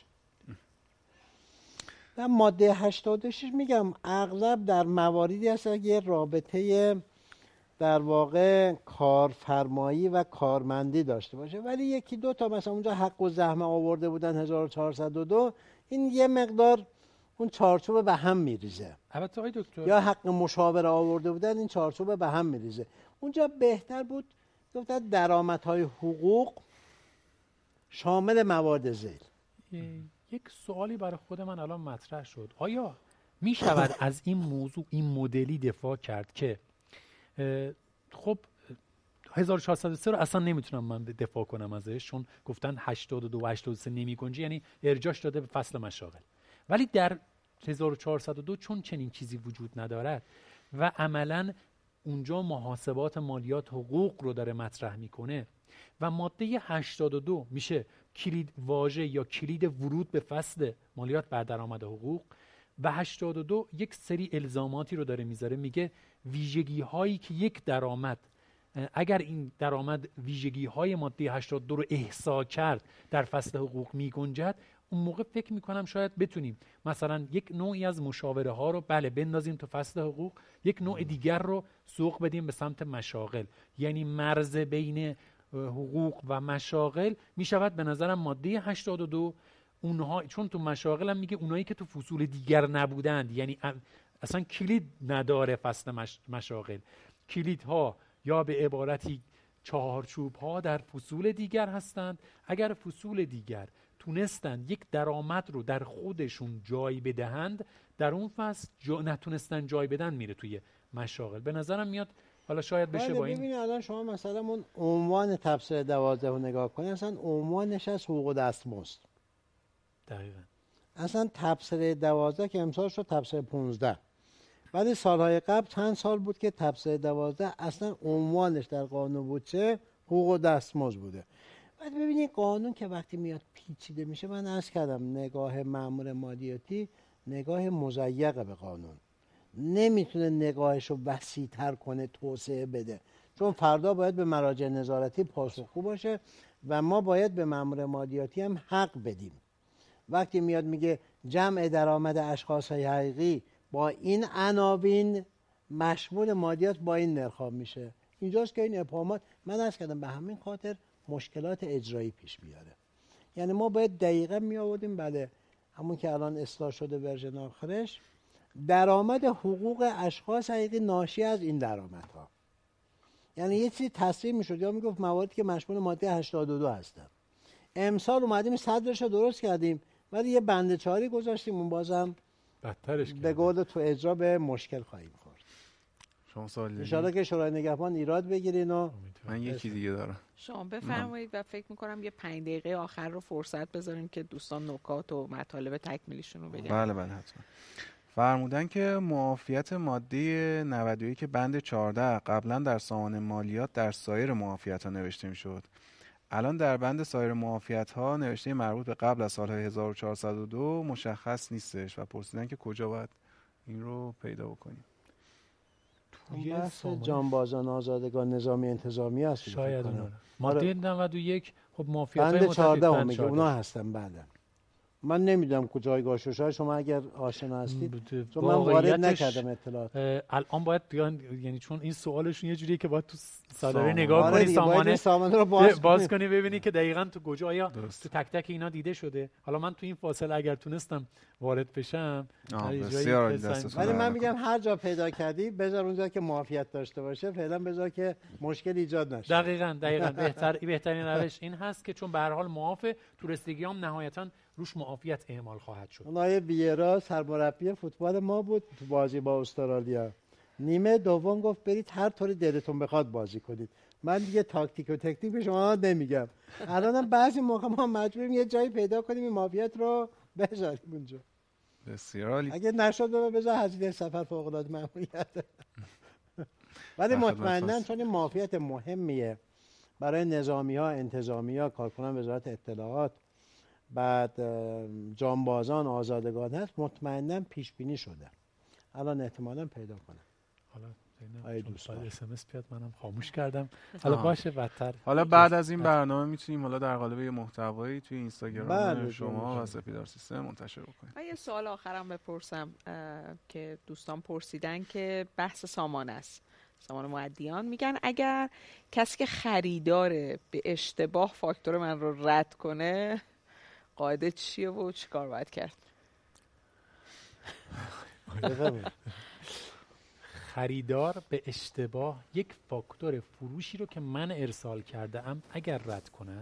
در ماده هشتاد و شش میگم اغلب در مواردی هست که یه رابطه در واقع کارفرمایی و کارمندی داشته باشه، ولی یکی دو تا مثلا اونجا حق و زحمه آورده بودن هزار و چهارصد و دو، این یه مقدار اون چارچوب به هم میریزه. البته آقای دکتر یا حق مشاوره آورده بودن، این چارچوب به هم میریزه. اونجا بهتر بود گفتن درآمدهای حقوق شامل مواد ذیل. یک سوالی برای خود من الان مطرح شد، آیا می شود از این موضوع این مدلی دفاع کرد که خب هزار و چهارصد و سه رو اصلا نمیتونم من دفاع کنم ازش، چون گفتن هشتاد و دو و هشتاد و سه نمیگنجه، یعنی ارجاش داده به فصل مشاغل، ولی در هزار و چهارصد و دو چون چنین چیزی وجود ندارد و عملا اونجا محاسبات مالیات حقوق رو داره مطرح میکنه و ماده هشتاد و دو میشه کلید واژه یا کلید ورود به فصل مالیات بر درآمد حقوق و هشتاد و دو یک سری الزاماتی رو داره میذاره، میگه ویژگی هایی که یک درآمد اگر این درآمد ویژگی های ماده هشتاد و دو رو احصا کرد در فصل حقوق میگنجد، اون موقع فکر میکنم شاید بتونیم مثلا یک نوعی از مشاوره ها رو بله بندازیم تو فصل حقوق، یک نوع دیگر رو سوق بدیم به سمت مشاغل، یعنی مرز بین حقوق و مشاغل میشود به نظرم ماده هشتاد و دو. اونها چون تو مشاغل هم میگه اونایی که تو فصول دیگر نبودند، یعنی اصلا کلید نداره فصل مش... مشاغل، کلیدها یا به عبارتی چهارچوب ها در فصول دیگر هستند. اگر فصول دیگر تونستند یک درآمد رو در خودشون جای بدهند، در اون فصل جا... نتونستن جای بدن، میره توی مشاغل. به نظرم میاد حالا شاید بشه با این. ببینید الان شما مثلا اون عنوان تبصره دوازده رو نگاه کنید، اصلا عنوانش از حقوق و دستمزد. دقیقاً. اصلا تبصره دوازده که امسال شد تبصره پانزده. ولی سالهای قبل چند سال بود که تبصره دوازده اصلا عنوانش در قانون بود چه؟ حقوق و دستمزد بوده. بعد ببینید قانون که وقتی میاد پیچیده میشه، من عرض کردم نگاه مأمور مالیاتی نگاه مضیق به قانون، نمیتونه نگاهش رو وسیع‌تر کنه، توسعه بده، چون فردا باید به مراجع نظارتی پاسخگو باشه و ما باید به مأمور مالیاتی هم حق بدیم. وقتی میاد میگه جمع درآمد اشخاص حقیقی با این عناوین مشمول مالیات با این نرخ‌ها میشه، اینجاست که این ابهامات، من عرض کردم به همین خاطر مشکلات اجرایی پیش بیاره. یعنی ما باید دقیقاً می آوردیم بله همون که الان اصلاح شده ورژن آخرش، درآمد حقوق اشخاص حقیقی ناشی از این درآمدها. یعنی یه چیزی تصریح میشد یا میگفت مواردی که مشمول ماده هشتاد و دو هستن. امسال اومدیم صدرش رو درست کردیم ولی یه بند چاری گذاشتیم، اون بازم بدترش به قول تو اجرا به مشکل خواهیم خورد. شما سوال دارید؟ ان شاءالله که شورای نگهبان ایراد بگیرین و من یکی دیگه دارم. شما بفرمایید و فکر میکنم یه پنج دقیقه آخر رو فرصت بذاریم که دوستان نکات و مطالب تکمیلیشون رو بگن. بله بله حتما. فرمودن که معافیت ماده نود و یک بند چهارده قبلا در سامان مالیات در سایر معافیت‌ها نوشته میشد. الان در بند سایر معافیت‌ها نوشته مربوط به قبل از سال هزار و چهارصد و دو مشخص نیستش و پرسیدن که کجا باید این رو پیدا بکنیم. بحث جانبازان آزادگان نظامی انتظامی هست شاید اون ماده نود و یک خب معافیت‌های بند چهارده هم میگه اونا هستن. بله من نمیدونم کجایگاهش، شاید شما اگر آشنا هستید، چون من وارد نکردم اطلاعات. الان باید یعنی چون این سوالشون یه جوریه که باید تو صادره نگاه کنی، سامانه سامانه رو باز, باز کنی ببینی که دقیقاً تو کجا آیا تو تک تک اینا دیده شده. حالا من تو این فاصله اگر تونستم وارد بشم ولی من میگم هر جا پیدا کردی بذار اونجا که معافیت داشته باشه، فعلا بذار که مشکل ایجاد نشه. دقیقاً دقیقاً بهتر بهترین روش این هست که چون به هر حال معافه تو رسیدگیام نهایتاً روش معافیت اعمال خواهد شد. اونای ویرا سرمربی فوتبال ما بود تو بازی با استرالیا، نیمه دوم گفت برید هر طوری دلتون بخواد بازی کنید، من دیگه تاکتیک و تکنیک به شما نمیگم. الانم بعضی موقع ما مجبوریم یه جایی پیدا کنیم این معافیت رو بذاریم اونجا. بسیار عالی. اگه نشد بذار هزینه سفر فوق العاده مأموریت. ولی مطمئنا چون این معافیت مهمیه برای نظامی ها، انتظامی ها، کارکنان وزارت اطلاعات، بعد جانبازان آزادگان هست، مطمئنا پیش بینی شده. الان احتمالاً پیدا کنم. حالا آیا دوستان اس ام اس بیاد منم خاموش کردم. حالا باشه بدتر. حالا بعد از این برنامه میتونیم حالا در قالب یه محتوایی توی اینستاگرام شما و سپیدار سیستم منتشر بکنیم. من یه سوال آخرم بپرسم که دوستان پرسیدن که بحث سامان است. سامان مؤدیان میگن اگر کسی که خریداره به اشتباه فاکتور من رو رد کنه قاعده چیه و چی کار باید کرد؟ خریدار به اشتباه یک فاکتور فروشی رو که من ارسال کرده ام اگر رد کند،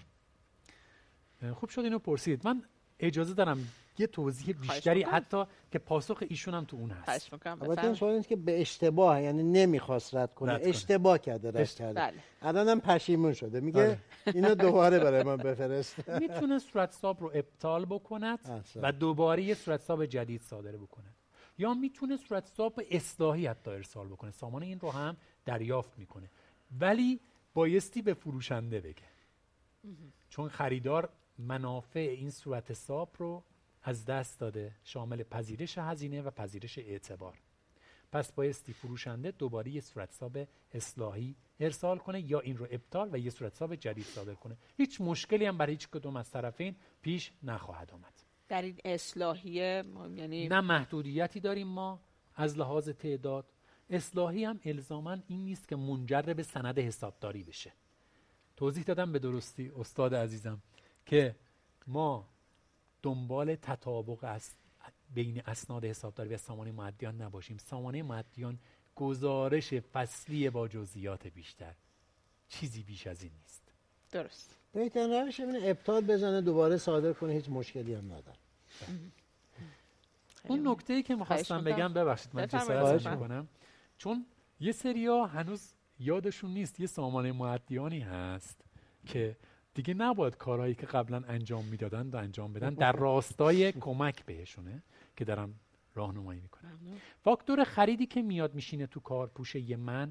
خوب شد اینو پرسید، من اجازه دارم یه توضیح بیشتری حتی که پاسخ ایشون هم تو اون هست. البته این سوال اینه که به اشتباه، یعنی نمیخواست رد کنه، رد اشتباه کرده رد اشت... کرده. بله. الانم پشیمون شده میگه بله. اینو دوباره برای من بفرست. میتونه صورتحساب رو ابطال بکند احسن. و دوباره یه صورتحساب جدید صادر بکنه، یا میتونه صورتحساب اصلاحی حتی ارسال بکنه. سامانه این رو هم دریافت میکنه، ولی بایستی به فروشنده بگه، چون خریدار منافع این صورتحساب رو از دست داده، شامل پذیرش هزینه و پذیرش اعتبار. پس بایستی فروشنده دوباره یه صورتحساب اصلاحی ارسال کنه یا این رو ابطال و یه صورتحساب جدید صادر کنه. هیچ مشکلی هم برای هیچ کدوم از طرفین پیش نخواهد آمد. در این اصلاحیه یعنی نه محدودیتی داریم ما از لحاظ تعداد. اصلاحی هم الزاماً این نیست که منجر به سند حسابداری بشه. توضیح دادم به درستی استاد عزیزم که ما دنبال تطابق است بین اسناد حسابداری و سامانه مؤدیان نباشیم. سامانه مؤدیان گزارش فصلی با جزئیات بیشتر، چیزی بیش از این نیست. درست. بهترین روش اینه ابطال بزنه دوباره صادر کنه، هیچ مشکلی هم نداره. اون نکته‌ای که می‌خواستم بگم، ببخشید من جسارت می‌کنم، چون یه سریا هنوز یادشون نیست یه سامانه مؤدیانی هست که دیگه نباید کارهایی که قبلا انجام میدادن و انجام بدن، در راستای کمک بهشونه که دارم راهنمایی میکنم. فاکتور خریدی که میاد میشینه تو کارپوشه من،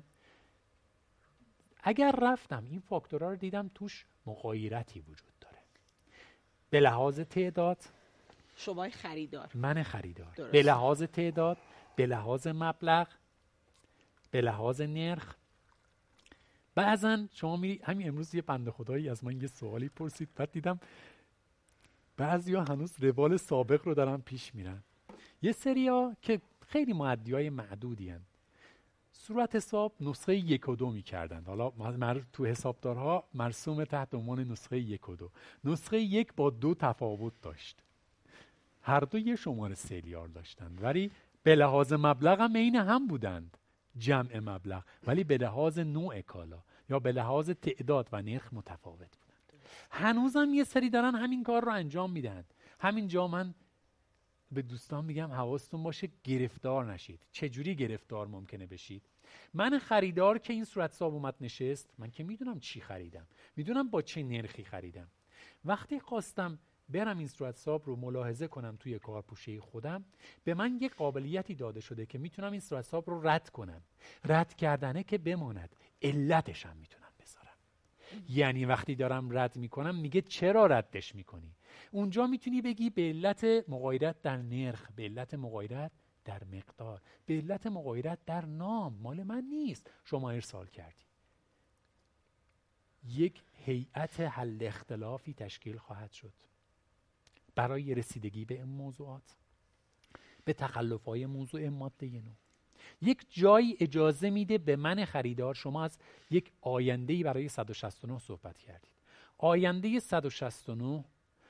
اگر رفتم این فاکتورها رو دیدم توش مغایرتی وجود داره، به لحاظ تعداد، شما خریدار، من خریدار، درست. به لحاظ تعداد، به لحاظ مبلغ، به لحاظ نرخ. بعضن شما میری، همین امروز یه بنده خدایی از من یه سوالی پرسید، بعد دیدم بعضیا هنوز روال سابق رو دارن پیش میرن. یه سریا که خیلی مؤدیای معدودی هن. صورت حساب نسخه یک و دو میکردن. حالا مر... تو حسابدارها مرسوم تحت عنوان نسخه یک و دو. نسخه یک با دو تفاوت داشت. هر دو یه شماره سریال داشتن، ولی به لحاظ مبلغ هم عین هم بودند، جمع مبلغ، ولی به لحاظ نوع کالا یا به لحاظ تعداد و نرخ متفاوت بودند. هنوزم یه سری دارن همین کار رو انجام میدن. همینجا من به دوستان میگم حواستون باشه گرفتار نشید. چجوری گرفتار ممکنه بشید؟ من خریدار که این صورت حساب اومد نشست، من که میدونم چی خریدم، میدونم با چه نرخی خریدم. وقتی خواستم برم این صورت حساب رو ملاحظه کنم توی کارپوشه خودم، به من یک قابلیتی داده شده که میتونم این صورت حساب رو رد کنم. رد کردنه که بماند، علتش هم میتونم بذارم. یعنی وقتی دارم رد میکنم میگه چرا ردش میکنی؟ اونجا میتونی بگی به علت مغایرت در نرخ، به علت مغایرت در مقدار، به علت مغایرت در نام، مال من نیست، شما ارسال کردی. یک هیئت حل اختلافی تشکیل خواهد شد برای رسیدگی به این موضوعات، به تخلف‌های موضوع ماده نو. یک جایی اجازه میده به من خریدار، شما از یک آینده‌ای برای صد و شصت و نه صحبت کردید. آینده صد و شصت و نه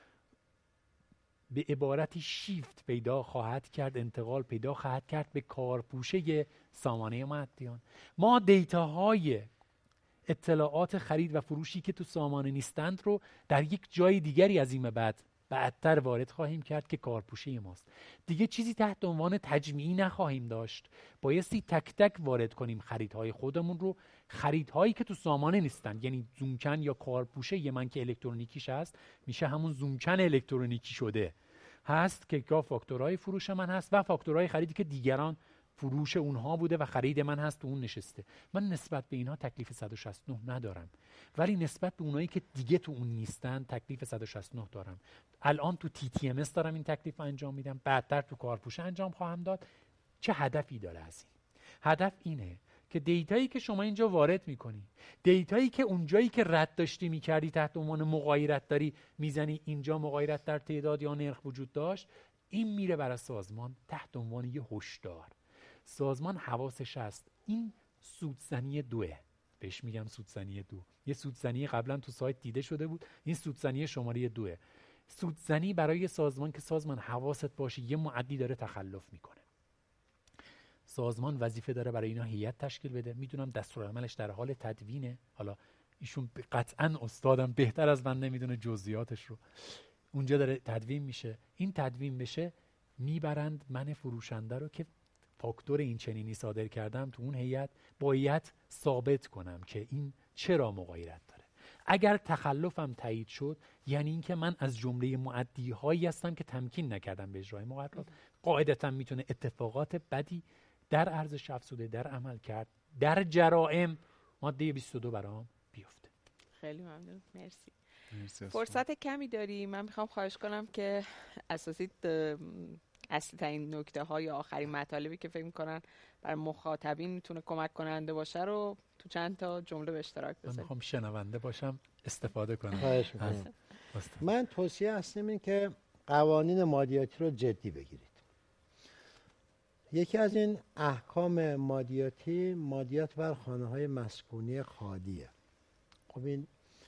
به عبارتی شیفت پیدا خواهد کرد، انتقال پیدا خواهد کرد به کارپوشه سامانه مؤدیان. ما دیتاهای اطلاعات خرید و فروشی که تو سامانه نیستند رو در یک جای دیگری از این بعد بعدتر وارد خواهیم کرد که کارپوشه ماست. دیگه چیزی تحت عنوان تجمیعی نخواهیم داشت. بایستی تک تک وارد کنیم خریدهای خودمون رو. خریدهایی که تو سامانه نیستن، یعنی زومکن یا کارپوشه یه من که الکترونیکیش هست، میشه همون زومکن الکترونیکی شده هست که گاه فاکتورهای فروش من هست و فاکتورهای خریدی که دیگران فروش اونها بوده و خرید من هست تو اون نشسته. من نسبت به اینها تکلیف صد و شصت و نه ندارم، ولی نسبت به اونایی که دیگه تو اون نیستن تکلیف صد و شصت و نه دارم. الان تو تی تی ام اس دارم این تکلیف انجام میدم، بعدتر تو کارپوشه انجام خواهم داد. چه هدفی داره از این؟ هدف اینه که دیتایی که شما اینجا وارد میکنی، دیتایی که اونجایی که رد داشتی میکردی تحت عنوان مغایرت داری میزنی اینجا مغایرت در تعداد یا نرخ وجود داشت، این میره برای سازمان تحت عنوان یه هشدار. سازمان حواسش هست این سودزنی دوه، بهش میگم سودزنی دو. یه سودزنی قبلا تو سایت دیده شده بود، این سودزنی شماره دوه. سودزنی برای سازمان که سازمان حواست باشه یه مؤدی داره تخلف میکنه. سازمان وظیفه داره برای اینا هیئت تشکیل بده. میدونم دستورالعملش در حال تدوینه، حالا ایشون قطعا استادم بهتر از من نمیدونه جزئیاتش رو. اونجا داره تدوین میشه. این تدوین بشه میبرند من فروشنده رو که فاکتور این چنینی صادر کردم تو اون هیئت، باید ثابت کنم که این چرا مغایرت داره. اگر تخلفم تایید شد، یعنی اینکه من از جمله مؤدی هایی هستم که تمکین نکردم به اجرای مقررات. قاعدتا میتونه اتفاقات بدی در ارزش افزوده، در عمل کرد، در جرائم ماده بیست و دو برام بیفته. خیلی ممنون، مرسی. مرسی. فرصت کمی داری، من میخوام خواهش کنم که اساسی اصلی ترین نکته ها یا آخرین مطالبی که فکر میکنن برای مخاطبین میتونه کمک کننده باشه رو تو چند تا جمله به اشتراک بذارید. من میخوام شنونده باشم، استفاده کنم. خواهش میکنم. من توصیه هستم این که قوانین مالیاتی رو جدی بگیرید. یکی از این احکام مالیاتی مالیات بر خانه‌های مسکونی خالیه. خب این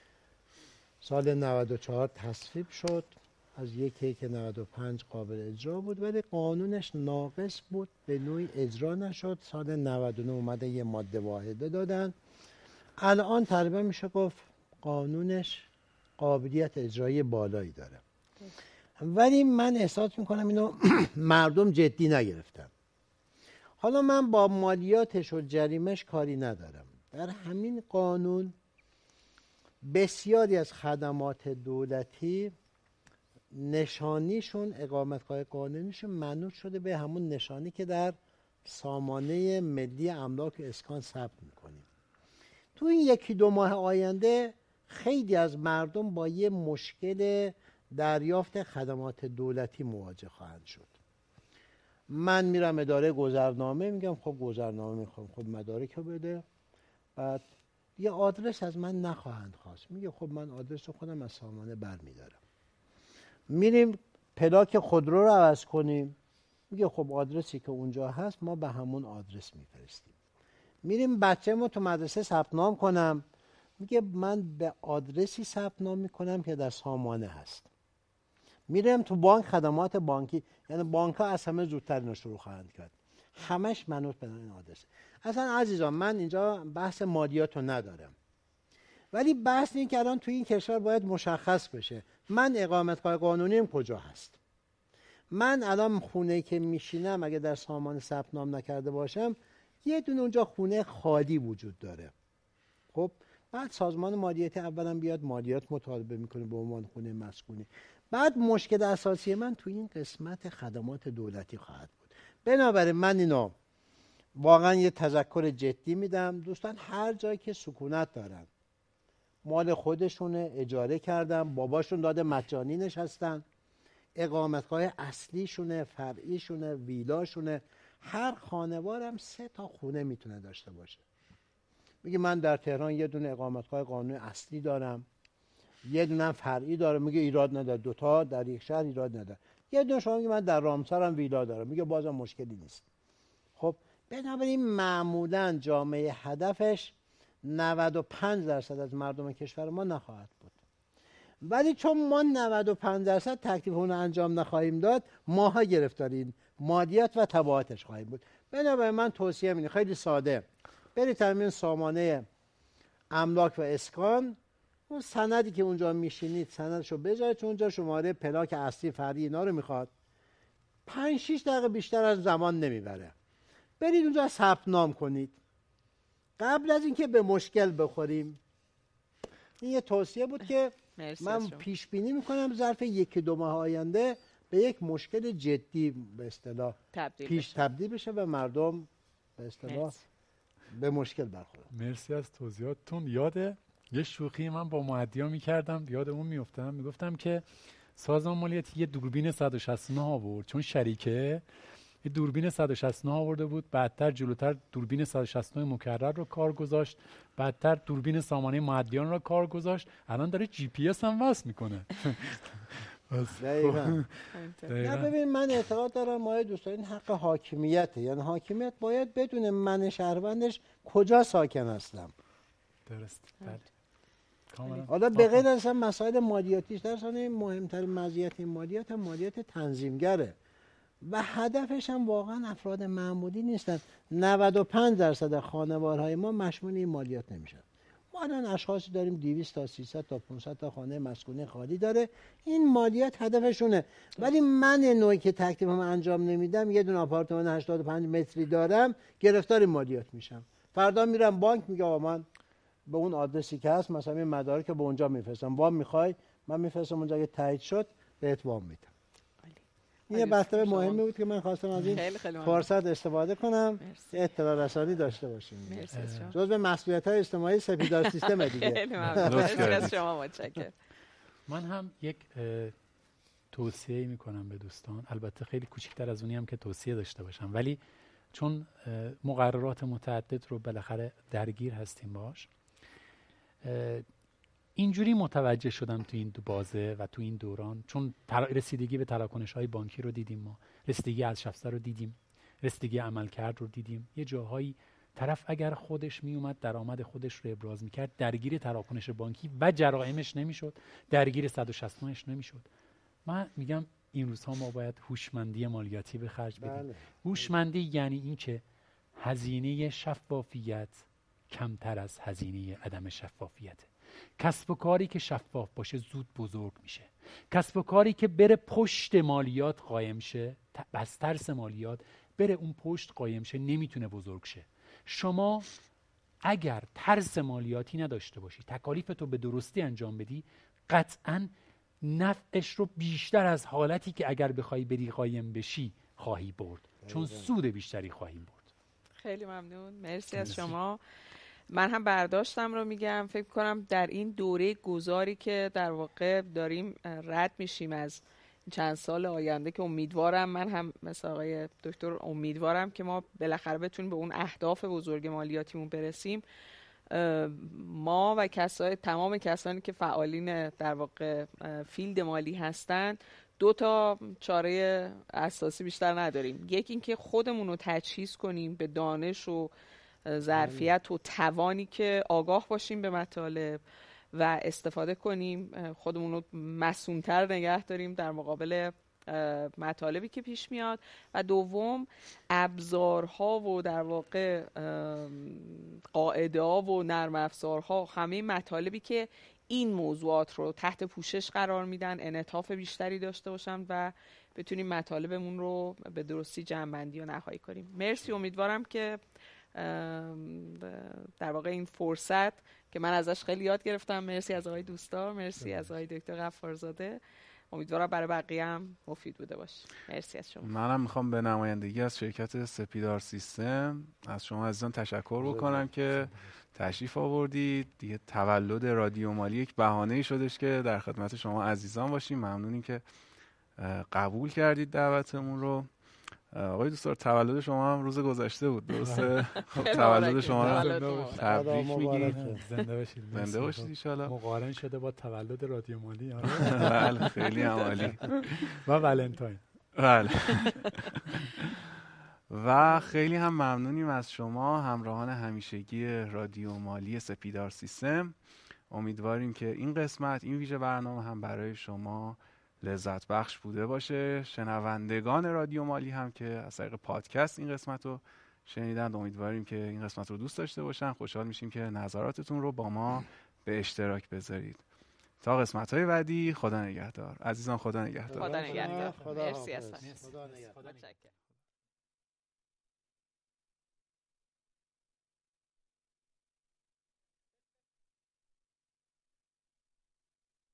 سال نود و چهار تصویب شد، از یکی که نود و پنج قابل اجرا بود، ولی قانونش ناقص بود، به نوعی اجرا نشد. سال نود و نه اومده یه ماده واحده دادن. الان تقریبا میشه گفت قانونش قابلیت اجرایی بالایی داره، ولی من احساس میکنم اینو مردم جدی نگرفتن. حالا من با مالیاتش و جریمش کاری ندارم. در همین قانون بسیاری از خدمات دولتی نشانیشون، اقامتگاه قانونیشون منوط شده به همون نشانی که در سامانه ملی املاک و اسکان ثبت میکنیم. تو این یکی دو ماه آینده خیلی از مردم با یه مشکل دریافت خدمات دولتی مواجه خواهند شد. من میرم اداره گذرنامه، میگم خب گذرنامه میخوام، خب مدارک رو بده، بعد یه آدرس از من نخواهند خواست. میگه خب من آدرس رو خودم از سامانه برمیدارم. میریم پلاک خودرو رو عوض کنیم، میگه خب آدرسی که اونجا هست ما به همون آدرس میفرستیم. میریم بچه ما تو مدرسه ثبت نام کنم، میگه من به آدرسی ثبت نام میکنم که در سامانه هست. میرم تو بانک، خدمات بانکی، یعنی بانک ها از همه زودتر اینو شروع خواهند کرد، همش منوط به این آدرس. اصلا عزیزان من اینجا بحث مالیات رو ندارم، ولی بحث این که الان تو این کشور باید مشخص بشه من اقامتگاه قانونیم کجا هست. من الان خونه که میشینم اگه در سامانه ثبت نام نکرده باشم، یه دونه اونجا خونه خالی وجود داره. خب بعد سازمان مالیاتی اولا بیاد مالیات مطالبه میکنه به عنوان خونه مسکونی. بعد مشکل اساسی من تو این قسمت خدمات دولتی خواهد بود. بنابراین من اینو واقعا یه تذکر جدی میدم، دوستان هر جایی که سکونت دارن، مال خودشونه، اجاره کردن، باباشون داده مجانی نشستن، اقامتگاه اصلیشونه، فرعیشونه، ویلاشونه، هر خانوارم سه تا خونه میتونه داشته باشه. میگه من در تهران یه دونه اقامتگاه قانونی اصلی دارم، یه دونه فرعی دارم، میگه ایراد نداره، دوتا در یک شهر ایراد نداره. یه دونه شما میگه من در رامسرم ویلا دارم، میگه بازم مشکلی نیست. خب بنابراین معمولا جامعه هدفش نود و پنج درصد از مردم کشور ما نخواهد بود، ولی چون ما نود و پنج درصد تکلیف اون انجام نخواهیم داد، ماها گرفتاریم مالیات و تبعاتش خواهیم بود. بنابراین من توصیه می‌کنم خیلی ساده، برید تامین سامانه املاک و اسکان، اون سندی که اونجا میشینید سندشو بذارید، چون اونجا شماره پلاک اصلی فرعی اینا رو میخواد، پنج شش دقیقه بیشتر از زمان نمیبره. برید اونجا ثبت نام کنید قبل از اینکه به مشکل بخوریم. این یه توصیه بود که من پیش بینی میکنم ظرف یکی دو ماه آینده به یک مشکل جدی به اصطلاح پیش تبدیل بشه و مردم به اصطلاح به مشکل برخورن. مرسی از توضیحاتتون. یاد یه شوخی من با معدیا میکردم، یاد اون میافتم، میگفتم که سازمان مالیاتی یه دوربین صد و شصت و نه آورد، چون شریکه یه دوربین صد و شصت و نه آورده بود، بعدتر جلوتر دوربین صد و شصت و نه مکرر رو کار گذاشت، بعدتر دوربین سامانه معدیان رو کار گذاشت، الان داره جی پی اس هم وصل میکنه. دقیقاً. نه ببین من اعتقاد دارم ما دوستان این حق حاکمیته، یعنی حاکمیت باید بدونه من شهروندش کجا ساکن هستم. درست. بله. حالا به غیر از مسائل مالیاتیش در سانه مهمترین مزیت این مالیات هم مالیات تنظیمگره و هدفش هم واقعا افراد معمولی نیستن. نود و پنج درصد خانوارهای ما مشمول این مالیات نمیشن. ما الان اشخاصی داریم دویست تا سیصد تا پانصد تا خانه مسکونی خالی داره، این مالیات هدفشونه. ولی من نوعی که تکلیفم انجام نمیدم، یه دونه آپارتمان هشتاد و پنج متری دارم، گرفتار مالیات میشم. فردا میرم بانک، میگه آقا من به اون آدرسی که هست مثلا این مدارک رو به اونجا میفرستم، وام میخوای؟ من میفرستم اونجا، که تایید شد بهت وام میدم. این یه مطلب مهمی بود که من خواستم از این فرصت استفاده کنم، اطلاع رسانی داشته باشیم. جزء مسئولیت‌های اجتماعی سپیدار سیستم دیگه. خیلی ممنون از شما، متشکرم. من هم یک توصیه میکنم به دوستان، البته خیلی کوچکتر از اونی هم که توصیه داشته باشم، ولی چون مقررات متعدد رو بالاخره درگیر هستیم باش، اینجوری متوجه شدم تو این دو بازه و تو این دوران، چون رسیدگی به تراکنش‌های بانکی رو دیدیم، ما رسیدگی از شفته رو دیدیم، رسیدگی عملکرد رو دیدیم، یه جاهایی طرف اگر خودش می اومد درآمد خودش رو ابراز میکرد، درگیر تراکنش بانکی و جرائمش نمیشد، درگیر صد و شصت و نه نمیشد. من میگم این روزها ما باید هوشمندی مالیاتی به خرج بدیم. بله. هوشمندی یعنی این که هزینه شفافیت کمتر از هزینه عدم شفافیت. کسب و کاری که شفاف باشه زود بزرگ میشه. کسب و کاری که بره پشت مالیات قایم شه، از ترس مالیات بره اون پشت قایم شه نمیتونه بزرگ شه. شما اگر ترس مالیاتی نداشته باشی، تکالیفتو به درستی انجام بدی، قطعاً نفعش رو بیشتر از حالتی که اگر بخوای بری قایم بشی خواهی برد، چون سود بیشتری خواهیم برد. خیلی ممنون، مرسی از شما. من هم برداشتم رو میگم، فکر کنم در این دوره گذاری که در واقع داریم رد میشیم از چند سال آینده که امیدوارم، من هم مثل آقای دکتر امیدوارم که ما بالاخره بتونیم به اون اهداف بزرگ مالیاتیمون برسیم. ما و کسای تمام کسانی که فعالین در واقع فیلد مالی هستند دو تا چاره اساسی بیشتر نداریم. یکی این که خودمون رو تجهیز کنیم به دانش و ظرفیت و توانی که آگاه باشیم به مطالب و استفاده کنیم، خودمون رو مسئول‌تر نگه داریم در مقابل مطالبی که پیش میاد. و دوم، ابزارها و در واقع قاعده ها و نرم افزارها، همه مطالبی که این موضوعات رو تحت پوشش قرار میدن، انعطاف بیشتری داشته باشن و بتونیم مطالبمون رو به درستی جمع‌بندی و نهایی کنیم. مرسی، امیدوارم که در واقع این فرصت که من ازش خیلی یاد گرفتم، مرسی از آقای دوستار، مرسی از آقای دکتر غفارزاده، امیدوارم برای بقیه هم مفید بوده باشه. مرسی از شما. منم میخوام به نمایندگی از شرکت سپیدار سیستم از شما عزیزان تشکر بکنم که تشریف آوردید. دیگه تولد رادیو مالی یک بهانه‌ای شدش که در خدمت شما عزیزان باشیم. ممنونیم که قبول کردید دعوتمون رو. آقای دوستار، تولد شما هم روز گذشته بود، درسته؟ خب تولد شما رو تبریک میگیم. زنده باشید. زنده باشید ان شاء الله. مقارن شده با تولد رادیو مالی. بله، خیلی عالی. و ولنتاین. بله. و خیلی هم ممنونیم از شما همراهان همیشگی رادیو مالی سپیدار سیستم. امیدواریم که این قسمت، این ویژه برنامه هم برای شما لذت بخش بوده باشه. شنوندگان رادیو مالی هم که از طریق پادکست این قسمت رو شنیدند، امیدواریم که این قسمت رو دوست داشته باشن. خوشحال میشیم که نظراتتون رو با ما به اشتراک بذارید. تا قسمت‌های بعدی، خدا نگهدار. عزیزان خدا نگهدار. خدا نگهدار. خدا مرسی از خدا نگهدار.